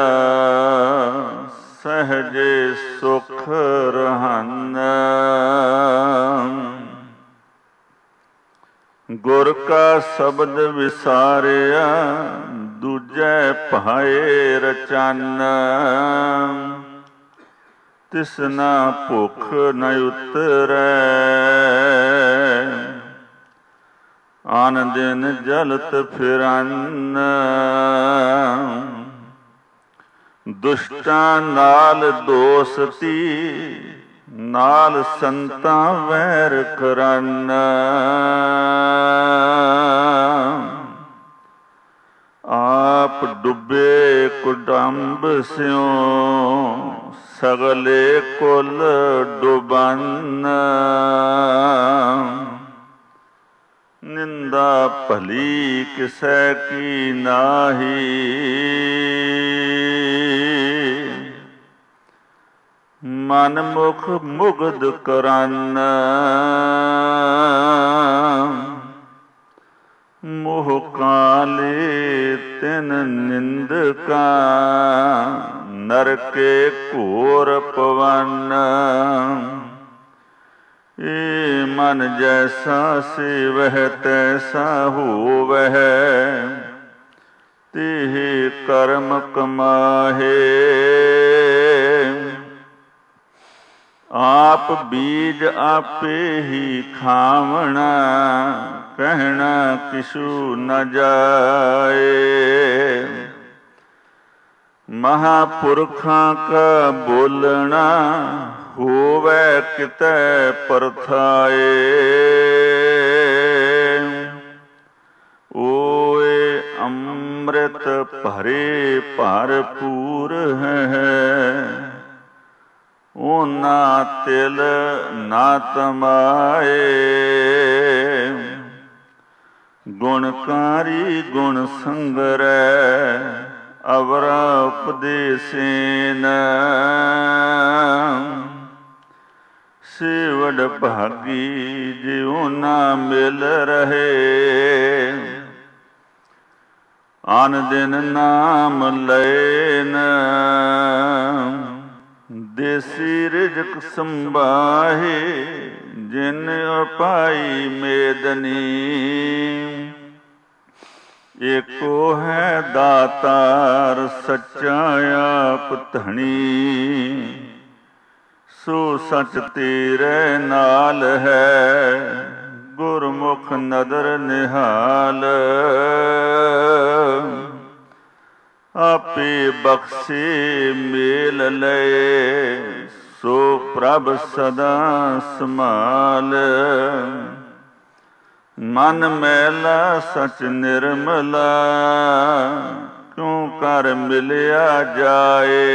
ਸਹਜੇ ਸੁਖ ਰਹਨ। ਗੁਰ ਕਾ ਸ਼ਬਦ ਵਿਸਾਰਿਆ ਦੂਜੈ ਭਾਏ ਰਚਨ। ਤਿਸਨਾ ਭੁਖ ਨ ਉਤਰੈ ਆਨ ਦਿਨ ਜਲਤ ਫਿਰਨ। ਦੁਸ਼ਟਾਂ ਨਾਲ ਦੋਸਤੀ ਨਾਲ ਸੰਤਾਂ ਵੈਰ ਕਰਨ। ਆਪ ਡੁੱਬੇ ਕੁਡੰਬ ਸਿਉ ਸਗਲੇ ਕੁਲ ਡੁਬਨ। ਨਿੰਦਾ ਭਲੀ ਕਿਸੈ ਕੀ ਨਾਹੀ ਮਨ ਮੁਖ ਮੁਗਧ ਕਰਨ। ਮੋਹ ਕਾਲੇ ਤਿਨ ਨਿੰਦਕਾ ਨਰਕੇ ਘੋਰ ਪਵਨ। ਏ ਮਨ ਜੈਸਾ ਸੇਵਹਿ ਤੈਸਾ ਹੋਵਹਿ ਤੇਹ ਕਰਮ ਕਮਾਹੇ। ਆਪ ਬੀਜ ਆਪੇ ਹੀ ਖਾਵਣਾ ਕਹਿਣਾ ਕਿਛੂ ਨ ਜਾਏ। ਮਹਾਂਪੁਰਖਾਂ ਕਾ ਬੋਲਣਾ ਹੋਵੈ ਕਿਤੈ ਪਰਥਾਏ। ਓਏ ਅੰਮ੍ਰਿਤ ਭਰੇ ਭਰਪੂਰ ਹੈ ਓਨਾ ਤਿਲ ਨਾ ਤਮਾਏ। ਗੁਣਕਾਰੀ ਗੁਣ ਸੰਗਰੈ ਅਵਰਾ ਉਪਦੇਸੇਨ। ਸੇਵੜ ਭਾਗੀ ਜਿਉ ਨਾ ਮਿਲ ਰਹੇ ਆਨ ਦਿਨ ਨਾਮ ਲੈਨ। ਦੇਸੀ ਰਿਜਕ ਸੰਭਾਹੇ ਜਿਨ ਉਪਾਈ ਮੇਦਨੀ। ਏਕੋ ਹੈ ਦਾਤਾਰ ਸੱਚਾ ਆਪ ਧਣੀ। ਸੋ ਸਚ ਤੇਰੇ ਨਾਲ ਹੈ ਗੁਰਮੁਖ ਨਦਰ ਨਿਹਾਲ। ਆਪੇ ਬਖਸ਼ੇ ਮੇਲ ਲਏ ਸੋ ਪ੍ਰਭ ਸਦਾ ਸੰਭਾਲ। ਮਨ ਮੈਲਾ ਸਚ ਨਿਰਮਲਾ ਕਿਉ ਕਰ ਮਿਲਿਆ ਜਾਏ।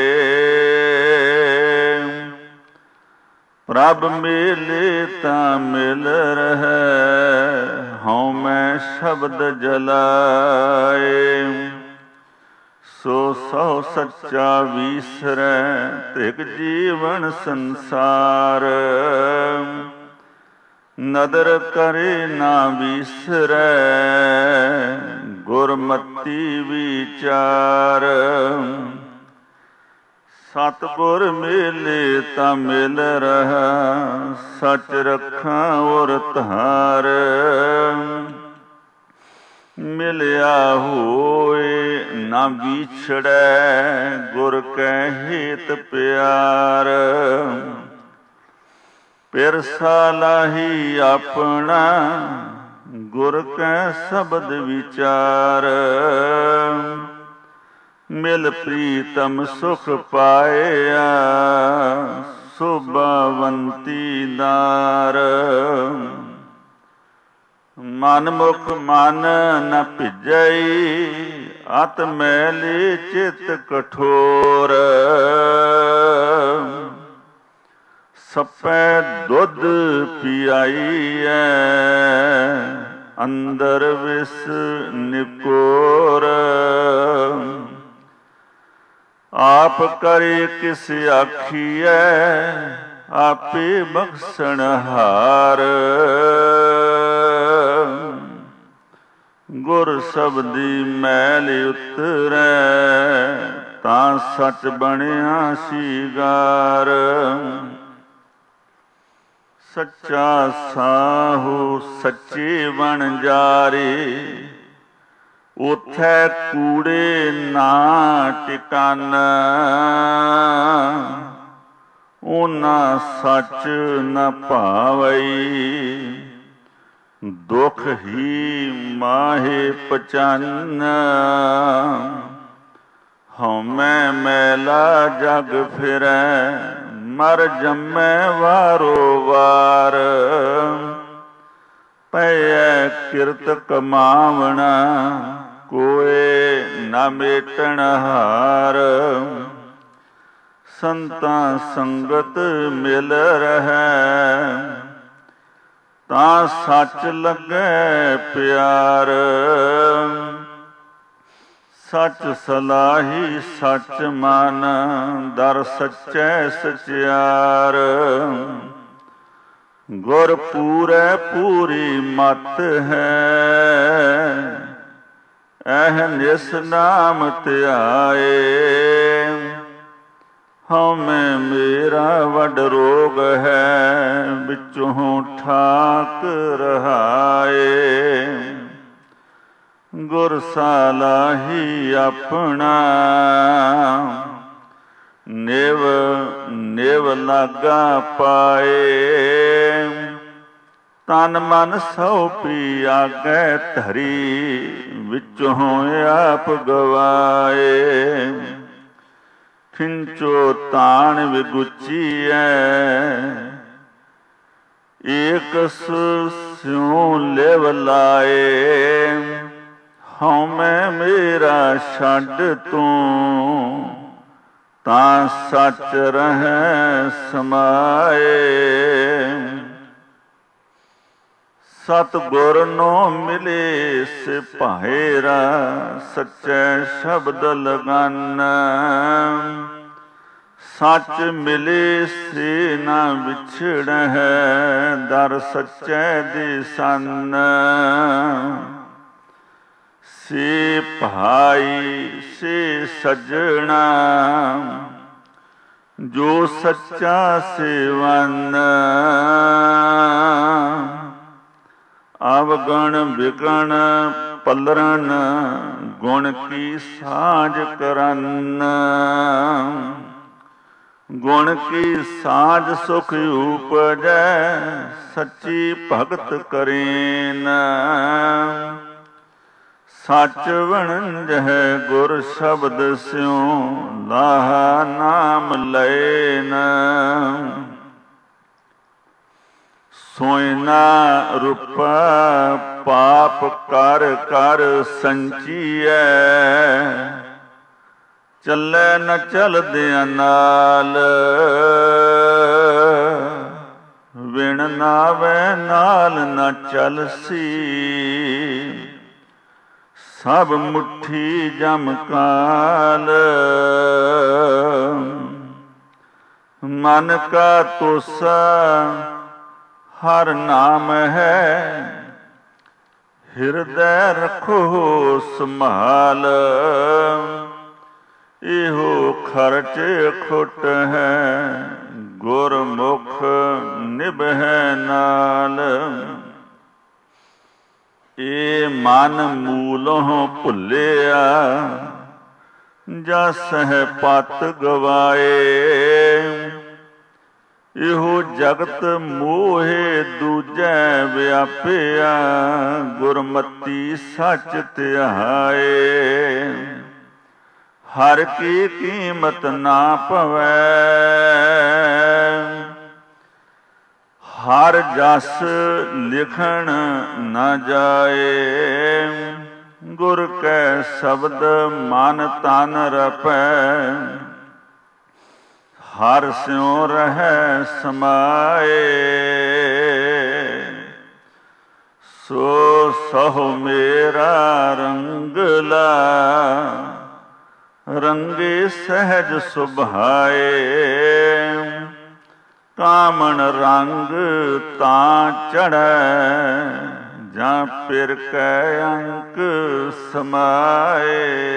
ਪ੍ਰਭ ਮਿਲੇ ਤਾਂ ਮਿਲ ਰਹਿ ਹਉ ਮੈਂ ਸ਼ਬਦ ਜਲਾਏ। ਸੋ ਸੋ ਸੱਚਾ ਵੀਸਰੈ ਧਿਕ ਜੀਵਨ ਸੰਸਾਰ। ਨਦਰ ਕਰੇ ਨਾ ਵੀਸਰੈ ਗੁਰਮਤੀ ਵਿਚਾਰ। ਸਤਿਗੁਰ ਮਿਲੇ ਤਾਂ ਮਿਲ ਰਹਾ ਸਚ ਰੱਖਾਂ ਔਰ ਧਾਰ। ਮਿਲਿਆ ਹੋਏ ਨਾ ਵਿਛੜੈ ਗੁਰ ਕੈ ਹੇਤ ਪਿਆਰ। ਪਿਰਸਾ ਲਾਹੀ ਆਪਣਾ ਗੁਰ ਕੈ ਸ਼ਬਦ ਵਿਚਾਰ। ਮਿਲ ਪ੍ਰੀਤਮ ਸੁਖ ਪਾਇਆ ਸੋਭਾਵੰਤੀ ਦਾਰ। ਮਨ ਮੁਖ ਮਨ ਨ ਭਿਜਈ ਅਤ ਮੈਲੀ ਚਿਤ ਕਠੋਰ। ਸਪੈ ਦੁੱਧ ਪਿਆਈਐ ਅੰਦਰ ਵਿਸ ਨਿਕੋਰ ਆਪ ਕਰੇ ਕਿਸ ਆਖੀਐ ਆਪੇ ਬਖਸ਼ਣ ਹਾਰ ਗੁਰ ਸ਼ਬਦੀ ਮੈਲ ਉਤਰੈ ਤਾਂ ਸੱਚ ਬਣਿਆ ਸ਼ਿੰਗਾਰ ਸੱਚਾ ਸਾਹੂ ਸੱਚੇ ਬਣ ਜਾਰੇ ਉਥੈ ਕੂੜੇ ਨਾ ਟਿਕਾਨਾ ਉਹਨਾਂ ਸੱਚ ਨ ਭਾਵਈ ਦੁਖ ਹੀ ਮਾਹੇ ਪਚਾਨ ਹਉਮੈ ਮੈਲਾ ਜਗ ਫਿਰੈ ਮਰ ਜੰਮੈ ਵਾਰੋ ਵਾਰ ਪਈਐ ਕਿਰਤ ਕਮਾਵਣਾ ਕੋਏ ਨਾ ਮੇਟਣ ਹਾਰ ਸੰਤਾਂ ਸੰਗਤ ਮਿਲ ਰਹੈ ਤਾਂ ਸੱਚ ਲੱਗੈ ਪਿਆਰ ਸੱਚ ਸਲਾਹੀ ਸੱਚ ਮਨ ਦਰ ਸੱਚੈ ਸਚਿਆਰ ਗੁਰ ਪੂਰੈ ਪੂਰੀ ਮਤ ਹੈ ਅਹਨਿਸ ਨਾਮ ਧਿਆਏ ਹਉਮੈ ਮੇਰਾ ਵੱਡ ਰੋਗ ਹੈ ਵਿੱਚੋਂ ਠਾਕ ਰਹਾਏ ਗੁਰ ਸਲਾਹੀ ਆਪਣਾ ਨਿਵ ਨਿਵ ਲਾਗਾ ਪਾਏ ਤਨ ਮਨ ਸਉਪੀ ਆਗੈ ਧਰੀ ਵਿੱਚੋਂ ਆਪ ਗਵਾਏ ਖਿੰਚੋ ਤਾਣ ਵਿਗੁਚੀਐ ਏਕ ਸਿਉ ਲਿਵ ਲਾਏ ਹਉਮੈ ਮੇਰਾ ਛੱਡ ਤੂੰ ਤਾਂ ਸੱਚ ਰਹੈ ਸਮਾਏ ਸਤਿਗੁਰ ਨੂੰ ਮਿਲੇ ਸਿਪਾਹਿਰਾ ਸੱਚੇ ਸ਼ਬਦ ਲਗਨ ਸੱਚ ਮਿਲੇ ਸੇ ਨਾ ਵਿਛੜੈ ਦਰ ਸੱਚੇ ਦੇ ਸੰਨ ਸੇ ਭਾਈ ਸੇ ਸਜਣਾ ਜੋ ਸੱਚਾ ਸੇਵਨ ਅਵਗਣ ਵਿਗਣ ਪਲਰਨ ਗੁਣ ਕੀ ਸਾਂਝ ਕਰਨ ਗੁਣ ਕੀ ਸਾਂਝ ਸੁਖ ਉਪਜੈ ਸੱਚੀ ਭਗਤ ਕਰੇਨ ਸੱਚ ਵਣਜਹਿ ਗੁਰ ਸ਼ਬਦ ਸਿਉ ਲਾਹਾ ਨਾਮ ਲੈਨ ਸੋਇਨਾ ਰੂਪਾ ਪਾਪ ਕਰ ਕਰ ਸੰਚੀਐ ਚੱਲੇ ਨ ਚਲਦਿਆਂ ਨਾਲ ਵਿਣ ਨਾਵੇ ਨਾਲ ਨ ਚਲਸੀ ਸਭ ਮੁਠੀ ਜਮ ਕਾਲ ਮਨ ਕਾ ਤੋਸਾ ਹਰ ਨਾਮ ਹੈ ਹਿਰਦੈ ਰੱਖੋ ਸੰਭਾਲ ਇਹੋ ਖਰਚ ਖੁੱਟ ਹੈ ਗੁਰਮੁਖ ਨਿਭੈ ਨਾਲ ਇਹ ਮਨ ਮੂਲੋਂ ਭੁੱਲਿਆ ਜਸ ਹੈ ਪਤ ਗਵਾਏ ਇਹੋ ਜਗਤ ਮੋਹੇ ਦੂਜੈ ਵਿਆਪਿਆ ਗੁਰਮਤੀ ਸੱਚ ਧਿਆਏ ਹਰ ਕੀ ਕੀਮਤ ਨਾ ਪਵੈ ਹਰ ਜਸ ਲਿਖਣ ਨਾ ਜਾਏ ਗੁਰ ਕੈ ਸ਼ਬਦ ਮਨ ਤਨ ਰਪੈ ਹਰ ਸਿਉ ਰਹਿ ਸਮਾਏ। ਸੋ ਸਹੁ ਮੇਰਾ ਰੰਗਲਾ ਰੰਗੇ ਸਹਿਜ ਸੁਭਾਏ। ਕਾਮਣ ਰੰਗ ਤਾਂ ਚੜ੍ਹੈ ਜਾਂ ਪਿਰ ਕੈ ਅੰਕ ਸਮਾਏ।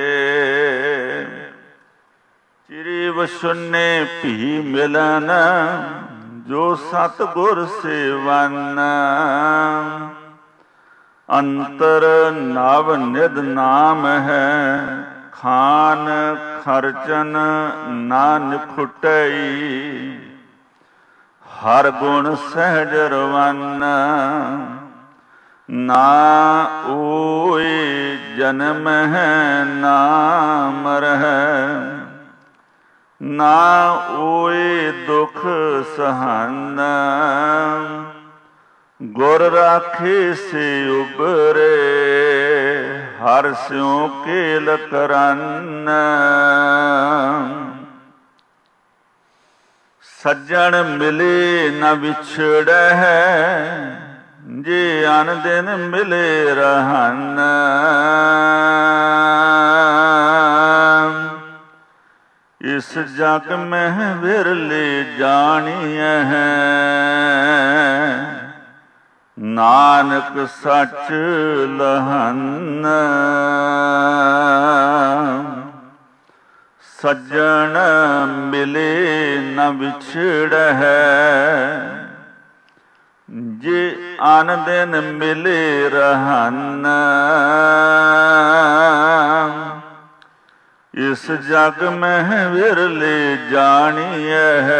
ਚਿਰੀ ਵਸੁਨੇ ਭੀ ਮਿਲਨ ਜੋ ਸਤਿਗੁਰ ਸੇਵਨ। ਅੰਤਰ ਨਵ ਨਿਧ ਨਾਮ ਹੈ ਖਾਨ ਖਰਚਨ ਨਾ ਨਿਖੁਟਈ। ਹਰ ਗੁਣ ਸਹਿਜ ਰਵਨ ਨਾ ਓਏ ਜਨਮ ਹੈ ਨਾ ਮਰਹਿ। ਨਾ ਓਏ ਦੁਖ ਸਹਨ ਗੁਰ ਰਾਖੇ ਸੇ ਉਬਰੇ। ਹਰ ਸਿਉ ਕੇਲ ਕਰਨ ਸੱਜਣ ਮਿਲੇ ਨ ਵਿਛੜੈ। ਜੇ ਅਨ ਦਿਨ ਮਿਲੇ ਰਹਨ ਇਸ ਜਗ ਮਹਿ ਵਿਰਲੇ ਜਾਣੀਐ। ਨਾਨਕ ਸੱਚ ਲਹਨ ਸੱਜਣ ਮਿਲੇ ਨ ਵਿਛੜੈ। ਜੇ ਅਨ ਦਿਨ ਮਿਲੇ ਰਹਨ ਇਸ ਜਗ ਮਹਿ ਵਿਰਲੇ ਜਾਣੀਐ।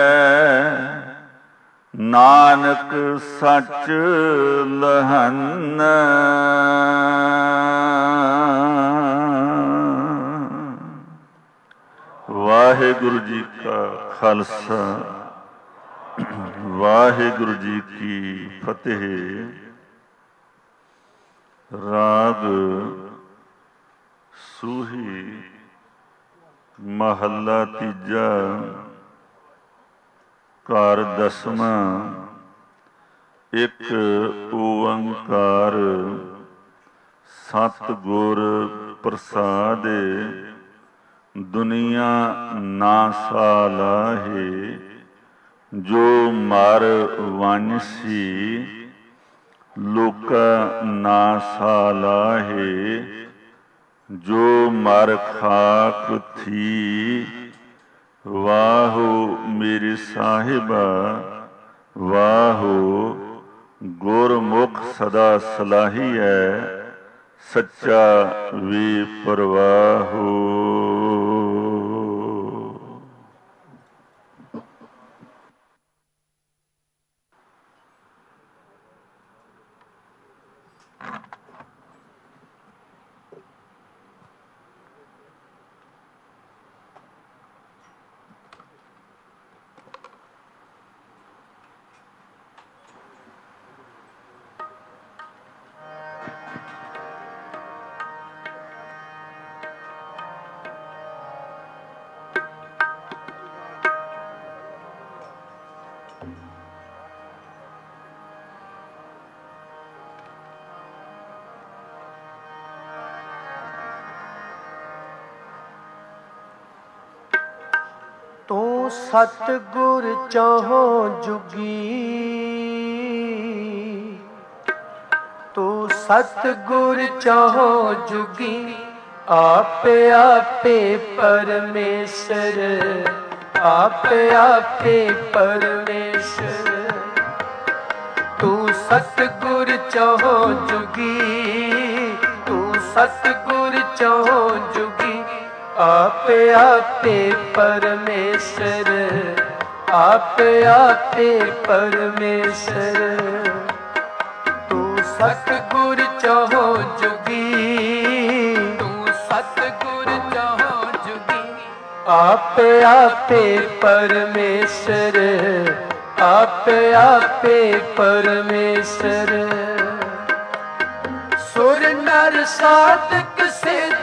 ਨਾਨਕ ਸੱਚ ਲਹਨ ਵਾਹਿਗੁਰੂ ਜੀ ਕਾ ਖਾਲਸਾ ਵਾਹਿਗੁਰੂ ਜੀ ਕੀ ਫਤਿਹ। ਰਾਗ ਸੂਹੀ ਮਹੱਲਾ ਤੀਜਾ ਘਰ ਦਸਵਾਂ। ਇੱਕ ਓੰਕਾਰ ਸਤਿਗੁਰ ਪ੍ਰਸਾਦਿ ਦੁਨੀਆ ਨਾ ਸਾਲਾਹੇ। ਜੋ ਮਰ ਵੰਸੀ ਲੋਕਾ ਨਾ ਸਾਲਾਹੇ। ਜੋ ਮਰ ਖਾਕ ਥੀ ਵਾਹੋ ਮੇਰੀ ਸਾਹਿਬਾ ਵਾਹੋ। ਗੁਰਮੁਖ ਸਦਾ ਸਲਾਹੀਐ ਸੱਚਾ ਵੀ ਪਰਵਾਹੋ।
ਤੂੰ ਸਤਿਗੁਰ ਚਾਹੋ ਜੁਗੀ। ਤੂੰ ਸਤਿਗੁਰ ਚਾਹੋ ਜੁਗੀ। ਆਪੇ ਆਪੇ ਪਰਮੇਸ਼ਰ ਆਪੇ ਆਪੇ ਪਰਮੇਸ਼ਰ। ਤੂੰ ਸਤਿਗੁਰ ਚਾਹੋ ਜੁਗੀ। ਤੂੰ ਸਤਿਗੁਰ ਚਾਹੋ ਜੁਗੀ। ਆਪੇ ਆਪੇ ਪਰਮੇਸ਼ਰ ਆਪੇ ਆਪੇ ਪਰਮੇਸ਼ਰ। ਤੂੰ ਸਤਿਗੁਰ ਚਾਹੋ ਜੁਗੀ। ਤੂੰ ਸਤਿਗੁਰ ਚਾਹੋ ਜੁਗੀ। ਆਪੇ ਆਪੇ ਪਰਮੇਸ਼ਰ ਆਪੇ ਆਪੇ ਪਰਮੇਸ਼ਰ। ਸੁਰ ਨਰ ਸਾਧਕ ਸਿੱਧ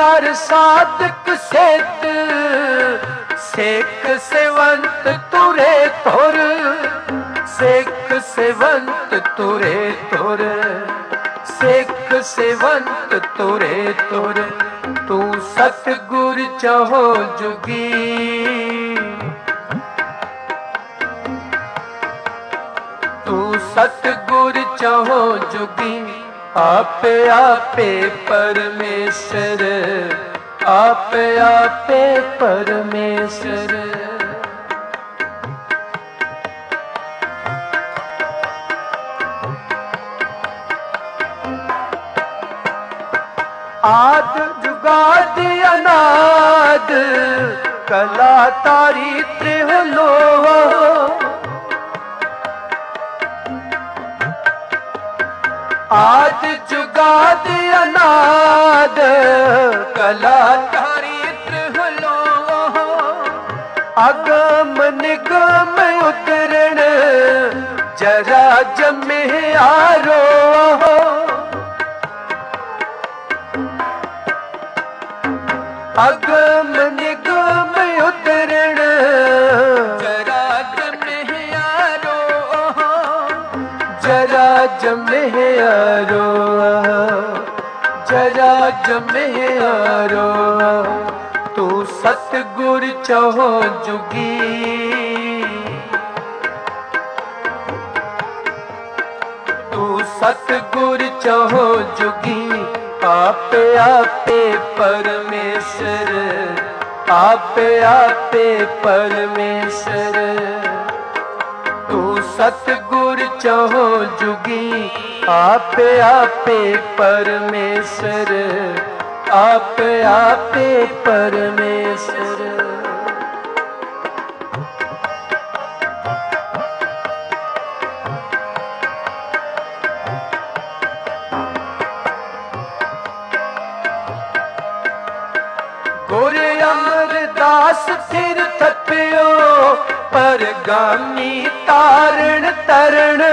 नर साधक सेत सेक सेवंत तुरे तुर सेक सेवंत तुरे तुर सेक सेवंत तुरे तुर तू सतगुर चहो जुगी तू सतगुर चहो जुगी आपे आपे परमेश्वर आपे आपे परमेश्वर आद जुगाद अनाद कला तारी त्रिहलो आद जुगाद अनाद कला तारी त्रिहलो अगम निगम उतरण जरा जमे आरो अगम निगम उतरण जरा जमे आरो जरा जमे आरो जरा जमे आरो तू सतगुर चहो जुगी तू सतगुर चहो जुगी आपे आपे परमेश्वर आपे आपे परमेश्वर तू सतगुर चहो जुगी आपे आपे परमेश्वर आपे आपे परमेश्वर गुर अमरदास फिर थपियो परगामी तारण तरण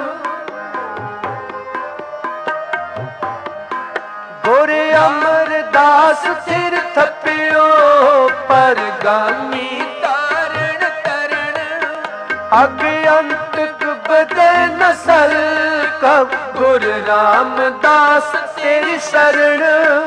गुर अमरदास फिर थपियो परगामी तारण तरण अज्ञंत बदे नसल कब गुर रामदास तेरी शरण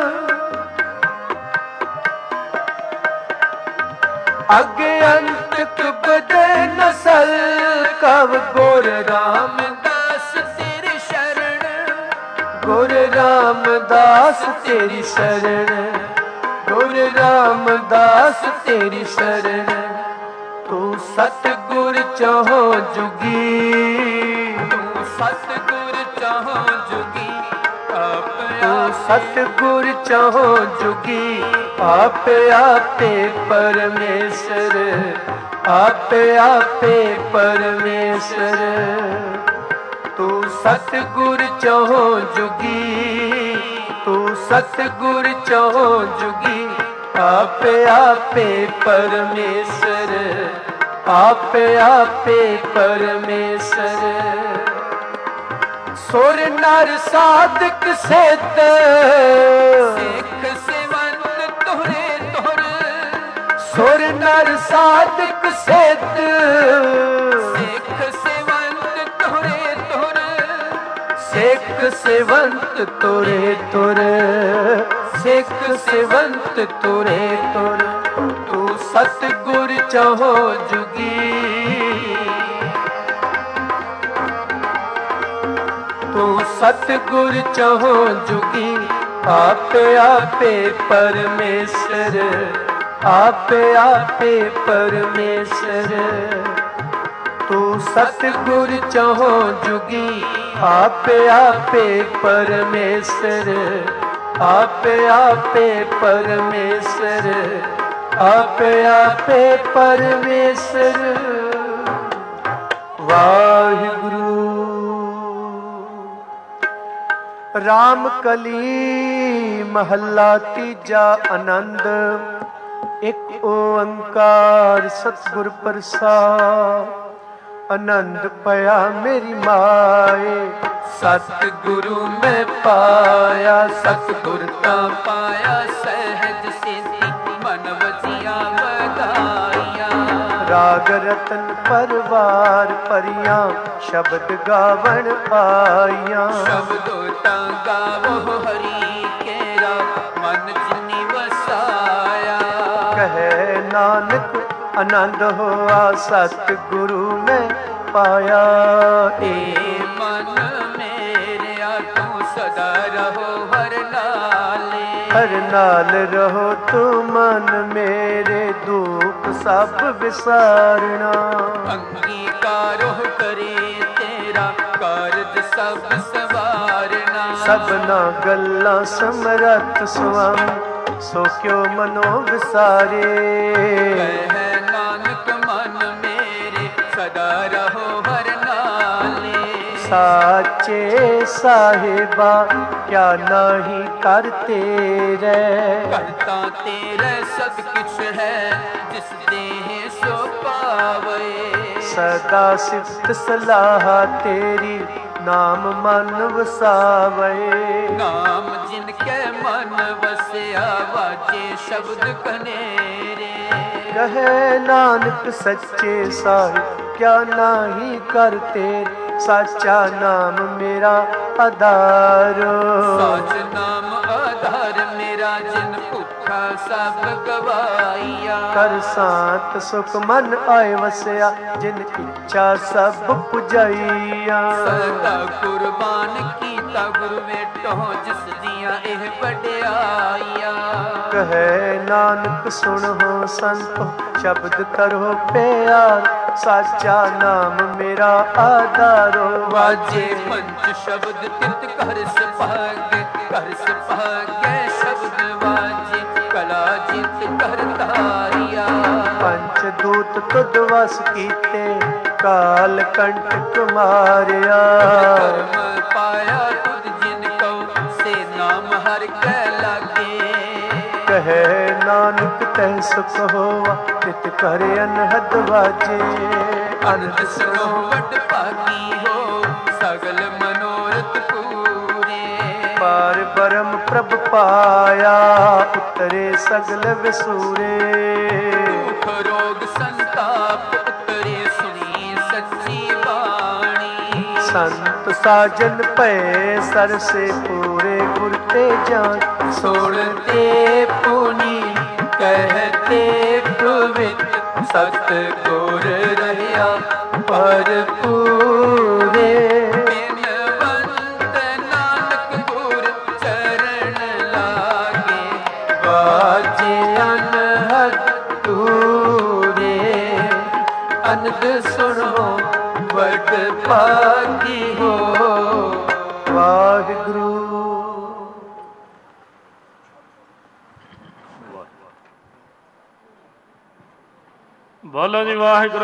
अज्ञंत बदे नसल कब गुर रामदास तेरी शरण गुर रामदास तेरी शरण गुर रामदास तेरी शरण तू सतगुर चहो जुगी तू सतगुर चहो जुगी तू सतगुर चहो जुगी आपे आपे परमेश्वर आपे आपे परमेश्वर तू सतगुर चहो जुगी तू सतगुर चहो जुगी आपे आपे परमेश्वर आपे आपे परमेश्वर सुर नर साधक सेत सेख सेवंत तुरे तुर सुर नर साधक सेत सेख सेवंत तुरे तुर सेख सेवंत तुरे तुर सेख सेवंत तुरे तुर तू सतगुर चहो जुगी तू सतगुर चहो जुगी आपे आपे परमेश्वर आपे आपे परमेश्वर तू सतगुर चहो जुगी आपे आपे परमेश्वर आपे आपे परमेश्वर आपे आपे परमेश्वर वाहिगुरु राम कली महला तीजा आनंद एक ओंकार सतगुर प्रसाद आनंद पया मेरी माए सतगुरु में पाया सतगुर का पाया सह
ਸੇਤੀ ਮਨ ਵਜੀਆਂ ਵਧਾਈਆਂ।
ਰਾਗ ਰਤਨ ਪਰਵਾਰ ਭਰੀਆਂ ਸ਼ਬਦ ਗਾਵਣ ਆਈਆਂ।
ਸ਼ਬਦੋ ਤਾਂ ਗਾਵੋ ਹਰੀ ਕੇਰਾ ਮਨ ਜਿਨੀ ਵਸਾਇਆ।
ਕਹੇ ਨਾਨਕ ਆਨੰਦ ਹੋਆ ਸਤ ਗੁਰੂ ਮੈਂ ਪਾਇਆ।
ਏ ਮਨ ਮੇਰਿਆ ਤੂੰ ਸਦਾ ਰਹੋ ਹਰ ਨਾਲੇ।
ਹਰ ਨਾਲ ਰਹੋ ਤੂੰ ਮਨ ਮੇਰੇ ਦੁੱਖ ਸਭ ਵਿਸਾਰਣਾ।
ਅੰਗੀਕਾਰੋ ਕਰੇ ਤੇਰਾ ਕਾਰਜ ਸਭ ਸਵਾਰਨਾ।
ਸਭਨਾ ਗੱਲਾਂ ਸਮਰੱਥ ਸੁਆਮੀ ਸੋ ਕਿਉ ਮਨੋ ਵਿਸਾਰੇ।
ਕਹਿ ਨਾਨਕ ਮਨ ਮੇਰੇ ਸਦਾ ਰਹੋ ਹਰ ਨਾਲੇ।
ਸਾਚੇ ਸਾਹਿਬਾ ਕਿਆ ਨਾਹੀ ਕਰ ਤੇਰੇ।
ਕਰਤਾ ਤੇਰੇ ਸਭ ਕਿਛ ਹੈ ਜਿਸ ਦੇਹ ਸੋ ਪਾਵੇ।
ਸਦਾ ਸਿਫਤ ਸਲਾਹ ਤੇਰੀ ਨਾਮ ਮਨ ਵਸਾਵੇ।
ਨਾਮ ਜਿਨ ਕੈ ਮਨ ਵਸਿਆ ਵਾਜੇ ਸ਼ਬਦ ਕਨੇਰੇ।
ਕਹੇ ਨਾਨਕ ਸੱਚੇ ਸਾਹਿਬ ਕਿਆ ਨਾਹੀ ਕਰਤੇ। ਸਾਚਾ ਨਾਮ ਮੇਰਾ ਆਧਾਰ।
ਸਾਚ ਨਾਮ ਆਧਾਰ ਮੇਰਾ ਜਿਨ ਭੁੱਖਾ ਸਭ ਗਵਾਈਆ।
ਕਰ ਸਾਤ ਸੁਖ ਮਨ ਆਏ ਵਸਿਆ ਜਿਨ ਇੱਛਾ ਸਭ ਪੁਜਾਈਆ।
ਸਦਾ ਕੁਰਬਾਨ ਕੀਤਾ ਗੁਰੂ ਮੇਟੋ ਜਿਸ ਦੀਆਂ ਇਹ ਵਡਿਆਈਆਂ।
ਕਹੇ ਨਾਨਕ ਸੁਣੋ ਸੰਤੋ ਸ਼ਬਦ ਕਰੋ ਪਿਆਰ। ਸਾਚਾ ਨਾਮ ਮੇਰਾ ਆਧਾਰੋ।
ਵਾਜੇ ਪੰਚ ਸ਼ਬਦ ਤਿਤ ਕਰ ਸੁਭਾਗੇ ਕਰ ਸੁਭਾਗੇ ਸ਼ਬਦ ਵਾਜੇ ਕਲਾ ਜਿਤ ਕਰ ਧਾਰਿਆ।
ਪੰਚ ਦੂਤ ਤੁਧ ਵਸ ਕੀਤੇ ਕਾਲ ਕੰਟਕ ਮਾਰਿਆ।
ਕਰਮ ਪਾਇਆ ਤੁਧ ਜਿਨ ਕਉ ਸੇ ਨਾਮ ਹਰਿ ਕੈ ਲਾਗੇ।
ਕਹੇ ਨਾਨਕ ਤੈ ਸੁਖ ਹੋਵਾ ਤਿਤ ਕਰ ਅਨਹਦ ਵਾਜੇ।
ਅਨੰਦ ਸੁਣੋ ਵਡ ਭਾਗੀ ਹੋ ਸਗਲ ਮਨੋਰਥ ਪੂਰੇ।
ਪਾਰ ਬ੍ਰਹਮ ਪ੍ਰਭ ਪਾਇਆ ਉਤਰੇ ਸਗਲ ਵਿਸੂਰੇ।
ਦੁਖ ਰੋਗ ਸੰਤਾਪ ਉਤਰੇ ਸੁਣੀ ਸੱਚੀ ਬਾਣੀ।
ਸੰਤ ਸਾਜਨ ਭਏ ਸਰਸੇ ਪੂਰੇ ਗੁਰ ਤੇ ਜਾਨ।
ਸੁਣਤੇ ਪੁਨੀ ਕਹਤੇ ਪਵਿੱਤ ਸਤ ਗੁਰ ਰਹਿਆ
ਭਰਪੂਰੇ।
ਬਿਨਵੰਤ ਨਾਨਕ ਗੁਰ ਚਰਨ ਲਾਗੇ
ਵਾਜੇ ਅਨਹਦ ਤੂਰੇ। ਅਨੰਦ ਸੁਣੋ ਵਡ ਭਾਗੀ ਹੋ। ਵਾਹਿਗੁਰੂ।
ਬੋਲੋ ਜੀ ਵਾਹਿਗੁਰੂ।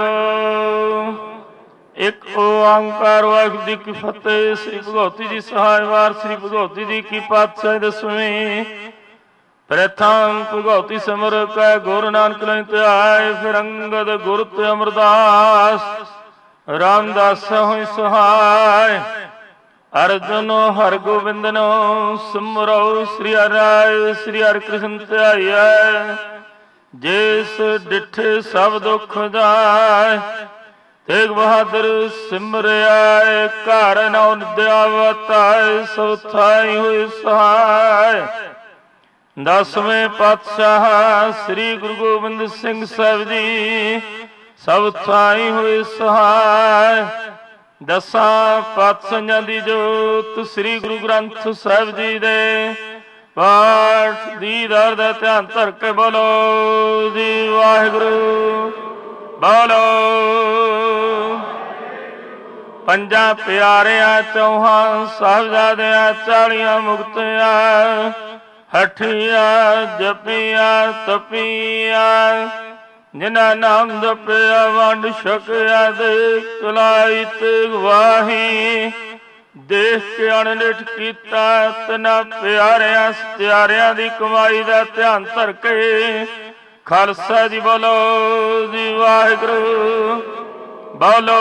ਇੱਕ ਓੰਕਾਰ ਵਾਹਿਗੁਰੂ ਜੀ ਕੀ ਫਤਿਹ। ਸ੍ਰੀ ਭਗਵਤੀ ਜੀ ਸਹਾਇ ਵਾਰ ਸ੍ਰੀ ਭਗਵਤੀ ਜੀ ਕੀ ਪਾਤਸ਼ਾਹੀ ਦਸਵੀਂ। ਪ੍ਰਥਮ ਭਗਵਤੀ ਸਿਮਰ ਕੈ ਗੁਰੂ ਨਾਨਕ ਲਈ ਧਿਆਏ। ਫਿਰ ਅੰਗਦ ਗੁਰ ਤੇ ਅਮਰਦਾਸ ਰਾਮਦਾਸ ਹੋਇ ਸਹਾਇ। ਅਰਜੁਨ ਹਰਿ ਗੋਬਿੰਦ ਨੂੰ ਸਿਮਰੋ ਸ੍ਰੀ ਹਰਿ ਰਾਇ ਸ੍ਰੀ ਹਰਿ ਕ੍ਰਿਸ਼ਨ ਧਿਆਈਐ। ਜਿਸ ਡਿਠੇ ਸਭ ਦੁਖ ਜਾਇ ਤੇਗ ਬਹਾਦਰ ਸਿਮਰਿਆ। ਘਰ ਨਉ ਨਿਦਿਆ ਵਤਾਇ ਸਭ ਥਾਈ ਹੋਇ ਸਹਾਇ। ਦਸਵੇਂ ਪਾਤਸ਼ਾਹ ਸ੍ਰੀ ਗੁਰੂ ਗੋਬਿੰਦ ਸਿੰਘ ਸਾਹਿਬ ਜੀ ਸਭ ਥਾਈ ਹੋਇ ਸਹਾਇ। ਦਸਾਂ ਪਾਤਸ਼ਾਹਾਂ ਦੀ ਜੋਤ ਸ੍ਰੀ ਗੁਰੂ ਗ੍ਰੰਥ ਸਾਹਿਬ ਜੀ ਦੇ ਪਾਠ ਦੀਦਾਰ ਦਾ ਧਿਆਨ ਧਰ ਕੇ ਬੋਲੋ ਜੀ ਵਾਹਿਗੁਰੂ। ਬੋਲੋ ਪੰਜਾਂ ਪਿਆਰਿਆਂ ਚੌਹਾਂ ਸਾਹਿਬਜ਼ਾਦਿਆਂ 40 ਮੁਕਤਿਆਂ ਹਠੀਆਂ ਜਪੀਆਂ ਤਪੀਆਂ। ਜਿਨ੍ਹਾਂ ਨਾਮ ਜਪਿਆ ਵੰਡ ਛਕਿਆ ਦੇ ਕਲਾਈ ਤੇ ਗਵਾਹੀ। ਦੇਖ ਕੇ ਅਣਨਿਠ ਕੀਤਾ ਤਨਾ ਪਿਆਰਿਆਂ ਸਤਿਆਰਿਆਂ ਦੀ ਕਮਾਈ ਦਾ ਧਿਆਨ ਧਰ ਕੇ ਖਾਲਸਾ ਜੀ ਬੋਲੋ ਜੀ ਵਾਹਿਗੁਰੂ। ਬੋਲੋ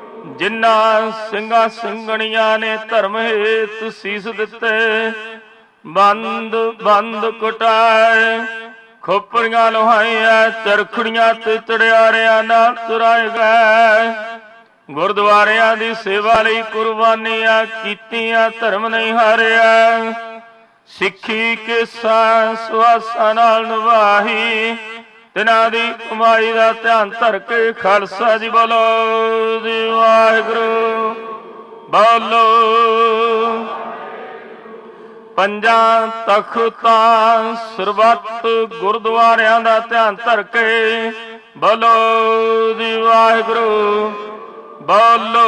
ਜਿਨ੍ਹਾਂ ਸਿੰਘਾਂ ਸਿੰਘਣੀਆਂ ਨੇ ਧਰਮ ਹੇਤ ਸੀਸ ਦਿੱਤੇ ਬੰਦ ਬੰਦ ਕੁਟਾਏ ਖੋਪੜੀਆਂ ਲੋਹਾਈਆਂ ਚਰਖੜੀਆਂ ਤੇ ਚੜਿਆਰਿਆਂ ਨਾਲ ਤੁਰਾਏ ਗਏ। ਗੁਰਦੁਆਰਿਆਂ ਦੀ ਸੇਵਾ ਲਈ ਕੁਰਬਾਨੀਆਂ ਕੀਤੀਆਂ, ਧਰਮ ਨਹੀਂ ਹਾਰਿਆ। ਸਿੱਖੀ ਕੇਸਾਂ ਸੁਆਸਾਂ ਨਾਲ ਨਿਭਾਈ, ਤਿਨਾਂ ਦੀ ਕਮਾਈ ਦਾ ਧਿਆਨ ਧਰ ਕੇ ਖਾਲਸਾ ਜੀ ਬੋਲੋ ਜੀ ਵਾਹਿਗੁਰੂ ਬੋਲੋ। ਪੰਜਾਂ ਤਖਤਾਂ ਸਰਬੱਤ ਗੁਰਦੁਆਰਿਆਂ ਦਾ ਧਿਆਨ ਧਰ ਕੇ ਬੋਲੋ ਜੀ ਵਾਹਿਗੁਰੂ ਬੋਲੋ।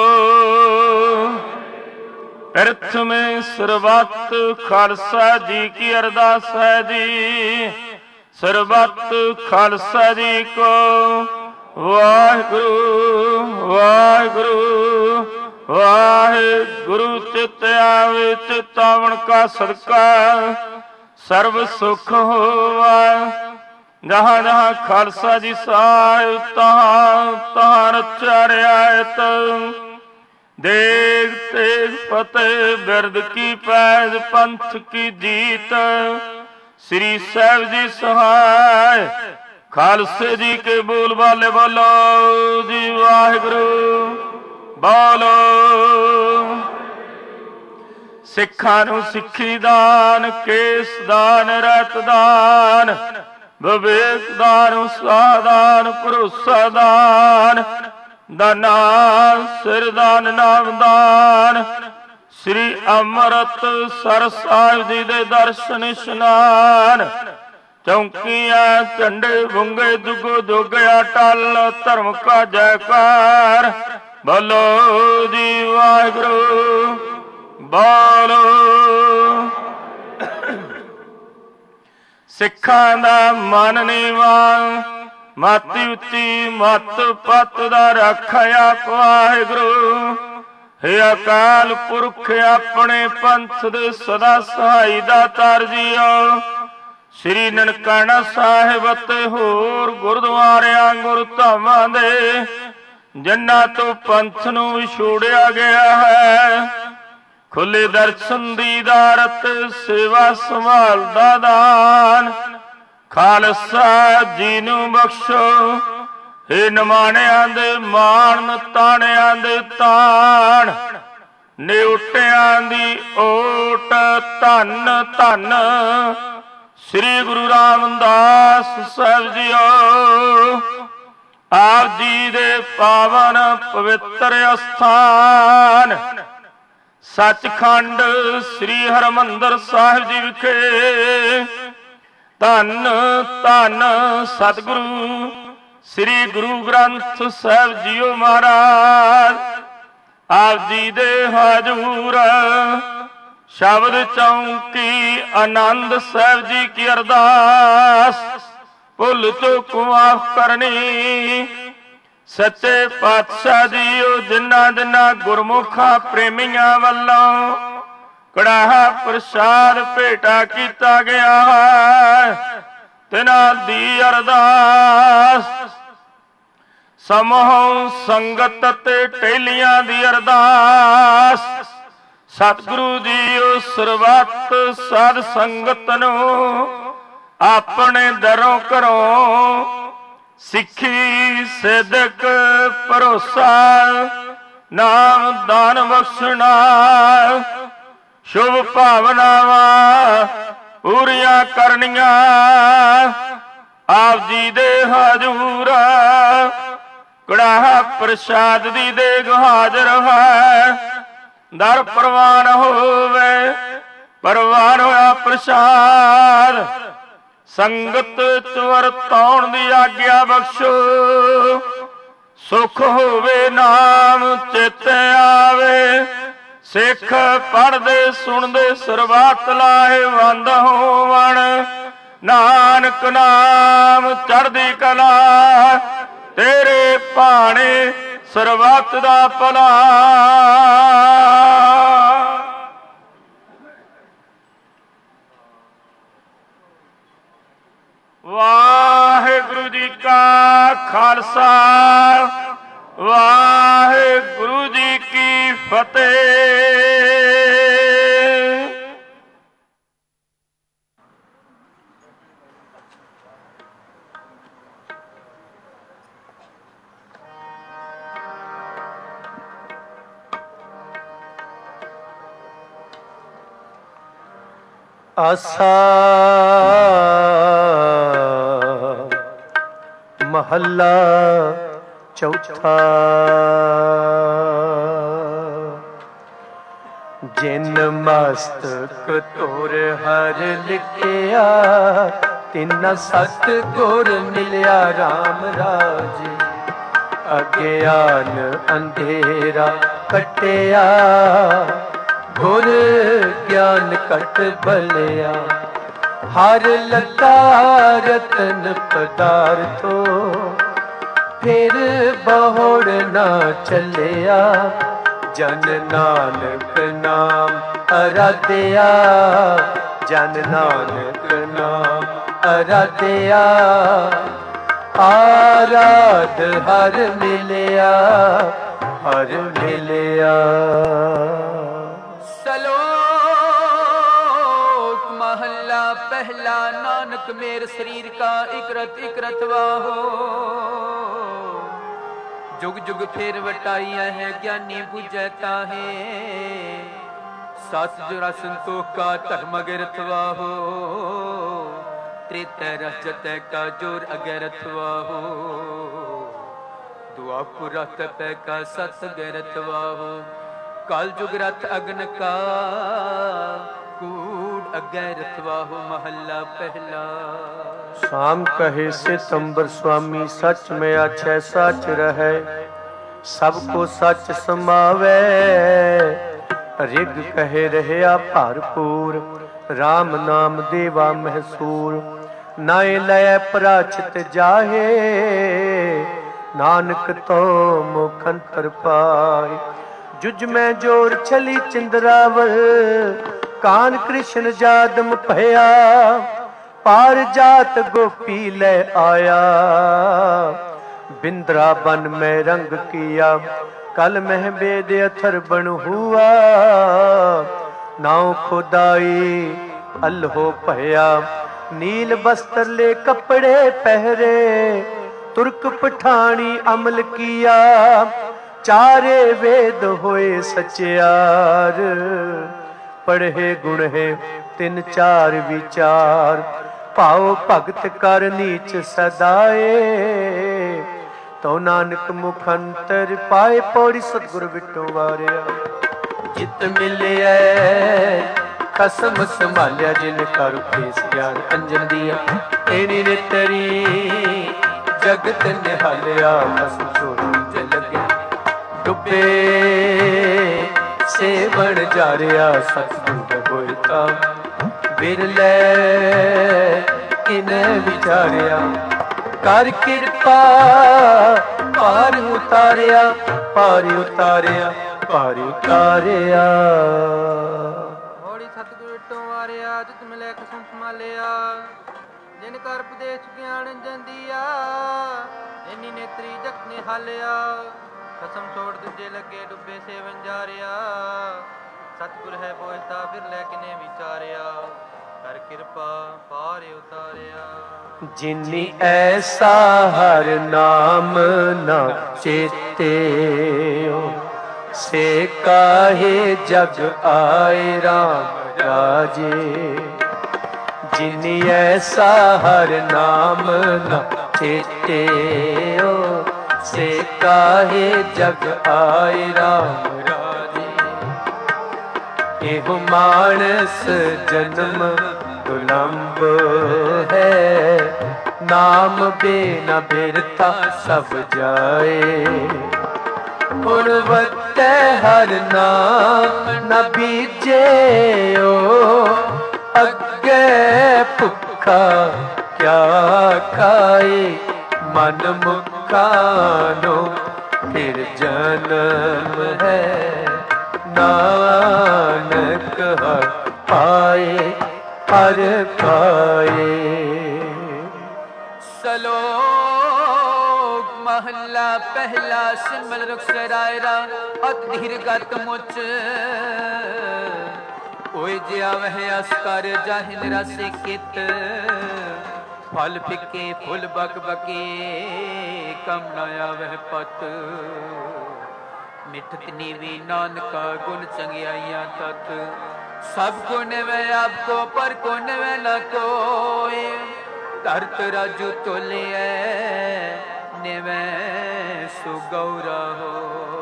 प्रथम सर्वत खालसा जी की अरदास है जी, सर्वत खालसा जी को वाहिगुरु वाहिगुरु वाहिगुरु। चित आवे चितावन का सदका सर्व सुख होवा, जहाँ जहाँ खालसा जी साहिब तहाँ तहाँ रचा रियायत। देख तेग फतेह बिरद की पैज पंथ की जीत, श्री साहिब जी सहाय खालसे जी के बोल वाले बोलो जी वाहिगुरु बोलो। सिखां नूं सिक्खी दान, केस दान, रत दान, विवेक दान, उत्साह दान, भरोसा दान, दाना सिरदान नामदान। श्री अमृतसर साहिब जी दे दर्शन इशनान, चौकियां झंडे बुंगे जुगो जोगया टल, धर्म का जयकार बोलो जी वाहिगुरु बोलो। सिखां दा मन नीवा, माती उच्ची मत पत दा रखया वाहिगुरु। हे अकाल पुरख अपने पंथ दे सदा सहाई दातार जीओ। श्री ननकाना साहिब ते होर गुरुद्वारियां गुरधामां दे जिन्हां तो पंथ नूं विछोड़िया गया है, खुले दर्शन दीदारत सेवा संभाल दा दान खालसा जी नूं बख्शो। हे नमाणियां दे मान, ताणियां दे ताण, नेउटियां दी ओट धन धन श्री गुरु रामदास साहिब जीओ। आप जी दे पावन पवित्र अस्थान सचखंड श्री हरमंदर साहिब जी विखे धन धन सतगुरु श्री गुरु ग्रंथ साहिब जीओ महाराज। आप जी दे हजूर शब्द चौंकी आनंद साहिब जी की अरदास, भुल चूक माफ करनी। सच्चे पातशाह जीओ जिन्ना जिन्ना गुरमुखा प्रेमियां वल्लों कड़ाहा प्रसाद भेटा किया गया है, तिन्हां दी अरदास। समूह संगत ते टेलियां दी अरदास, सतगुरु जीओ सरबत साध संगत नूं अपने दरों घरों सिक्खी सिदक भरोसा नाम दान बख्शना। शुभ भावनावां पूरियां करनियां आप जी दे हजूर। कड़ाहा प्रसाद दी देग हाजर है, दर प्रवान होवे प्रवान होया प्रसाद। संगत च वरताउण दी आग्या बख्शो, सुख होवे नाम चित आवे। सिख पढ़दे सुनदे सरबत लाहेवंद होवण, नानक नाम चढ़दी कला तेरे भाणे सरबत दा भला। वाहिगुरु जी का खालसा वाहिगुरु जी की फतेह।
ਆਸਾ ਮਹੱਲਾ ਚੌਥਾ। ਜਿਨ ਮਸਤਕ ਤੁਰ ਹਰ ਲਿਖਿਆ, ਤਿਨ ਸਤ ਗੁਰ ਮਿਲਿਆ RAM ਰਾਜ। ਅਗਿਆਨ ਅੰਧੇਰਾ ਕਟਿਆ, ਗੁਰ ਗਿਆਨ ਕਟ ਬਲਿਆ। ਹਰ ਲਤਾ ਰਤਨ ਪਦਾਰਥੋ, ਫਿਰ ਬਹੁੜ ਨਾ ਚੱਲਿਆ। ਜਨ ਨਾਨਕ ਨਾਮ ਅਰਾਧਿਆ, ਜਨ ਨਾਨਕ ਨਾਮ ਅਰਾਧਿਆ। ਆਰਾਧ ਹਰ ਮਿਲਿਆ, ਹਰ ਮਿਲਿਆ।
ਸਲੋਕ ਮਹੱਲਾ ਪਹਿਲਾ। ਨਾਨਕ ਮੇਰ ਸਰੀਰ ਕਾ ਇਕਰਤ ਇਕਰਤ ਵਾਹੋ, जुग जुग फिर वटाइया है ज्ञानी बुझै ताहे। सत जुरा संतोख का धर्म अगरथवा हो, त्रेतै रस जतै का जोर अगरथवा हो। दुआपुर रथ पै का सत अगरथवा हो, काल जुग रथ अग्न का कूड़ अगरथवा हो। महला पहला।
शाम कहे सितंबर स्वामी, सच में अच्छे सच रहे। सबको सच समावे, रिग कहे रहया भरपूर। राम नाम देवा महसूर, नाए लय प्राचित जाहे। नानक तो मुखंतर पाए, जुज में जोर छली चिंदरावल। कान कृष्ण जादम भया, पार जात गोपी ले आया। बिंद्रावन में रंग किया, कल मह बेद अथर बन हुआ। नाव खुदाई अल्हो भया, नील वस्त्र ले कपड़े पहरे। तुर्क पठानी अमल किया, चारे वेद होए सचियार। पढ़े गुण है तिन चार विचार, भाव भगत कर नीच सदाए। तो नानक मुखंतर पाए, पौड़ी सतगुर विटो वारिया। जित मिलिया खसम संभालिया, जिन कर फेस ज्ञान अंजन दिया। तेरी नेतरी जगत निहालिया, खसम छोड़ लगे डुबे सेवण जारिया। सतगुर होता बिरले किने विचारिया। कर कृपा पार उतारिया, पार उतारिया, पार उतारिया।
होड़ी सतगुर विटो वारिया, जित मिले खसम संभालिया। जिन कर उपदेश ज्ञान अंजन दिया, इन्नी नेत्री जगत निहालिया। खसम छोड़ दूजे लगे डुबे सेवन जारिया। सतगुर है बोझता बिरले किने विचारिया। कर कृपा पार उतारिया।
जिनी ऐसा हर नाम न चेते हो, से काहे जग आए राम राजे। जिनी ऐसा हर नाम न चेते हो, से काहे जग आए राम राजे। एहो मानस जन्म दुलंब है, नाम बिना बिरथा सब जाए। गुणवत्ते हर नाम न बीजे ओ, अगे भुखा क्या खाए। मन मुखानो फिर जन्म है, नानक हर पाए, हर पाए।
सलोक महला पहला। सिमल रुख सरायरा अत धीर गत मुच। ओए जिया वह अस्कर जाहिन रस कित। फल फिके फुल बक बके, कम न आवह पत। मिठत नीवी नानका गुण चंगियाइया तत। सब को निवे आपको पर को निवे न कोई धरत राजू तोलिए निवे सुगौरा हो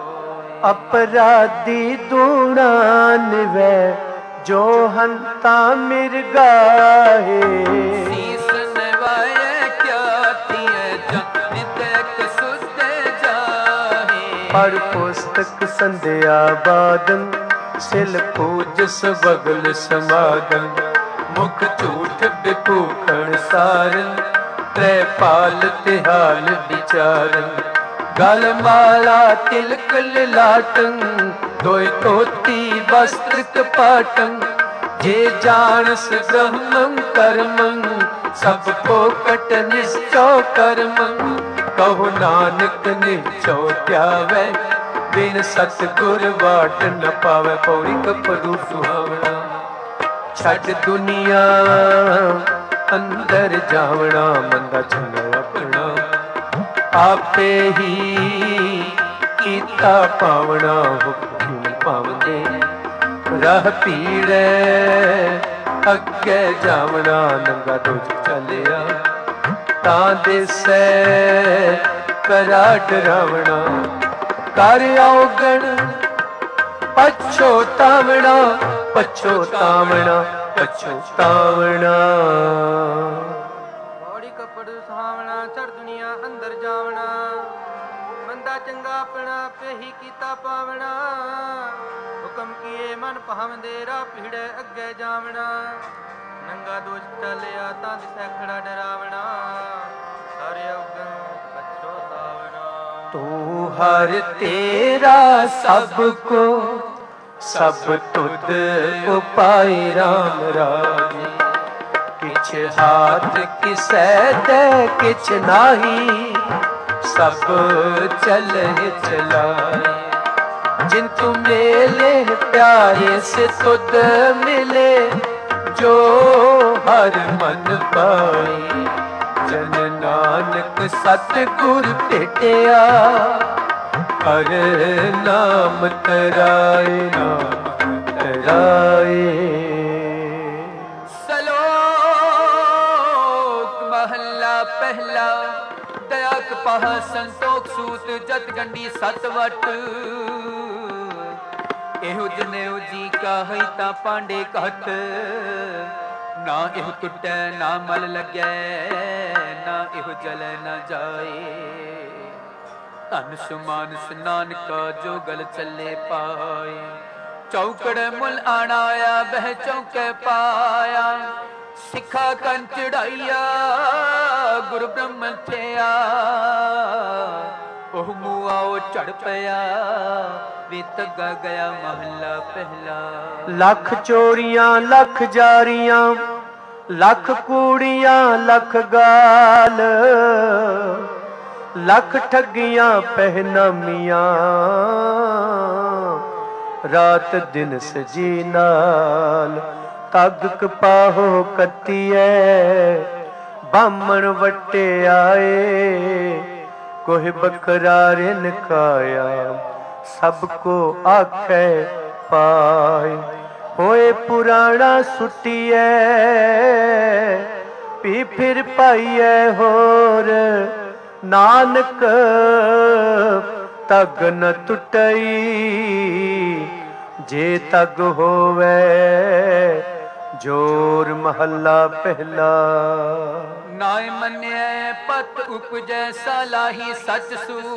अपराधी दूना निवे जो हंता मिर्गाहे
शीस नवाए क्या थिए नित सुते जाहे
पढ़ पुस्तक संध्या बादन सिल पूज सबगल समागम मुख झूठ बिभूखण सारन त्रै पाल तिहाल विचारन गल माला तिलक लाटन दोय तोती वस्त्र कपाटन जे जानस ब्रह्मं कर्मं सब पोकट निश्चो कर्मं कहो नानक निश्चो त्यावै बिन सतगुर वाट न पावे पौड़ी कपड़ू सुहावना छड़ दुनिया अंदर जावना मंदा चंगा अपना आपे ही कीता पावना हुक्म पावंदे राह पीड़े अगे जावना नंगा दुज चलिया तां दिसै करा डरावना कर औगण पछोतावना पछोतावना पछोतावना
बौड़ी कपड़ सुहावना चढ़ दुनिया अंदर जावना मंदा चंगा अपना पे ही कीता पावना हुक्म किए मन पावंदे राह पीड़े अगे जावना नंगा दोष चलिया तां दिसै खड़ा डरावना कर औगण पछोतावना
तू हर तेरा सबको सब तुद उपाय राम राजे किछ हाथ किसै दे किछ नाही सब चले चलाए जिन तू मेले प्यारे से तुद मिले जो हर मन पाई जन नानक सतगुर भेटिया हर नाम तराए नाम तराए।
सलोक महला पहला दया कपाह संतोख सूत जत गंडी सतवट एहो जनेऊ जी का है ता पांडे कहत ना एहो टुटै ना मल लगै ना एहो जलै ना जाए धन सुमानस नानका जो गल चले पाए चौकड़ मुल आणाया बह चौके पाया सिखा कन चढ़ाइया गुरु ब्रह्म थिया ओह मुआओ चढ़ पया वे तगा गया महला पहला।
लख चोरियां लख जारियां लख कूड़ियां लख गाल लख ठगियां पहनामियां रात दिन सजी नाल तग कपाहो कत्तीए बामण वटे आए कोई बकरारिन खाया सबको आखे पाए होए पुराना सुटिए पी फिर पाइए होर नानक तग न टुटई जे तग होवे जोर महला पहला।
नाय मन्य पत उपजै सलाही सच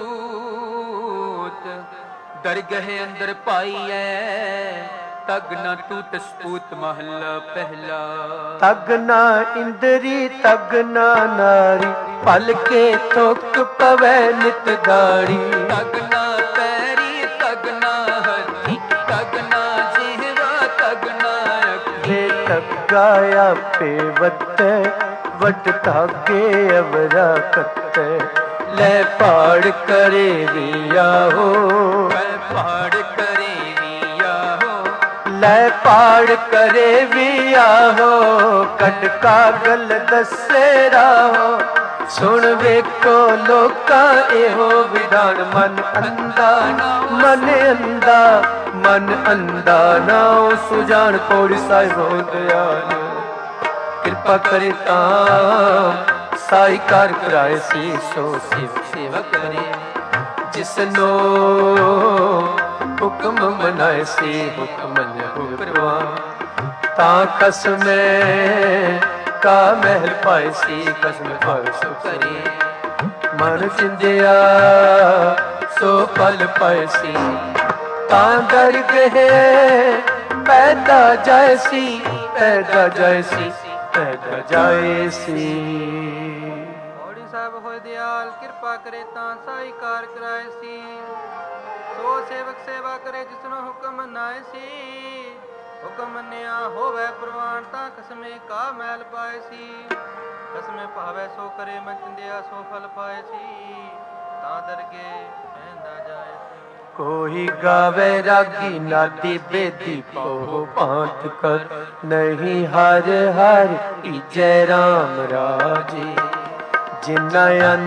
सूत दरगह अंदर पाइए तग न टूट सपूत महला पहला।
तग न इंदरी तग न नारी पल के थोक पवै नित गाड़ी
तग न पैरी तग न हथी तग न जिहवा तग न अखी
तगाया पे वत वट धागे अवरा कत ले पाड़ करे रिया हो
पाड़ करे रिया हो
ले पाड़ करे विया हो कट कागल दसेरा हो ਸੁਣ ਵੇਖੋ ਲੋਕਾਂ ਇਹੋ ਵਿਧਾਨ, ਮਨ ਅੰਧਾ ਮਨ ਅੰਧਾ ਮਨ ਅੰਧਾ ਨਾਉ ਸੁਜਾਨ ਪੌੜੀ ਸਾਹਿਬੋ ਦਿਆਲ। ਕਿਰਪਾ ਕਰੇ ਤਾਂ ਸਾਈ ਕਾਰ ਕਰਾਏ ਸੀ, ਸੋ ਸੇਵਾ ਕਰੇ ਜਿਸਨੋ ਹੁਕਮ ਮਨਾਏ ਸੀ, ਹੁਕਮ ਮੰਨਿਓ ਪ੍ਰਵਾਨ ਤਾਂ ਕਸਮੇ ਕਾ ਮਹਿਲ ਪਾਏ ਸੀ, ਕਸਮ ਪਾਏ ਸੋ ਕਰੇ ਮਨ ਚਿੰਦਿਆ ਸੋ ਫਲ ਪਾਏ ਸੀ, ਤਾਂ ਦਰ ਗਏ ਪੈਦਾ ਜਾਏ ਸੀ, ਪੈਦਾ ਜਾਏ ਸੀ, ਪੈਦਾ ਜਾਏ ਸੀ।
ਪੌੜੀ ਸਾਹਿਬ ਹੋਏ ਦਿਆਲ ਕਿਰਪਾ ਕਰੇ ਤਾਂ ਸਾਈ ਕਾਰ ਕਰਾਏ ਸੀ, ਸੋ ਸੇਵਕ ਸੇਵਾ ਕਰੇ ਜਿਸਨੂੰ ਹੁਕਮ ਮਨਾਏ ਸੀ, ਹੁਕਮ ਮੰਨਿਆ ਹੋਵੇ ਪ੍ਰਵਾਨ ਤਾਂ ਕਸਮੇ ਕਾ ਮਹਿਲ ਪਾਏ ਸੀ, ਕਸਮੇ ਭਾਵੇ ਸੋ ਕਰੇ ਮਨ ਚਿੰਦਿਆ ਸੋ ਫਲ ਪਾਏ ਸੀ, ਤਾਂ ਦਰਗੇ ਪੈਂਦਾ ਜਾਏ ਸੀ।
ਕੋਈ ਗਾਵੇ ਰਾਗੀ ਨਾਦੀ ਬੇਦੀ ਪੋ ਭਾਂਤ ਕਰ, ਨਹੀਂ ਹਰ ਹਰ ਕੀਜੈ ਰਾਮ ਰਾਜੇ। ਜਿਨਾ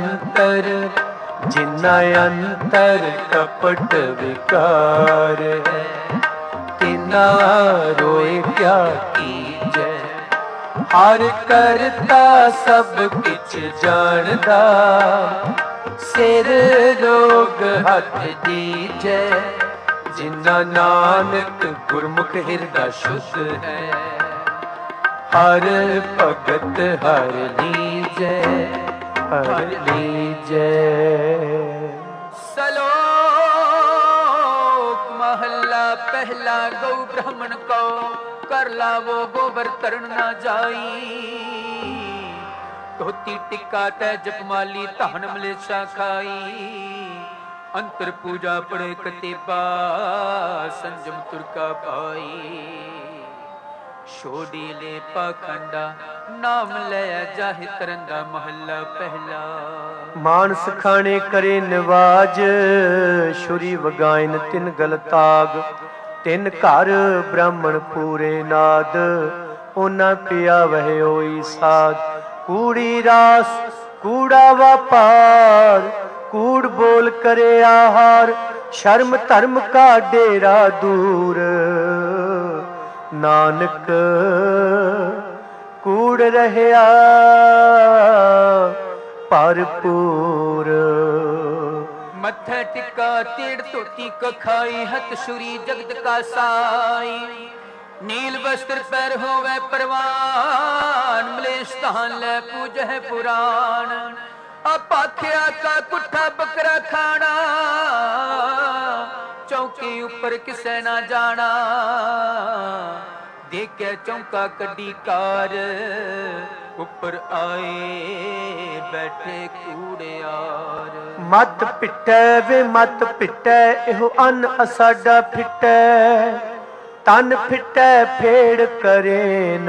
ਅੰਤਰ ਕਪਟ ਵਿਕਾਰ ਹੈ, ਤਿਨਾ ਰੋਏ ਕਿਆ ਕੀਜੈ। ਹਰ ਕਰਤਾ ਸਭ ਕਿਛ ਜਾਣਦਾ, ਸਿਰ ਰੋਗ ਹੱਥ ਦੀਜੈ। ਜਿਨਾ ਨਾਨਕ ਗੁਰਮੁਖ ਹਿਰਦਾ ਸ਼ੁੱਧ ਹੈ, ਹਰ ਭਗਤ ਹਰ ਲੀਜੈ, ਹਰ ਲੀਜੈ।
ਸਲੋਕ ਮਹੱਲਾ ਪਹਿਲਾ। ਗਊ ਬ੍ਰਾਹਮਣ ਕੋ ਕਰ ਲਾਵੋ ਗੋਬਰ ਤਰਨ ਨਾ ਜਾਈ, ਧੋਤੀ ਟਿੱਕਾ ਤੈ ਜਪਮਾਲੀ ਧਨ ਮਲੇਛਾ ਖਾਈ। ਅੰਤਰ ਪੂਜਾ ਪੜੇ ਕਤੇਬਾ, ਸੰਜਮ ਤੁਰਕਾ ਪਾਈ। ਛੋੜੀ ਲੈ ਪਾਖੰਡਾ ਨਾਮ ਲਿਆ ਜਾਹਿ ਕਰਨ ਦਾ ਮਹੱਲਾ ਪਹਿਲਾ।
ਮਾਨਸ ਖਾਣੇ ਕਰੇ ਨਿਵਾਜ, ਛੁਰੀ ਵਗਾਇਨ ਤਿਨ ਗਲ ਤਾਗ। ਤਿਨ ਘਰ ਬ੍ਰਾਹਮਣ ਪੂਰੇ ਨਾਦ, ਉਹਨਾਂ ਪਿਆ ਵਹਿ ਹੋਈ ਸਾਧ। ਕੂੜੀ ਰਾਸ ਕੂੜਾ ਵਪਾਰ, ਕੂੜ ਬੋਲ ਕਰੇ ਆਹਾਰ। ਸ਼ਰਮ ਧਰਮ ਕਾ ਡੇਰਾ ਦੂਰ, ਨਾਨਕ ਕੂੜ ਰਹਿਆ ਭਰਪੂਰ।
ਮੱਥੇ ਟਿੱਕਾ ਤੇੜ ਧੋਤੀ ਕ ਖਾਈ, ਹੱਥ ਛੁਰੀ ਜਗਤ ਕਾ ਸਾਈ। ਨੀਲ ਵਸਤਰ ਪੈਰ ਹੋਵੇ ਪ੍ਰਵਾਨ, ਮਲੇਸ਼ ਧਾਨ ਲੈ ਪੂਜਹਿ ਪੁਰਾਣ। ਆਪਾਖਿਆ ਕਾ ਕੁੱਠਾ ਬੱਕਰਾ ਖਾਣਾ, ਚੌਕੀ ਉੱਪਰ ਕਿਸੇ ਨਾ ਜਾਣਾ। ਦੇਖਿਆ ਚੌਂਕਾ ਕੱਢੀ ਕਾਰ, ਉੱਪਰ ਆਏ ਬੈਠੇ ਕੂੜਿਆਰ।
ਮਤ ਪਿੱਟੈ ਵੇ ਮਤ ਪਿੱਟੈ, ਇਹੋ ਅੰਨ ਅਸਾਡਾ ਫਿੱਟੈ। ਤਨ ਫਿੱਟੈ ਫੇੜ ਕਰੇਨ,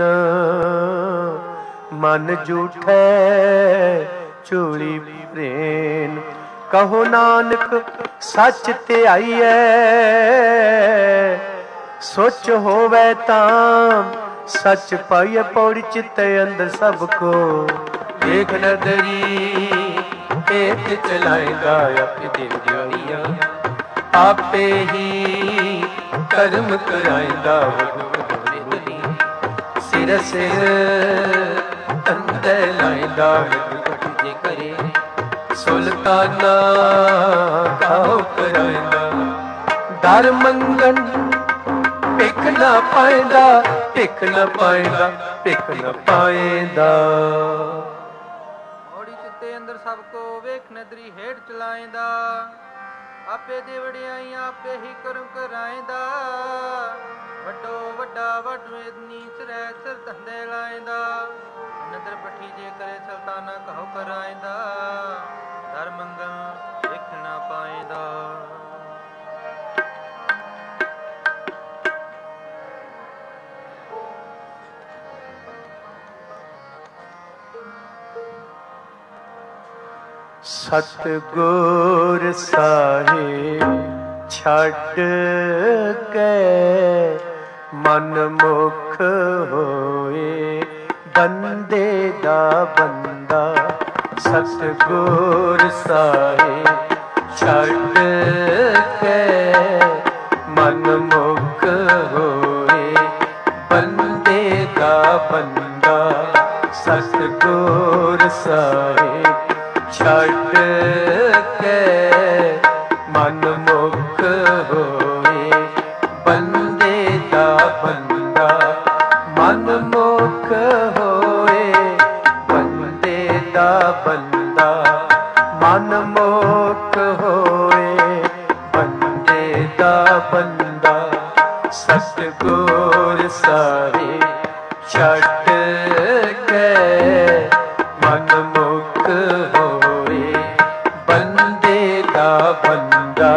ਮਨ ਝੂਠੈ ਝੋਲੀ ਭਰੇਨ। ਕਹੋ ਨਾਨਕ ਸੱਚ ਧਿਆਈਐ, ਸੋਚ ਹੋਵੇ ਤਾਂ ਸੱਚ ਪਾਈਐ। ਪੌੜੀ ਚਿੱਤੇ ਅੰਦਰ ਸਭ ਕੋ ਦੇਖ ਨਦਰੀ, ਹੇਠ ਚਲਾਏਗਾ ਆਪੇ ਦੇਵ ਦਿਵਾਈਆ। ਆਪੇ ਹੀ ਕਰਮ ਕਰਾਏਗਾ ਸਿਰ ਸਿਰ ਅੰਦਰ ਲਾਏਗਾ। ਜੇ ਕਰੇ ਸੁਲਤਾਨਾ ਕਾਹੋ ਕਰਾਏਗਾ। ਦਰ ਮੰਗਣ ਭਿਖ ਨਾ ਪਾਏਂਦਾ, ਭਿਖ ਨਾ ਪਾਏਂਦਾ, ਭਿਖ ਨਾ ਪਾਏਂਦਾ।
ਮੋੜੀ ਚਿੱਤੇ ਅੰਦਰ ਸਭ ਕੋ ਵੇਖ ਨਦਰੀ ਹੇਠ ਚਲਾਏਂਦਾ। ਆਪੇ ਦੇ ਵਡਿਆਈ ਆਪੇ ਹੀ ਕਰਮ ਕਰਾਏਂਦਾ। ਵੱਡੋ ਵੱਡਾ ਵੱਡ ਵੇਦਨੀ ਸਿਰੈ ਸਿਰ ਧੰਦੇ ਲਾਏਂਦਾ। ਨਦਰ ਪੱਠੀ ਜੇ ਕਰੇ ਸੁਲਤਾਨਾ ਕਹੋ ਕਰਾਏਂਦਾ। ਦਰ ਮੰਗਣ ਵੇਖ ਨਾ ਪਾਏਂਦਾ।
ਸਤਿਗੁਰ ਸਾਹਿਬ ਛੱਡ ਕੇ ਮਨ ਮੁਖ ਹੋਏ, ਬੰਦੇ ਦਾ ਬੰਦਾ ਸਤਿਗੁਰ ਸਾਹਿਬ ਛੱਡ ਕੇ ਮਨ ਮੁਖ ਹੋਏ ਬੰਦੇ ਦਾ ਬੰਦਾ। ਸਤਿਗੁਰ ਸਾਹਿਬ ਛੱਡ ਕੇ ਮਨ ਮੁਖ ਹੋਏ ਬੰਦੇ ਦਾ ਬੰਦਾ। ਮਨ ਮੁਖ ਹੋਏ ਬੰਦੇ ਦਾ ਬੰਦਾ। ਮਨ ਮੁਖ ਹੋਏ ਬੰਦੇ ਦਾ ਬੰਦਾ। ਸਤਿਗੁਰ ਸਾਹਿਬ ਛੱਡ ਕੇ ਮਨ ਮੁਖ ਹੋਏ ਬੰਦੇ ਦਾ ਬੰਦਾ।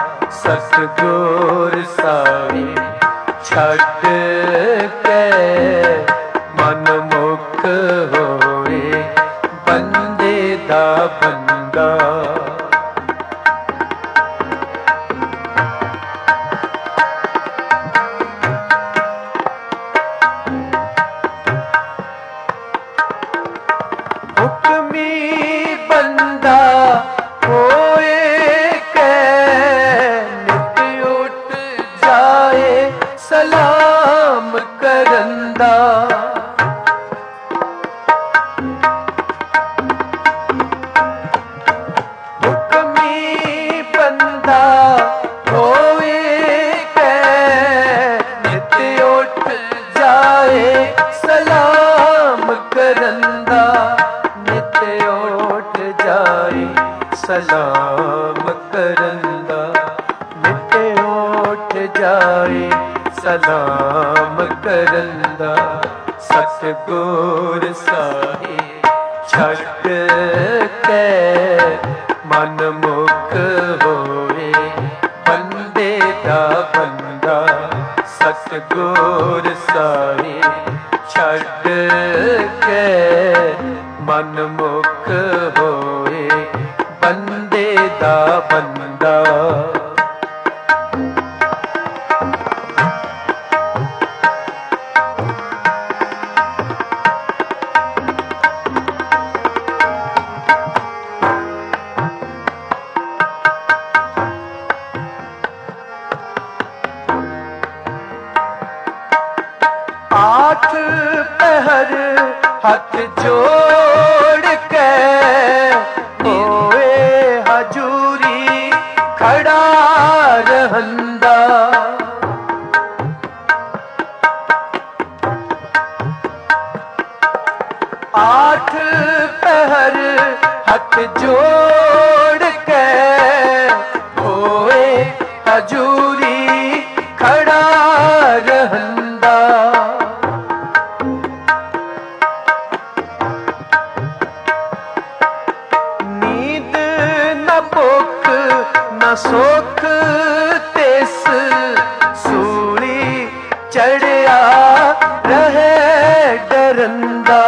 ਸਤਿਗੁਰ ਸਾਹਿਬ ਛੱਡ ਕੇ ਮਨ ਮੁਖ ਹੋਏ ਬੰਦੇ ਦਾ ਬੰਦਾ। ਹੁਕਮੀ ਬੰਦਾ ਹੋਏ ਕੈ ਨਿਤ ਉੱਠ ਜਾਏ ਸਲਾਮ ਕਰਨ ਦਾ। ਹੁਕਮੀ ਬੰਦਾ ਹੋਏ ਕੈ ਨਿਤ ਉੱਠ ਜਾਏ ਸਲਾਮ ਕਰਨ ਦਾ। ਨਿਤ ਉੱਠ ਜਾਏ ਸਲਾਮ ਕਰਨ ਦਾ। ਨਿਤ ਉੱਠ ਜਾਏ ਸਲਾਮ ਕਰਨ ਦਾ। ਸਤਿਗੁਰ ਸਾਹਿਬ ਛੱਡ ਕੇ ਮਨ ਮੁਖ ਹੋਏ ਬੰਦੇ ਦਾ ਬੰਦਾ। ਸਤਿਗੁਰ ਸਾਹਿਬ ਛੱਡ ਕੇ ਮਨ ਮੁਖ ਹੋਏ ਬੰਦੇ ਦਾ ਬੰਦਾ। आठ पहर हथ जोड़ के होए हजूरी खड़ा रहंदा। आठ पहर हथ जोड़ के होए हजूरी खड़ा रहंदा। नींद न भुख न सुख तिस सूली चढ़िया रहे डरंदा।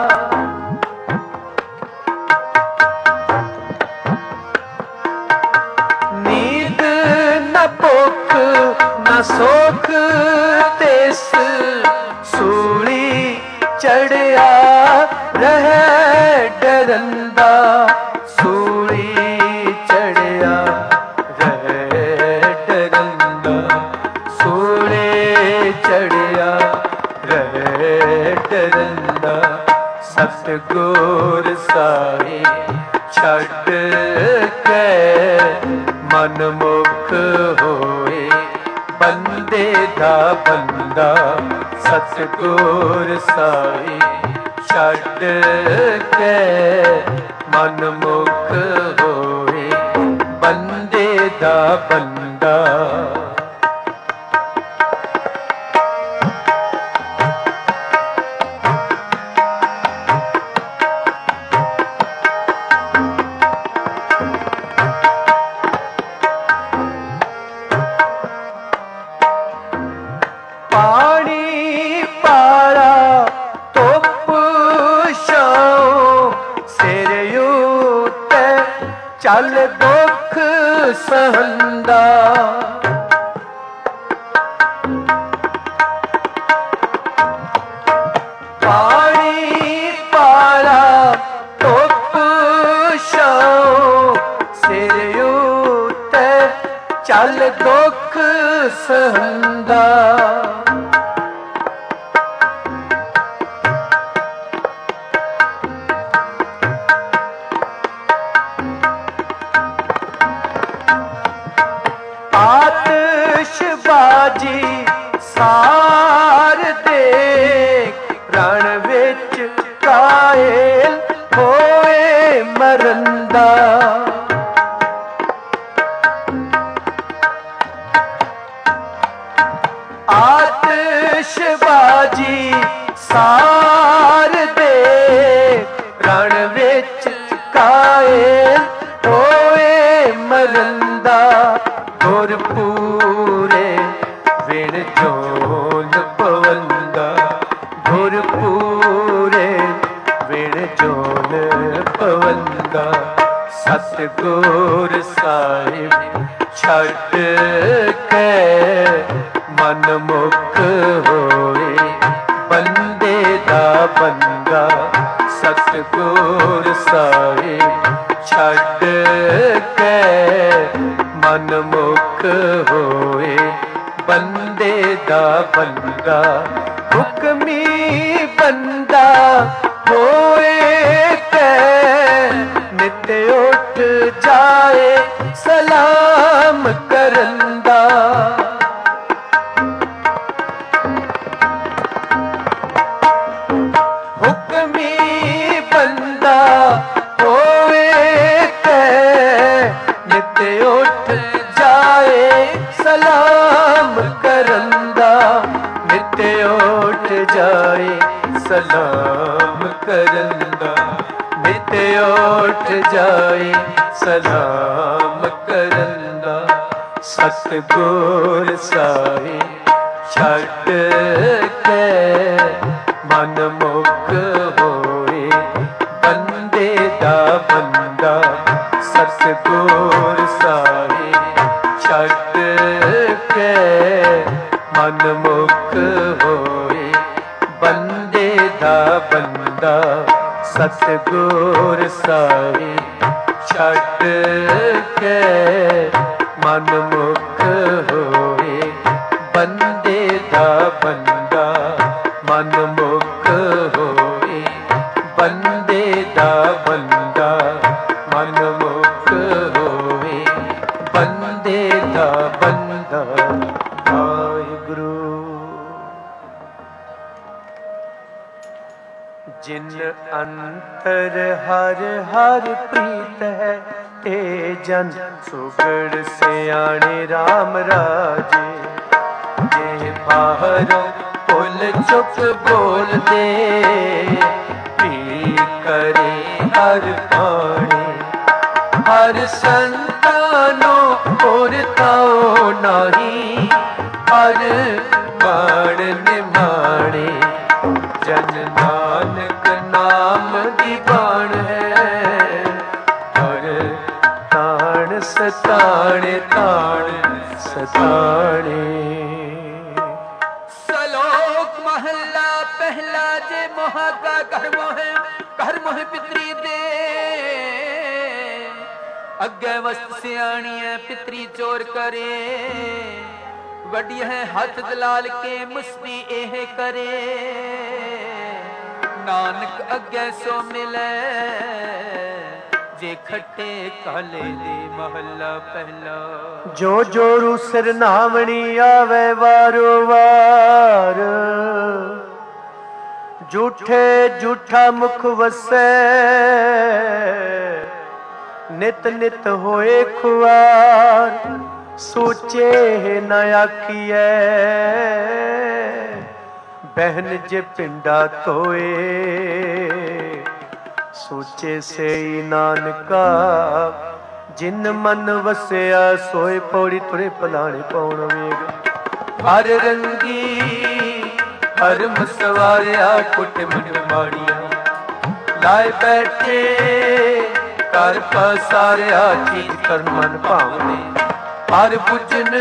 नींद न भुख न सुख तिस सूली चढ़िया रहे डरंदा। सूली चढ़िया रहे डरंदा। सूली चढ़िया रहे डरंदा। सतगुर ਸਾਹਿਬ ਛੱਡ ਕੇ ਮਨ ਮੁਖ ਹੋਏ ਬੰਦੇ ਦਾ ਬੰਦਾ। ਸਤਿਗੁਰ ਸਾਹਿਬ ਛੱਡ ਕੇ ਮਨ ਮੁਖ ਹੋਏ ਬੰਦੇ ਦਾ ਬੰਦਾ। ਪਾਣੀ ਪਾਲਾ ਧੁੱਪ ਛਾਂ ਸਿਰ ਉੱਤੇ ਚੱਲ ਦੁੱਖ ਸਹੰਦਾ। ਪਾਣੀ ਪਾਲਾ ਧੁੱਪ ਛਾਉ ਸਿਰ ਉੱਤੇ ਚੱਲ ਦੁੱਖ ਸਹੰਦਾ। ਆਤਿਸ਼ਬਾਜੀ ਸਾਰ ਦੇ ਰਣ ਵਿੱਚ ਕਾਇਲ ਹੋਏ ਮਰੰਦਾ। ਆਤਿਸ਼ਬਾਜੀ ਸਾਰ ਦੇ ਰਣ ਵਿੱਚ ਕਾਇਲ ਹੋਏ ਮਰੰਦਾ। ਗੁਰਪੂਰੇ ਵਿਣ ਜੋਨ ਪਵੰਦਾ। ਗੁਰਪੂਰੇ ਵਿਣ ਜੋਨ ਪਵੰਦਾ। ਸਤਿਗੁਰ ਸਾਹਿਬ ਛੱਡ ਕੇ ਮਨ ਮੁਖ ਹੋਏ ਬੰਦੇ ਦਾ ਬੰਦਾ। ਸਤਿਗੁਰ ਸਾਹਿਬ ਛੱਡ ਕੇ ਮਨ ਮੁਖ ਹੋਏ ਬੰਦੇ ਦਾ ਬੰਦਾ। ਹੁਕਮੀ ਬੰਦਾ ਹੋਏ ਤੇ ਨਿਤ ਉੱਠ ਜਾਏ ਸਲਾਮ ਕਰਨ ਦਾ। ਹੁਕਮੀ ਬੰਦਾ ਹੋਏ ਤੇ ਨਿਤ ਉੱਠ ਜਾਏ ਸਲਾਮ ਕਰਨ ਦਾ। ਨਿਤ ਉੱਠ ਜਾਏ ਸਲਾਮ ਕਰਨ ਦਾ। ਨਿਤ ਉੱਠ ਜਾਏ ਸਲਾਮ ਕਰਨ ਦਾ। ਸਤਿਗੁਰ ਸਾਹਿਬ ਛੱਡ ਕੇ ਮਨ ਮੁਖ ਹੋਏ ਬੰਦੇ ਦਾ ਬੰਦਾ। ਸਤਿਗੁਰ ਸਾਹਿਬ ਛੱਡ ਕੇ ਮਨ ਮੁਖ ਹੋਏ ਬੰਦੇ ਦਾ ਬੰਦਾ। ਸਤਿਗੁਰ ਸਾਹਿਬ ਛੱਡ ਕੇ ਮਨ ਮੁਖ ਹੋਏ ਬੰਦੇ ਦਾ ਬੰਦਾ। ਮਨ ਮੁਖ ਹੋਏ ਬੰਦੇ ਦਾ ਬੰਦਾ। ਮਨ ਮੁਖ ਹੋਏ ਬੰਦੇ ਦਾ ਬੰਦਾ। ਵਾਹਿਗੁਰੂ। ਜਿਨ ਅੰਤਰ ਹਰ ਹਰ ਪ੍ਰੀਤ ਹੈ ਤੇ ਜਨ ਸੁਗੜ ਸਿਆਣੇ RAM ਰਾਜੇ। ਜੇ ਬਾਹਰੋਂ ਭੁੱਲ ਚੁੱਕ ਬੋਲਦੇ ਵੀ ਕਰੇ ਹਰ ਬਾਣੀ। ਹਰ ਸੰਤਾਂ ਨੂੰ ਪੁਰਤਾਓ ਨਹੀਂ ਹਰ ਬਾਣ ਨਿਮਾਣੇ। ਜਨ ਨਾਨਕ ਨਾਮ ਦੀ ਬਾਣ ਹੈ ਹਰ ਤਾਣ ਸਤਾਣੇ ਤਾਣ ਸਤਾਣੇ।
ਸਲੋਕ ਮਹੱਲਾ ਪਹਿਲਾ। ਜੇ ਮੋਹ ਕਾ ਘਰ ਮੋਹ ਪਿਤਰੀ ਦੇ। ਅੱਗੇ ਵਸਤ ਸਿਆਣੀ ਹੈ ਪਿਤਰੀ ਚੋਰ ਕਰੇ। ਵੱਡੀ ਹੈ ਹੱਥ ਦਲਾਲ ਕੇ ਮੁਸਤੀ ਇਹ ਕਰੇ। ਨਾਨਕ ਅੱਗੇ ਸੋ ਮਿਲੇ ਜੇ ਖੱਟੇ ਕਾਲੇ ਦੇ ਮਹੱਲਾ ਪਹਿਲਾ।
ਜੋ ਜੋਰੂ ਸਿਰ ਨਾਵਣੀ ਆਵੇ ਵਾਰੋ ਵਾਰ। ਝੂਠੇ ਝੂਠਾ ਮੁਖ ਵਸੈ ਨਿਤ ਨਿਤ ਹੋਏ ਖੁਆਰ। ਸੋਚੇ ਨ ਆਖੀਐ ਬਹਿਨ ਜੇ ਪਿੰਡਾ ਧੋਏ। ਸੋਚੇ ਸਈ ਨਾਨਕਾ ਜਿਨ ਮਨ ਵਸਿਆ ਸੋਏ। ਪੌੜੀ ਤੁਰੇ ਪਲਾਣੇ ਪਾਉਣ ਵੇਗ। ਹਰ ਰੰਗੀ ਹਰਮ ਸਵਾਰਿਆ ਕੁੱਟ ਮਿਟ ਮਾੜੀਆਂ। ਲਾਏ ਬੈਠੇ ਕਰ ਪਸਾਰਿਆ ਚੀਜ਼ ਕਰਨ ਮਨ ਭਾਵਨੇ। ਹਰ ਪੁੱਜਨ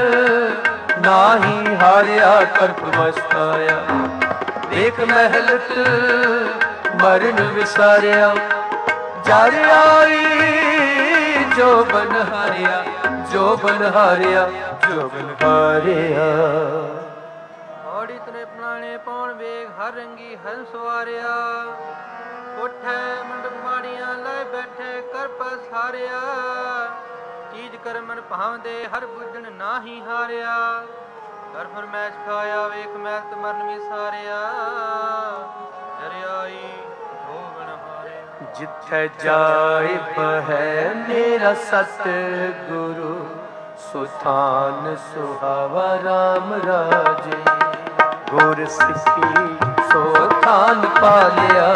ਨਾਹੀ ਹਾਰਿਆ ਕਰਪ ਮਸਤਾਇਆ। ਦੇਖ ਮਹਿਲਤ ਮਰਨ ਵਿਸਾਰਿਆ ਜਰ ਆਈ ਜੋ ਬਨ ਹਾਰਿਆ, ਜੋ ਬਨ ਹਾਰਿਆ, ਜੋ ਬਨ ਹਾਰਿਆ।
ਔੜੀ ਤਨੇ ਪਲਾਣੇ ਪੌਣ ਵੇਗ ਹਰ ਰੰਗੀ ਹੰਸ ਸਵਾਰਿਆ, ਉਠੈ ਮੰਡਪ ਮਾੜੀਆਂ ਲੈ ਬੈਠੇ ਕਰ ਪਸਾਰਿਆ, ਚੀਜ਼ ਕਰ ਮਨ ਭਾਵਦੇ ਹਰ ਬੁੱਝਣ ਨਾਹੀ ਹਾਰਿਆ, ਕਰ ਫਰਮੈਸ਼ ਖਾਇਆ ਵੇਖ ਮੈਲ ਮਰਨ ਵਿਸਾਰਿਆ, ਜਰਿਆਈ ਜੋ ਬਨ ਹਾਰਿਆ।
ਜਿੱਥੇ ਜਾਇਬ ਹੈ ਮੇਰਾ ਸਤ ਗੁਰੂ, ਸੁਥਾਨ ਸੁਹਾਵਾ ਰਾਮ ਰਾਜੇ, ਗੁਰ ਸਿੱਖੀ ਸੋ ਥਾਨ ਪਾਲਿਆ,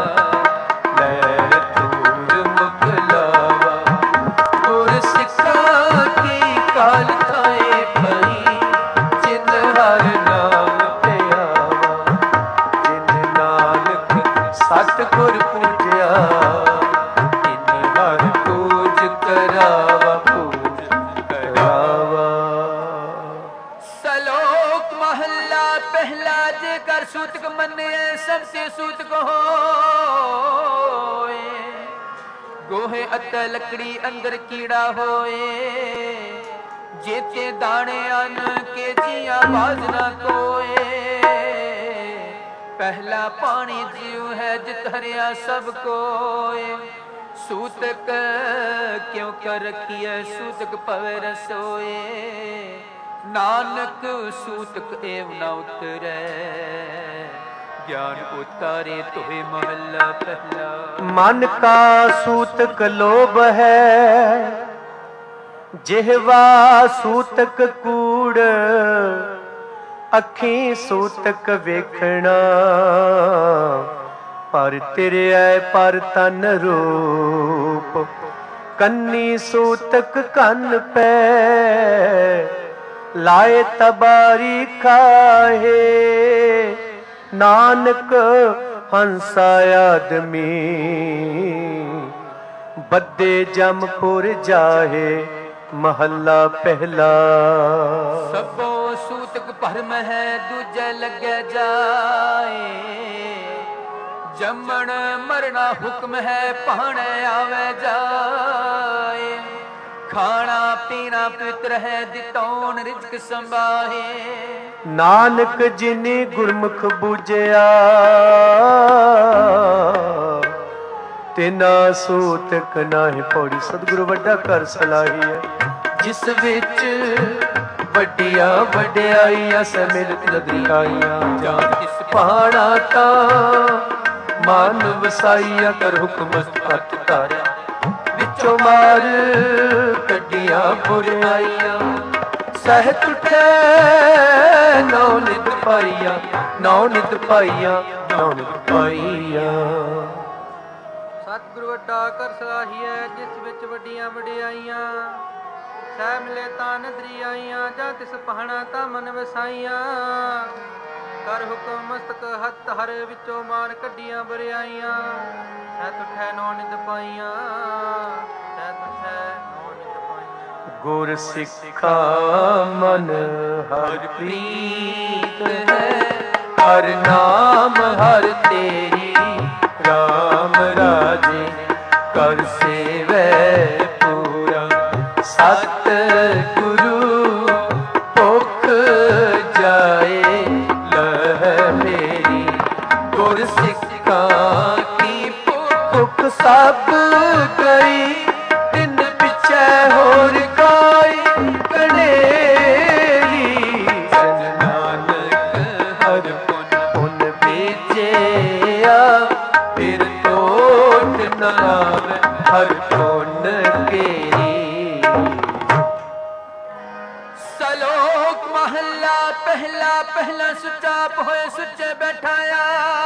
ਲੈ ਤੂਰ ਮੁਖ ਲਾਵਾ, ਗੁਰ ਸਿੱਖਾਂ ਕੀ ਕਾਲ ਥਾਏ ਪਈ, ਜਿਨ ਹਰ ਨਾਮ ਤੇ ਆਵਾ, ਜਿਨ ਨਾਨਕ ਸਤਿਗੁਰ ਪੂਜਿਆ, ਤਿਨ ਹਰ ਪੂਜ ਕਰਾਵਾ, ਪੂਜ ਕਰਾਵਾ।
ਸਲੋਕ ਮਹੱਲਾ ਪਹਿਲਾ, ਜੇ ਕਰ ਸੂਤਕ ਮੰਨਿਐ ਸਭ ਤੇ ਸੂਤਕ ਹੋਏ, ਗੋਹੇ ਅਤੇ ਲੱਕੜੀ ਅੰਦਰ ਕੀੜਾ ਹੋਏ, ਜੇਤੇ ਦਾਣੇ ਅਨ ਕੇ ਜੀਆਂ ਬਾਜ਼ ਨਾ ਕੋਏ, ਪਹਿਲਾ ਪਾਣੀ ਜਿਉ ਹੈ ਜਿਤ ਹਰਿਆ ਸਭ ਕੋਏ, ਸੂਤਕ ਕਿਉ ਕਰ ਰਖੀਐ ਸੂਤਕ ਪਵੇ ਰਸੋਏ, ਨਾਨਕ ਸੂਤਕ ਏਵ ਨ ਉਤਰੈ, ਗਿਆਨ ਉਤਾਰੇ ਤੋਏ ਮਹੱਲਾ ਪਹਿਲਾ।
ਮਨ ਕਾ ਸੂਤਕ ਲੋਭ ਹੈ, ਜਿਹਵਾ ਸੂਤਕ ਕੂੜ, ਅੱਖੀਂ ਸੂਤਕ ਵੇਖਣਾ, ਪਰ ਤਿਰਿਐ ਪਰ ਤਨ ਰੂਪ, ਕੰਨੀ ਸੂਤਕ ਕੰਨ ਪੈ, ਲਾਏ ਤਬਾਰੀ ਖਾਹੇ, ਨਾਨਕ ਹੰਸਾ ਆਦਮੀ, ਬੱਦੇ ਜਮਪੁਰ ਜਾਹੇ, ਮਹੱਲਾ ਪਹਿਲਾ।
ਸਭੋ ਸੂਤਕ ਭਰਮ ਹੈ ਦੂਜੇ ਲੱਗੇ ਜਾਏ, ਜੰਮਣ ਮਰਨਾ ਹੁਕਮ ਹੈ ਭਾਣੇ ਆਵੇ ਜਾਏ, ਖਾਣਾ ਪੀਣਾ ਪਵਿੱਤਰ ਹੈ ਦਿਤੌਣ ਰਿਜ਼ਕ ਸੰਭਾਹੇ,
ਨਾਨਕ ਜਿਨੀ ਗੁਰਮੁਖ ਬੂਝਿਆ, ਤਿਨਾ ਸੂਤਕ ਨਾਹੀ ਪੌੜੀ। ਸਤਿਗੁਰੂ ਵੱਡਾ ਘਰ ਸਲਾਹੀਐ, ਜਿਸ ਵਿੱਚ ਵੱਡੀਆਂ ਵਡਿਆਈਆਂ ਸਮਿਲਤ ਲਦਰੀਆਈਆਂ, ਜਾਂ ਤਿਸ ਪਹਾੜਾ ਤਾਂ ਮਨ ਵਸਾਈਆ, ਕਰ ਹੁਕਮ ਹੱਥ ਧਾਰਿਆ, ਵਿੱਚੋਂ ਮਾਰ ਕੱਢੀਆਂ ਬੁਰਾਈਆਂ, ਸਹਿਤ ਉਠੈ ਨੌ ਨਿਤ ਪਾਈਆ, ਨੌ ਨਿਤ ਪਾਈਆ, ਨੌ ਨਿਤ ਪਾਈਆ।
ਸਤਿਗੁਰ ਵੱਡਾ ਕਰ ਸਲਾਹੀਐ, ਜਿਸ ਵਿੱਚ ਵੱਡੀਆਂ ਵਡਿਆਈਆਂ, ਸਹਿ ਮਿਲੇ ਤਾਂ ਨਦਰੀ ਆਈਆਂ, ਜਾਂ ਤਿਸ ਪਹਾਣਾ ਤਾਂ ਮਨ ਵਸਾਈਆਂ, ਕਰ ਹੁਕਮ ਮਸਤਕ ਹੱਥ ਹਰ ਵਿੱਚੋਂ ਮਾਰ ਕੱਢੀਆਂ ਬੁਰਾਈਆਂ, ਸਹਿ ਤੁਠੈ ਨੌ ਨਿਤ ਪਾਈਆਂ, ਸਹਿ ਤੁਠੈ ਨੌ ਨਿਤ ਪਾਈਆਂ।
ਗੁਰ ਸਿੱਖਾ ਮਨ ਹਰ ਪ੍ਰੀਤ ਹੈ, ਹਰ ਨਾਮ ਹਰ ਤੇਰੀ, ਰਾਮ ਰਾਜੇ ਕਰ ਸੇਵੈ ਪੂਰਾ, ਸਤ ਗੁਰੂ ਭੁਖ ਜਾਏ ਲਹਿ ਮੇਰੀ, ਗੁਰ ਸਿੱਖਾਂ ਕੀ ਭੁਖ ਸਭ ਗਈ, ਤਿਨ ਪਿਛੈ ਹੋਰ ਕਾਈ ਕਨੇਰੀ, ਜਨ ਨਾਨਕ ਹਰ ਪੁਨ ਭੇਜਿਆ, ਫਿਰ ਟੋਟ ਨ ਆਵੈ ਹਰ ਪੁਨ ਕੇਰੀ।
ਸਲੋਕ ਮਹੱਲਾ ਪਹਿਲਾ, ਪਹਿਲਾ ਸੁੱਚਾ ਹੋਏ ਸੁੱਚੇ ਬੈਠਾਇਆ,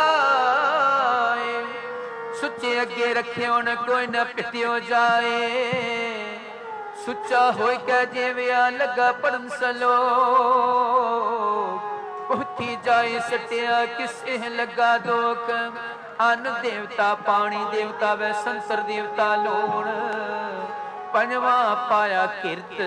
ਸੁੱਚੇ ਅੱਗੇ ਰੱਖਿਓ ਨ ਕੋਈ ਨ ਪਿੱਤਿਓ ਜਾਏ, ਸੁੱਚਾ ਹੋਇ ਕੈ ਜਿਵਿਆ ਲੱਗਾ ਪੜਨ ਸਲੋਕ, ਬਹੁਤੀ ਜਾਏ ਸਟਿਆ ਕਿਸੇ ਲੱਗਾ ਦੋਖ, ਅਨ ਦੇਵਤਾ ਪਾਣੀ ਦੇਵਤਾ ਵੈ ਸੰਸਰ ਦੇਵਤਾ ਲੋਣ, ਪੰਜਵਾਂ ਪਾਇਆ ਕਿਰਤ,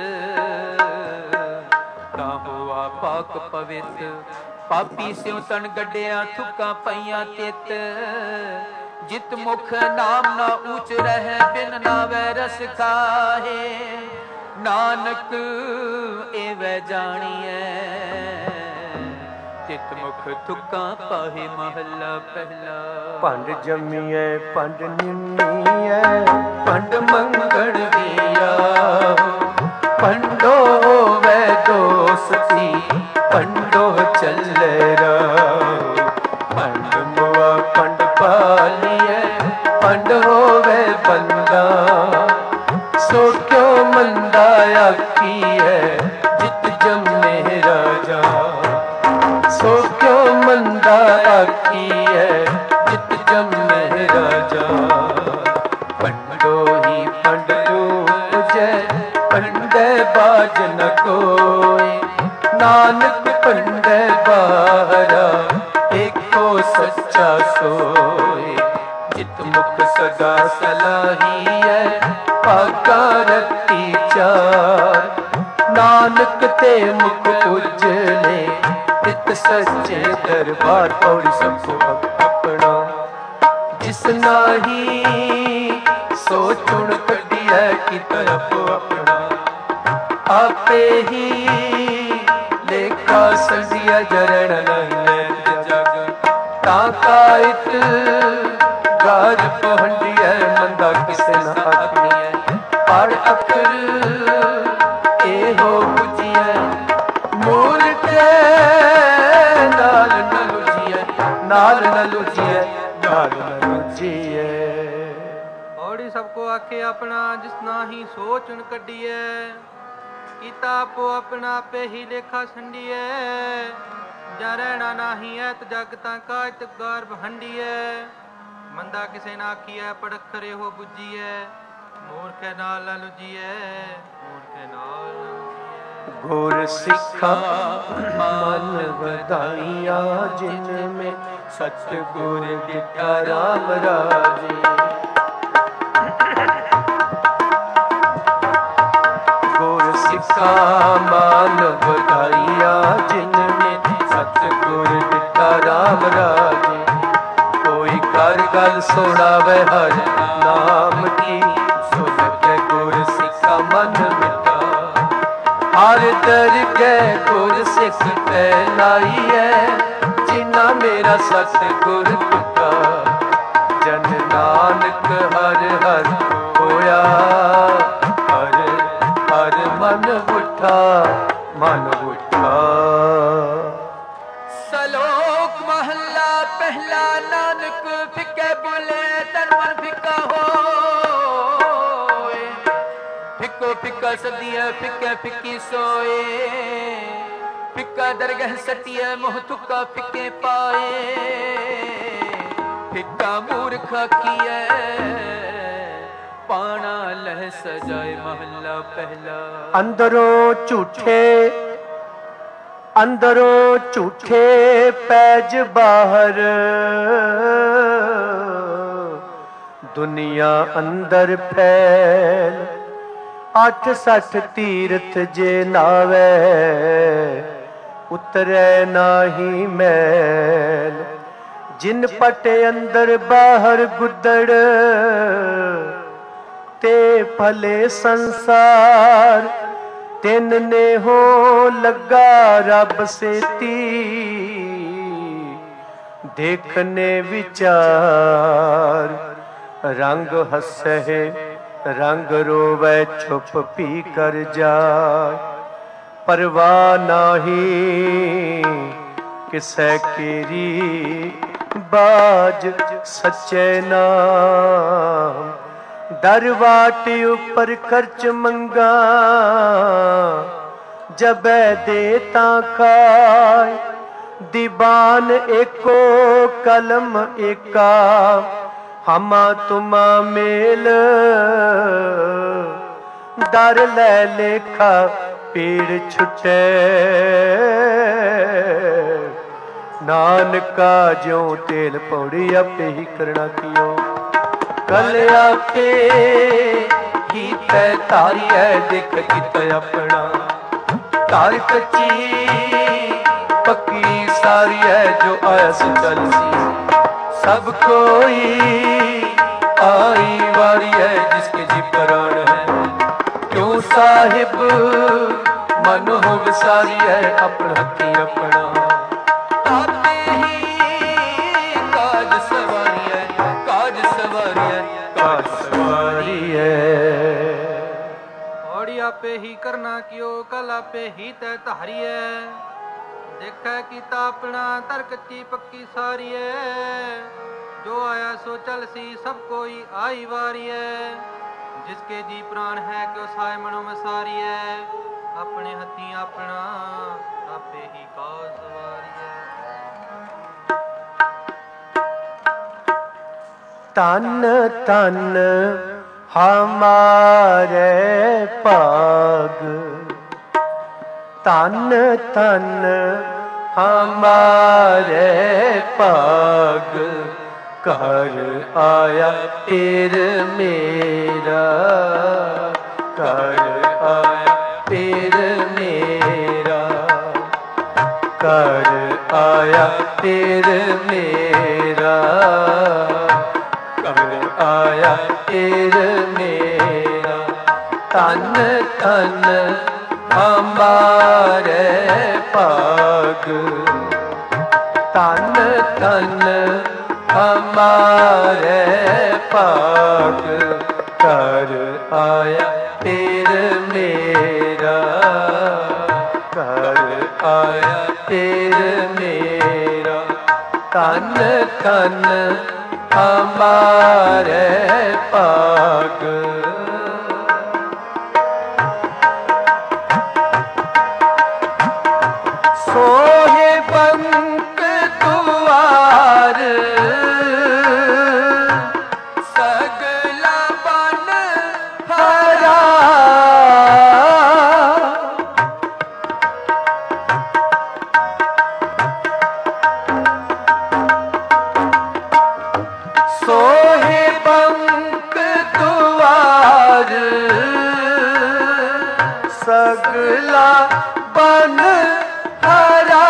ਤਾਂ ਹੋਆ ਪਾਕ ਪਵਿੱਤ, ਪਾਪੀ ਸਿਉ ਤਨ ਗੱਡਿਆ ਥੁੱਕਾਂ ਪਈਆਂ ਤਿੱਤ, जित मुख नाम न ऊंच रहे बिन नावे रस खाहे नानक एवै जानिए तित मुख तुका पाहे महला पहला।
पंड जमीए पंड निमीए पंड मंगण दिया पंडो वे दोस्ती पंडो चले रहो पंड मुआ पंड पालिए पंड होवे बंदा सो क्यों मंदा आखी है जित जमे राजा सो क्यों मंदा आखी है जित जमे राजा। पंडो ही पंड पूजे पंडे बाज न कोई नानक पंडे बाहरा एको सच्चा सोए जित मुख सदा सलाही है पाका रती चार नानक ते मुख उजले तित सच्चे दरबार पौड़ी सबको अपना जिस नाही सो चुन कड़ी है कि तरफ अपना आपे ही लेखा संधिया जरण नहीं जग ताकाइत गाज पहंडी है मंदा किसे न आखनी है पढ़ अखर ए हो बुझिए मूल के नाल न लुझिए नाल न लुझिए नाल न लुझिए।
औड़ी सबको आखे अपना जिस नाही सो चुन कड्डिए कीता आपो अपना पे ही लेखा संडिए जा रहना नाही है तो जग का गार हंडिए मंदा किसे ना आखिए पड़खरे हो बुझिए मूर्ख नाल न लुझिए मूर्ख नाल न लुझिए।
गुर सिखा मन बधाइया जिनमें सतगुर दिठा राम राजे गुर सिखा मान बधाइया जिनमें सतगुर दिठा राम राजे कोई कर गल सुनावे हर नाम की सुन के गुर सिखा मन मिटा हर दर के गुर सिख पहलाई है जिना मेरा सतगुर टुका जन नानक हर हर होया हर हर मन उठा मन उठा।
सलोक महला पहला नानक फिके बोले तन मन फिका हो फिको फिका सदिया फिके फिकी सोए फिका दरगह सटिया मोह तुका फिके पाए फिका मूर्ख किए पाना लह सजाए महला पहला।
अंदरों झूठे पैज बाहर दुनिया अंदर फैल 8-60 तीर्थ जे नावे उतरे नाही मैल जिन पटे अंदर बाहर गुदड़ ते भले संसार तिन ने हो लगा रब सेती देखने विचार रंग हंसे रंग रोवे छुप पी कर जाए परवाह नाही किसे केरी बाज सच्चे नाम दरवाट ऊपर खर्च मंगा जब देता खाए दीवान एको कलम एका हमा तुमा मेल दर ले लेखा पीड़ छुटे नानका ज्यों तेल पौड़ी आपे ही करना कियो कल आपे ही तै तारी है देख कित अपना तार कच्ची पक्की सारी है जो आयस चल सी सब कोई आई वारी है जिसके जी प्राण है। क्यों साहिब मन हो विसारी है अपन हथी अपना आपे ही काज सवारी है, काज सवारी है, काज सवारी है।
औड़ी आपे ही करना कियो कल आपे ही तय धारी है। देखै कीता अपना तर कच्ची पक्की सारी है। जो आया सो चल सी सब कोई आई वारी है। जिसके जी प्राण है क्यों साय मनो में सारी है। अपने हथी अपना आपे ही काज सवारी है।
तन तन हमारे पाग, तन तन हमारे पाग, कर आया पीर मेरा, कर आया पीर मेरा, कर आया पीर मेरा, कर आया पीर मेरा। तन तन हमारे पाग, तन तन हमारे पाग, कर आया पीर मेरा, कर आया पीर मेरा। तन तन हमारे पाग। सोहे बंक दुआर, सगला बन हरा, सोहे बंक दुआर, सगला बन हरा,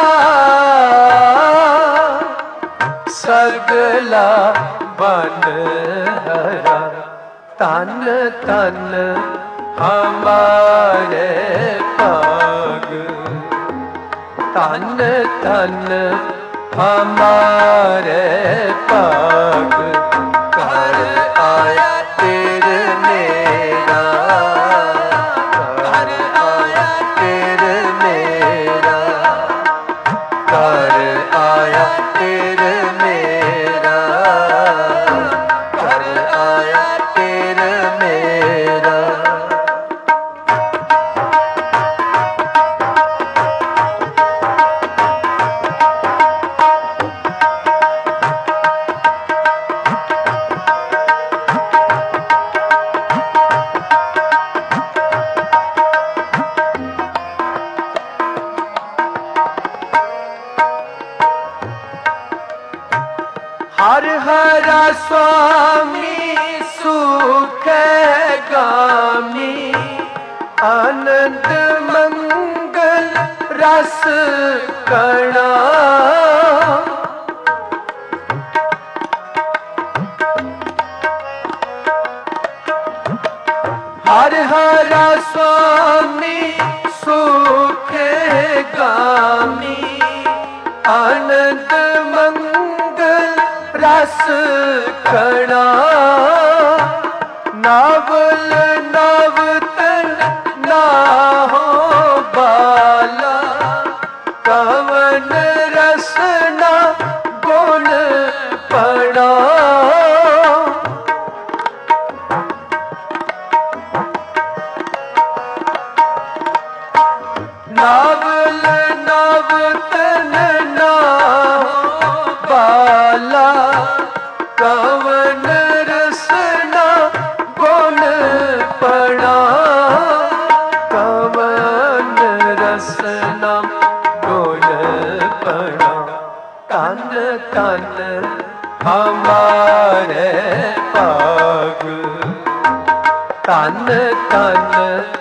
सगला बन हरा। तन तन हमारे पाग, तन तन हमारे पाग, कर आया पीर मेरा, कर आया पीर मेरा, कर आया पीर मेरा, कर आया पीर मेरा। हर हरा स्वामी सुख गामी, आनंद मंगल रस कणा। हर हरा स्वामी सुख गामी, आनंद मंगल रस कणा। नावल नवतन ना हो बाला, कवन रसना गुण पड़ा। नावल नवतन ना हो बाला, कवन रसना गुण पड़ा, कवन रसना गुण पड़ा। तन तन हमारे पाग, तन तन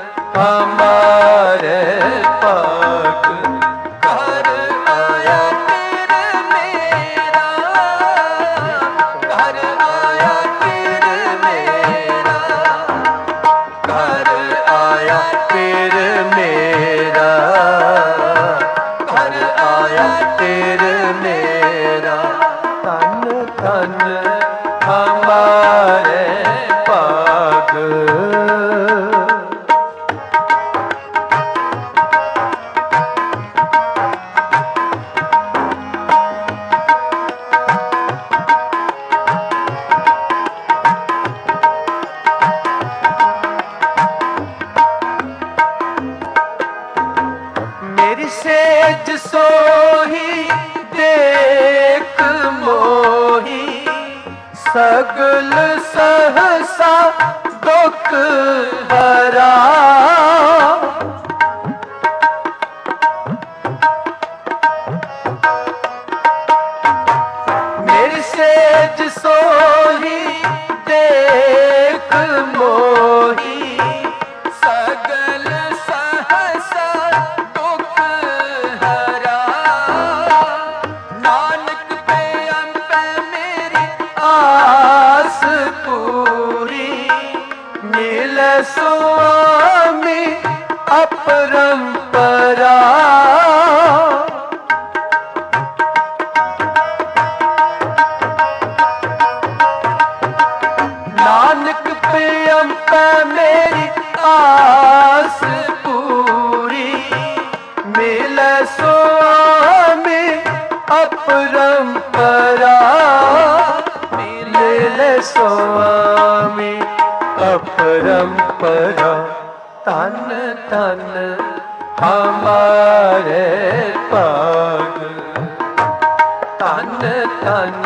हमारे पाग, कर आया पीर मेरा, सगल सहसा दुख हरा। मेरी सेज सोही देख मोही, सगल सहसा दुख हरा। नानक पे अंपै मेरी आस पूरी, मिले स्वामी अपरंपरा। नानक प्रियम पे मेरी आस पूरी, मिले स्वामी अपरंपरा। मिले स्वामी अपरंपरा। तन तन हमारे पाग, तन तन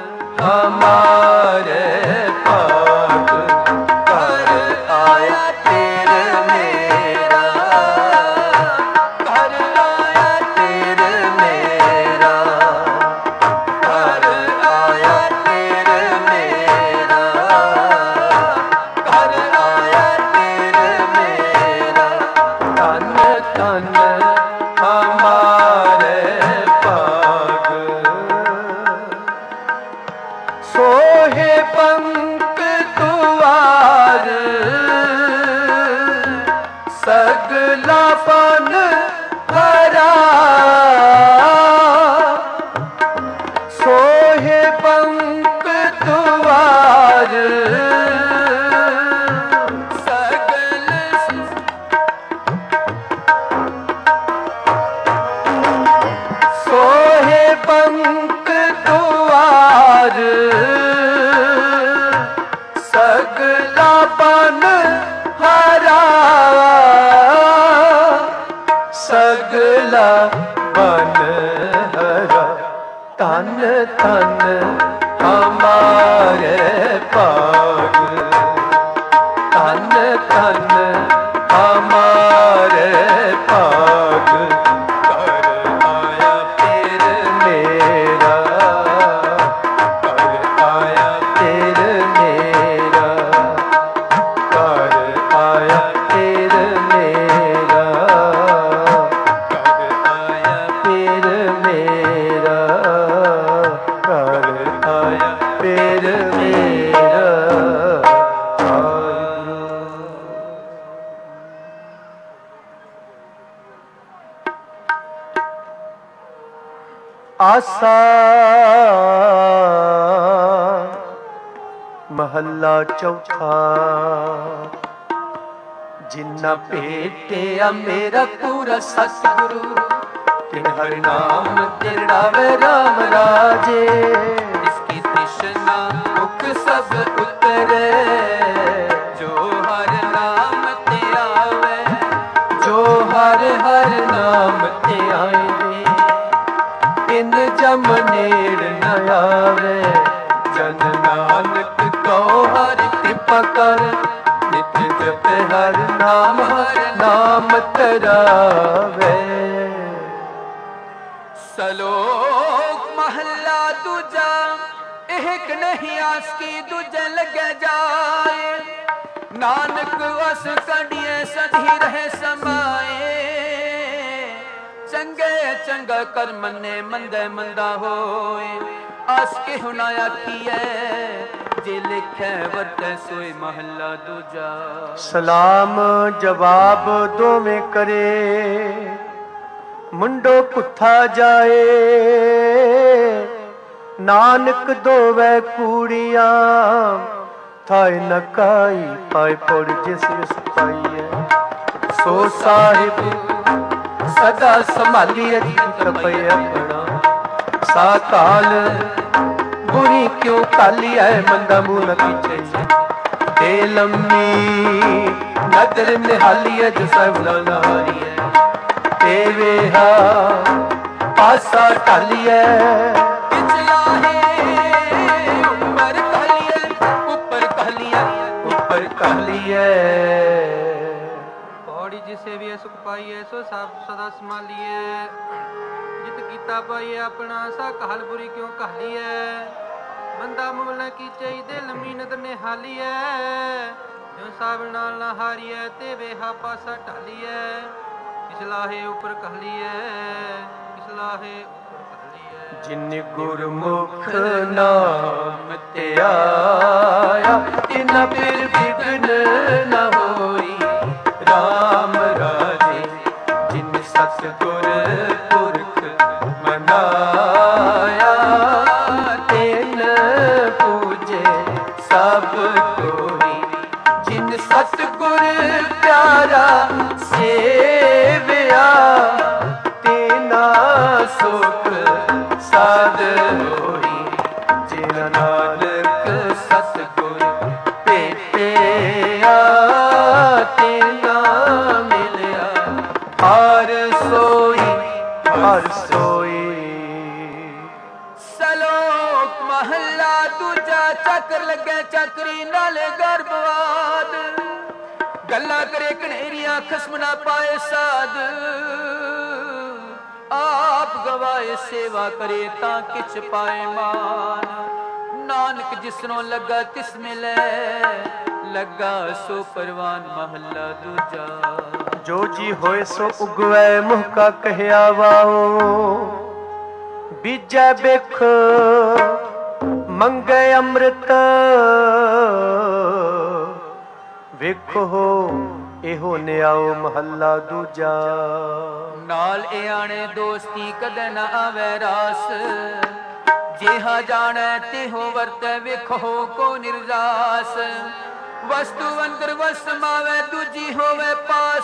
हमारे पाग। कर आया तेरे मेरा, कर आया तेरे मेरा, कर आया तेरे मेरा, कर आया तेरे मेरा। तन तन हमारे पाग, सोहे पंक दुआर, सगला पन हरा। सोहे पंक दुआर, सगल सोहे पंक दुआर, सगला बन हरा। सगला बन हरा। तन तन हमारे पाग, तन तन हमारे पाग। कर आया तेरे मेरा, कर आया तेरे मेरा, कर आया तेरे मेरा, कर आया तेरे मेरा, कर आया तेरे मेरा। आसा महला चौथा। जिन्ना भेटिया मेरा पूरा सतगुरु, तिन हर नाम तिरड़ावे राम राजे। इसकी तृष्णा दुख सब उतरे, जो हर नाम ते आवे, जो हर हर नाम ते आए। इन जम नेड़ न आवे, जन नानक को हर कृपा कर। नित जप हर नाम तरावे।
सलोक महला दूजा, एक नहीं आस की दूजे लगे जाए। नानक उस कड़िए सधी रहे समाए। चंगे चंगा कर मने मंदे मंदा होए। आस के हुना आखिए, जे लिखे वर्ते सोए महला दूजा।
सलाम जवाब दोवें करे, मुंडो कुत्था जाए। नानक दोवे कूड़िया, थाए नकाई पाए पौड़ जिस विस पाइए। सो साहिब सदा संभालिए कृपया अपना। साकाल बुरी क्यों काली है, मंदा मुंह न पीछे। दे लम्मी नदर निहाली है, जो सब नारी है। तेवे हा पासा टाली है, पिछला है उम्र काली
ਜਿਸ ਸੇਵੀਏ ਸੁਖ ਪਾਈਏ ਸੋ ਸਭ ਸਦਾ ਸੰਭਾਲੀਏ। ਜਿਤ ਕੀਤਾ ਪਾਈਏ ਆਪਣਾ ਸਾ ਕਹਲਪੁਰੀ ਕਿਉਂ ਕਹਾਲੀਏ। ਬੰਦਾ ਮੁਲ ਨ ਕੀਚੇ ਦਿਲ ਮੀਨਤ ਨਿਹਾਲੀਏ। ਜੋ ਸਭ ਨਾਲ ਨਾ ਹਾਰੀਏ ਤੇ ਵੇਹਾ ਪਾਸਾ ਢਾਲੀਏ। ਇਸ ਲਾਹੇ ਉੱਪਰ ਕਹਲੀਏ ਇਸ ਲਾਹੇ
ਜਿਨ ਗੁਰਮੁਖ ਨਾਮ ਧਿਆਇਆ ਤਿਨ ਫਿਰ ਵਿਘਨ ਨ ਹੋਈ। ਰਾਮ ਰਾਜੇ ਜਿਨ ਸਤਿਗੁਰ ਪੁਰਖ ਮਨਾਇਆ ਤਿਨ ਪੂਜੇ ਸਭ ਕੋਈ। ਜਿਨ ਸਤਿਗੁਰ ਪਿਆਰਾ ਸੇਵਿਆ ਤੇਨਾ ਸੁਖ ਸਾਧ ਹੋਈ। ਜਿਨ ਨਾਨਕ ਸਤਿਗੁਰ ਭੇਟਿਆ ਤੇਨਾ ਮਿਲਿਆ ਹਰ ਸੋਈ ਹਰ ਸੋਈ।
ਸਲੋਕ ਮਹੱਲਾ ਦੂਜਾ। ਚੱਕਰ ਲੱਗੇ ਚੱਕਰੀ ਨਾਲ ਗਰਭਵਾਦ। ਗੱਲਾਂ ਕਰੇ ਕਨੇਰੀਆਂ ਖਸਮ ਨਾ ਪਾਏ ਸਾਧ। ਆਪ ਗਵਾਏ ਸੇਵਾ ਕਰੇ ਤਾਂ ਕਿਛ ਪਾਏ ਮਾਨ। ਨਾਨਕ ਜਿਸਨੋਂ ਲੱਗਾ ਤਿਸ ਮਿਲੇ ਲੱਗਾ ਸੋ ਪਰਵਾਨ। ਮਹੱਲਾ ਦੂਜਾ।
ਜੋ ਜੀ ਹੋਏ ਸੋ ਉਗਵੈ ਮੁਹ ਕਾ ਕਹਿਆ ਵਾਓ। ਬੀਜੈ ਬਿਖ ਮੰਗੈ ਅੰਮ੍ਰਿਤ ਵੇਖੋ ਇਹੋ ਨਿਆਓ। ਮਹੱਲਾ ਦੂਜਾ।
ਨਾਲ ਇਆਣੇ ਦੋਸਤੀ ਕਦੇ ਨਾ ਆਵੇ ਰਾਸ। ਜਿਹਾ ਜਾਣੈ ਤਿਹੋ ਵਰਤੈ ਵੇਖੋ ਕੋ ਨਿਰਜਾਸ। ਵਸਤੂ ਅੰਦਰ ਵਸ ਸਮਾਵੇ ਦੂਜੀ ਹੋਵੇ ਪਾਸ।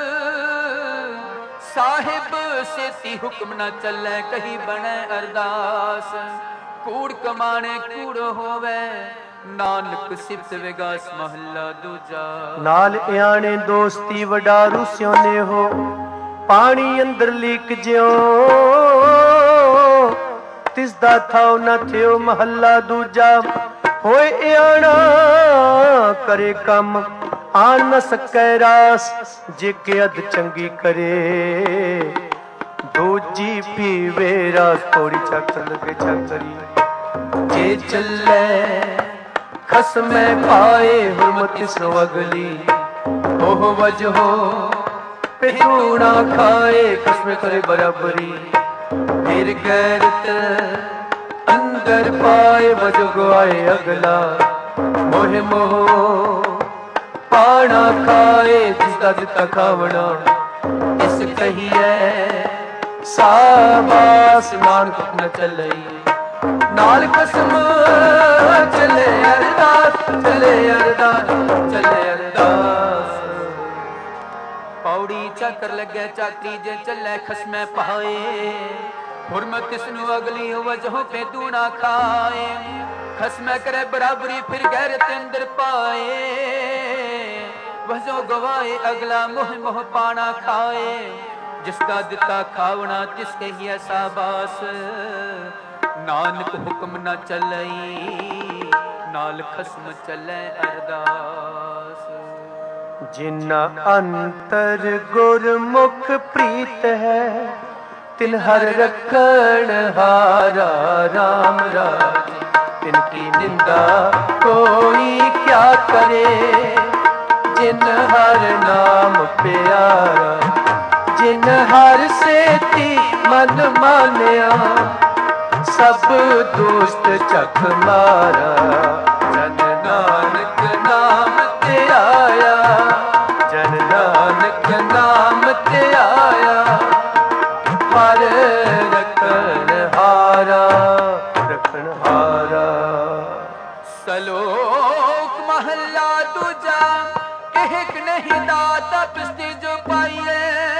ਸਾਹਿਬ ਸੇਤੀ ਹੁਕਮ ਨਾ ਚੱਲੈ ਕਹੀ ਬਣੈ ਅਰਦਾਸ। ਕੂੜ ਕਮਾਣੇ ਕੂੜ ਹੋਵੇ ਨਾਨਕ ਸਿਫਤ ਵਿਗਾਸ। ਮਹੱਲਾ ਦੂਜਾ।
ਨਾਲ ਇਆਣੇ ਦੋਸਤੀ ਵਡਾਰੂ ਸਿਉਨੇ ਹੋ। ਪਾਣੀ ਅੰਦਰ ਲੀਕ ਜਿਉ ਤਿਸ ਦਾ ਥਾਉ ਨ ਥਿਓ। ਮਹੱਲਾ ਦੂਜਾ। ਹੋਏ ਇਆਣਾ ਕਰੇ ਕੰਮ ਆਣ ਨ ਸਕੈ ਰਾਸ। ਜੇ ਕਿ ਅਧ ਚੰਗੀ ਕਰੇ ਦੂਜੀ ਪੀਵੇ ਰਾਸ। ਥੋੜੀ ਚੱਕਰ ਲੱਗੇ ਚੱਕਰੀ ਜੇ ਚੱਲੇ ਖਸਮੈ ਪਾਏ ਹੁਰਮਤ ਸੋ ਅਗਲੀ। ਉਹ ਵਜਹੋ ਪਿਤੂਣਾ ਖਾਏ ਖਸਮੈ ਕਰੇ ਬਰਾਬਰੀ। ਫਿਰ ਗੈਰਤ ਅੰਦਰ ਪਾਏ ਵਜੋ ਗਵਾਏ ਅਗਲਾ। ਮੋਹ ਮੋਹ ਪਾਣਾ ਖਾਏ ਜਿਸ ਦਾ ਦਿੱਤਾ ਖਾਵਣਾ। ਇਸ ਕਹੀਏ ਸਾਬਾਸ ਨਾਨਕ ਨ ਚੱਲਈ। ਨਾਲ ਕਸਮ ਚਲੇ ਅਰਦਾਸ ਚਲੇ ਅਰਦਾਸ ਚਲੇ ਅਰਦਾਸ।
ਪੌੜੀ ਚੱਕਰ ਲੱਗੇ ਚਾਕਰੀ ਜੇ ਚੱਲੇ ਖਸਮੈ ਪਾਏ। ਹੁਰਮਤ ਇਸ ਨੂੰ ਅਗਲੀ ਵਜਹੋਂ ਪੇ ਦੂਣਾ ਖਾਏ। ਖਸਮੈ ਕਰੇ ਬਰਾਬਰੀ ਫਿਰ ਗੈਰਤ ਅੰਦਰ ਪਾਏ। ਵਜੋ ਗਵਾਏ ਅਗਲਾ ਮੋਹ ਮੋਹ ਪਾਣਾ ਖਾਏ। ਜਿਸ ਦਾ ਦਿੱਤਾ ਖਾਵਣਾ ਤਿਸ ਕਹੀਏ ਸਾਬਾਸ। ਨਾਨਕ ਹੁਕਮ ਨਾ ਚੱਲਈ ਨਾਲ ਖਸਮ ਚੱਲੇ ਅਰਦਾਸ।
ਜਿਨਾ ਅੰਤਰ ਗੁਰਮੁਖ ਪ੍ਰੀਤ ਹੈ ਤਿਨ ਹਰ ਰਖਣ ਹਾਰਾ। ਰਾਮ ਰਾਜ ਤਿਨ ਕੀ ਨਿੰਦਾ ਕੋਈ ਕਿਆ ਕਰੇ। ਜਿਨ ਹਰ ਨਾਮ ਪਿਆਰਾ ਜਿਨ ਹਰ ਸੇਤੀ ਮਨ ਮਾਨਿਆ। ਸਭ ਦੋਸਤ ਚਖ ਮਾਰਾ। ਜਨ ਨਾਨਕ ਨਾਮ ਤੇ ਆਇਆ ਜਨ ਨਾਨਕ ਨਾਮ ਤੇ ਆਇਆ। ਹਰ ਰਖਣ ਹਾਰਾ ਰਖਣ ਹਾਰਾ।
ਸਲੋਕ ਮਹੱਲਾ ਦੂਜਾ। ਇੱਕ ਨਹੀਂ ਦਾਤਾ ਪਿਸਤੀ ਜੋ ਪਾਈਏ।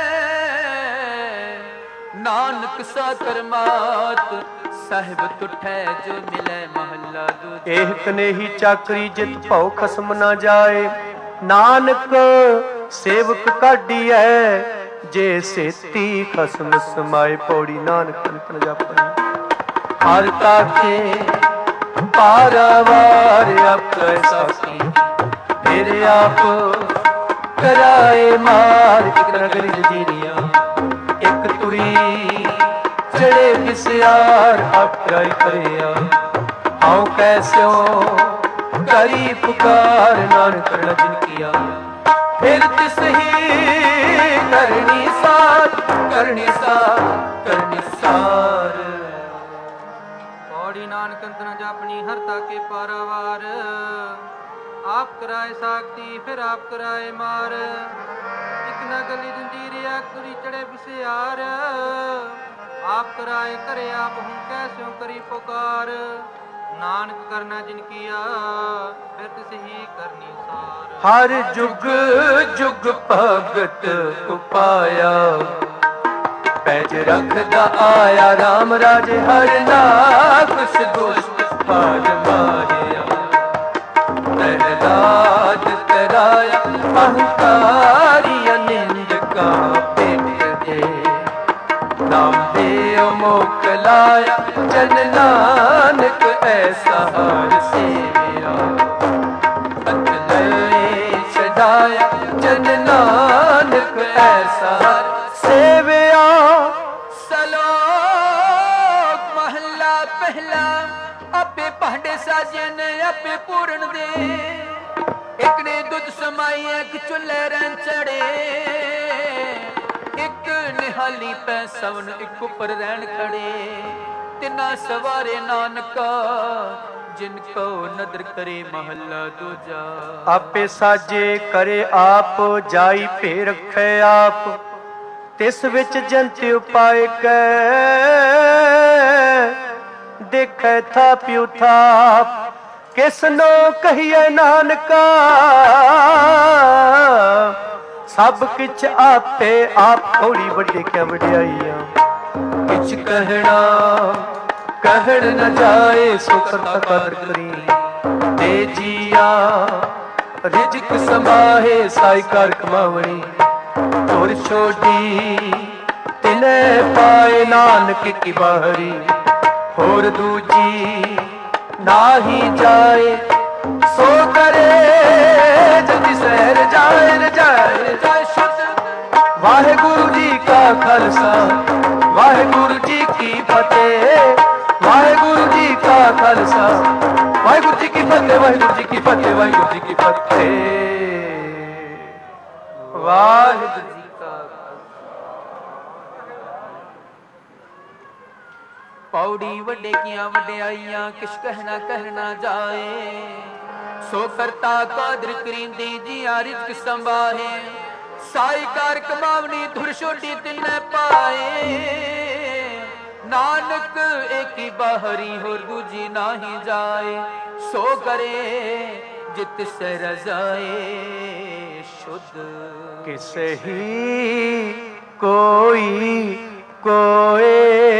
ਨਾਨਕ ਸਾ ਕਰਮਾਤ ਸਾਹਿਬ ਤੁਠੈ ਜੋ ਮਿਲੇ। ਮਹੱਲਾ ਦੂਜਾ।
ਏਕ ਨੇਹੀ ਚਾਕਰੀ ਜਿਤ ਭਉ ਖਸਮ ਨਾ ਜਾਏ। ਨਾਨਕ ਸੇਵਕ ਕਾਢੀਐ ਜੇ ਸੇਤੀ ਖਸਮ ਸਮਾਏ। ਪੌੜੀ ਨਾਨਕ ਅੰਤ ਨ ਜਾਪਣੀ। ਹਰ ਤਾਕੇ ਪਾਰਾਵਾਰ ਆਪੈ ਸਾਖੀ। ਫਿਰ ਆਪ कराए मार। एक नगरी जंजीरियां एक तुरी चढ़े बिस्यार। आप कराई करिया आओ कैस्यो करी पुकार। नानक करना जिन किया फिर तिस ही करनी सार। करनी सार करनी सार।
पौड़ी नानक अंत न जापनी हरता के पारावार। आप कराए साक्ति फिर आप कराए मार। एक न गली जंजीरिया तुरी चढ़े बिस्यार। आप कराए करे आप हूँ कैस्यों करी पुकार। नानक करना जिन किया फिर तिस ही करनी सार।
हर जुग जुग भगत उपाया पैज रखदा आया। राम राज हर नाकुस दुष्ट पाद मारिया। तहदाद कराया अहंकारी निंद का पेट दे। नाम दे मोख लाया जन नानक ऐसा हर सेविया। छड़ाया जन नानक ऐसा हर सेविया।
सलोक महला पहला आपे भांडे साजन आपे पूरन दे। एक ने दुध समाई एक चुल्हे रन चढ़े। एक निहाली पै सवन एक उपर रहन खड़े। तिना सवारे नानका जिनको नदर करे महला दूजा।
आपे साजे करे आप जाई पे रखे आप। तिस विच जंत उपाय कै देखे था प्यू थाप। किसनो कहिए नानका सब किछ आपे आप। थोड़ी बड़ी क्या वड्याइयां किछ कहना कहण न जाए। सो करता कर करी दे जिया। रिजक समाहे साई कर कमावणी। तुर छोड़ी तिने पाए नानक की बाहरी। होर दूजी नाही जाए सो करे जल्दी सहर जाए न जाए। वाहेगुरु जी का खालसा वाहेगुरु जी की फतेह। वाहेगुरु जी का खालसा वाहेगुरु जी की फतेह। वाहेगुरु जी की फतेह। वाहेगुरु जी की फतेह। वाहेगुरु जी का
पौड़ी वड्डे किया वड्याइयां किश कहना कहना जाए। सो करता कादर करींदी जिया रिजक संभाहे। साई कार कमावनी धुर छोटी तिन्ने पाए। नानक एक ही बाहरी होर दूजी नाही जाए। सो करे जित से रजाए शुद्ध।
किसे ही कोई कोए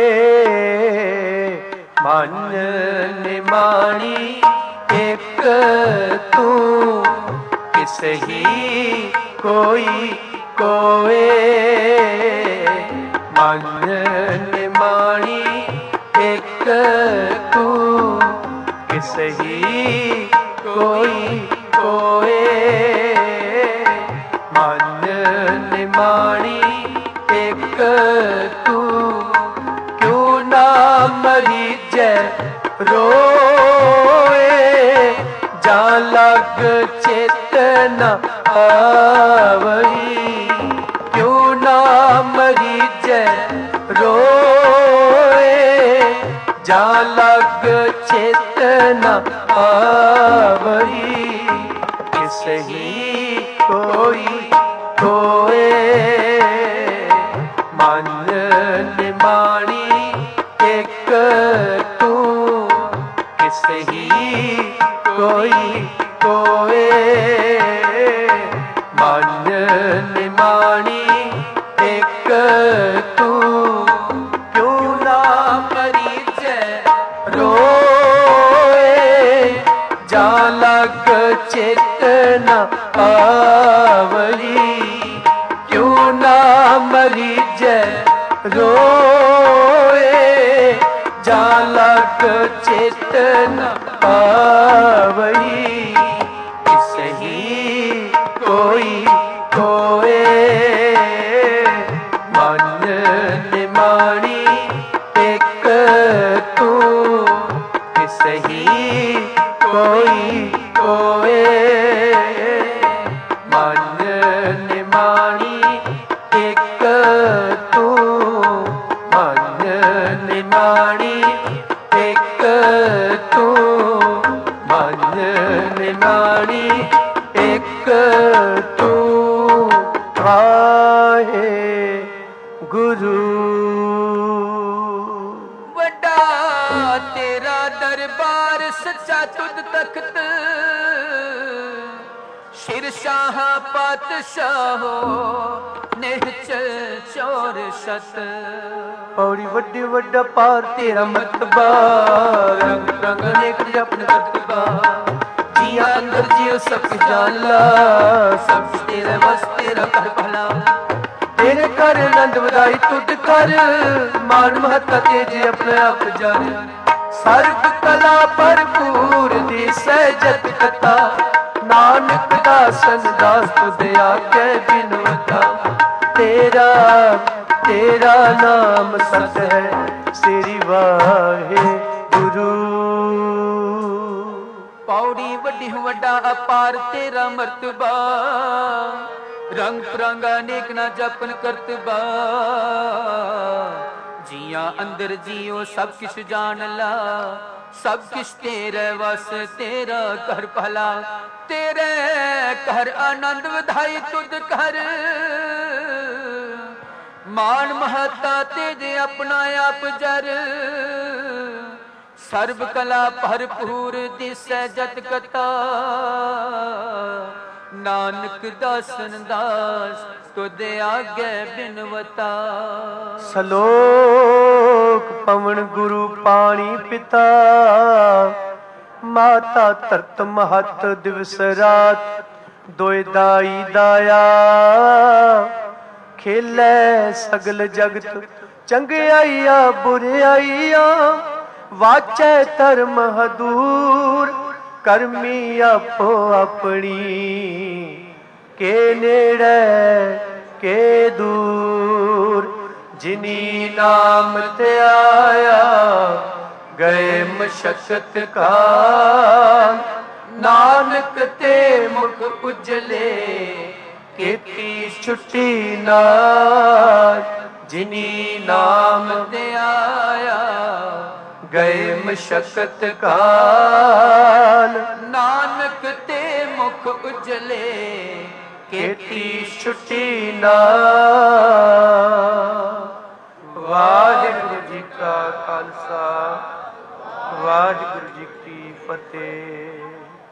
मन निमाणी एक तू। किसे ही कोई कोए मन निमाणी एक तू। किसे ही कोई कोए मन निमाणी एक तू। क्यों ना मरी जय रोए जा लग चेतना आवई। क्यों ना मरी जय रोए जा लग चेतना आवई। किसे ही कोई कोए मन निमाणी एक तू। किसे ही कोई कोए मन निमाणी एक तू। क्यों ना मरी जय रोए जा लग चेतना आवई। क्यों ना मरी जय रोए जा लग चेतना आवई। किसे ही कोई ਮਨ ਨਿਮਾਣੀ ਇੱਕ ਤੂੰ, ਮਨ ਨਿਮਾਣੀ ਇੱਕ ਤੂੰ, ਮਨ ਨਿਮਾਣੀ ਇੱਕ ਤੂੰ, ਵਾਹਿ ਗੁਰੂ।
ਵੱਡਾ ਤੇਰਾ ਦਰਬਾਰ ਸੱਚਾ ਤੁਧ ਤਖਤ, ਸ਼ਿਰ ਸ਼ਾਹ ਪਾਤਸ਼ਾਹੋ ਨਿਹਚਲ ਚੋਰ ਸ਼ਤ।
ਪੌੜੀ ਵੱਡੀ ਵੱਡਾ ਪਾਰ ਤੇਰਾ ਮਰਤਬਾ, ਰੰਗ ਰੰਗ ਅਨੇਕ ਜਪਨ ਕਰਤਬਾ। ਜੀਆਂ ਅੰਦਰ ਜੀਉ ਸਭ ਜਾਣ ਲਾ, ਸਭ ਤੇਰੇ ਵਸ ਤੇਰਾ ਕਰ ਭਲਾ। ਤੇਰੇ ਕਰ ਆਨੰਦ ਵਧਾਈ ਤੁਧ ਕਰ, ਮਾਨ ਮਹੱਤਾ ਤੇਜ ਆਪਣੇ ਆਪ ਜਾਣੇ। ਸਰਬ ਕਲਾ ਭਰਪੂਰ ਦੀ ਸਹਿਜਤ ਕਥਾ, ਨਾਨਕ ਦਾਸਨ ਦਾਸ ਤੁਧ ਆਗੇ ਬਿਨਵਤਾ। ਤੇਰਾ ਤੇਰਾ ਨਾਮ ਸਤ ਹੈ ਸ੍ਰੀ ਵਾਹਿਗੁਰੂ।
ਪੌੜੀ ਵੱਡੀ ਵੱਡਾ ਅਪਾਰ ਤੇਰਾ ਮਰਤਬਾ, ਰੰਗ ਪ੍ਰੰਗਾ ਅਨੇਕ ਨਾ ਜਪਨ ਕਰਤਬਾ। ਜੀਆਂ ਅੰਦਰ ਜੀਓ ਸਭ ਕਿਛ ਜਾਣ ਲਾ, ਸਭ ਕਿਛ ਤੇਰੇ ਵਸ ਤੇਰਾ ਕਰ ਭਲਾ। ਤੇਰੇ ਘਰ ਆਨੰਦ ਵਧਾਈ ਤੁਧ ਕਰ, ਮਾਨ ਮਹੱਤਾ ਤੇਜ ਆਪਣਾ ਆਪ ਜਰ। ਸਰਬ ਕਲਾ ਭਰਪੂਰ ਦਿਸੈ ਜਤ ਕਤਾ, ਨਾਨਕ ਦਾਸਨ ਦਾਸ ਤੁਧ ਆਗੇ ਬਿਨਵਤਾ।
ਸਲੋਕ ਪਵਨ ਗੁਰੂ ਪਾਣੀ ਪਿਤਾ, ਮਾਤਾ ਧਰਤ ਮਹਤ ਦਿਵਸ ਰਾਤ। ਦੋਇ ਦਾਈ ਦਾਇਆ ਖੇਲੇ ਸਗਲ ਜਗਤ, ਚੰਗਿਆਈਆ ਬੁਰਿਆਈਆ। ਵਾਚੈ ਧਰਮ ਹਦੂਰ, ਕਰਮੀ ਆਪੋ ਆਪਣੀ। ਕੇ ਨੇੜੇ ਕੇ ਦੂਰ, ਜਿਨੀ ਨਾਮ ਤੇ ਆਇਆ ਗਏ ਮਸ਼ਕਤ ਕਾਲ। ਨਾਨਕ ਤੇ ਮੁਖ ਉਜਲੇ ਕੀਤੀ ਛੁੱਟੀ ਨਾਲ। ਜਿਨੀ ਨਾਮ ਤੇ ਆਇਆ ਗਏ ਮਸ਼ਕਤ ਕਾਲ।
ਨਾਨਕ ਤੇ ਮੁਖ ਉਜਲੇ
ਕੀਤੀ ਛੁੱਟੀ ਨਾਲ। ਵਾਹਿਗੁਰੂ ਜੀ ਕਾ ਖਾਲਸਾ, ਵਾਹਿਗੁਰੂ ਜੀ ਕੀ ਫਤਿਹ।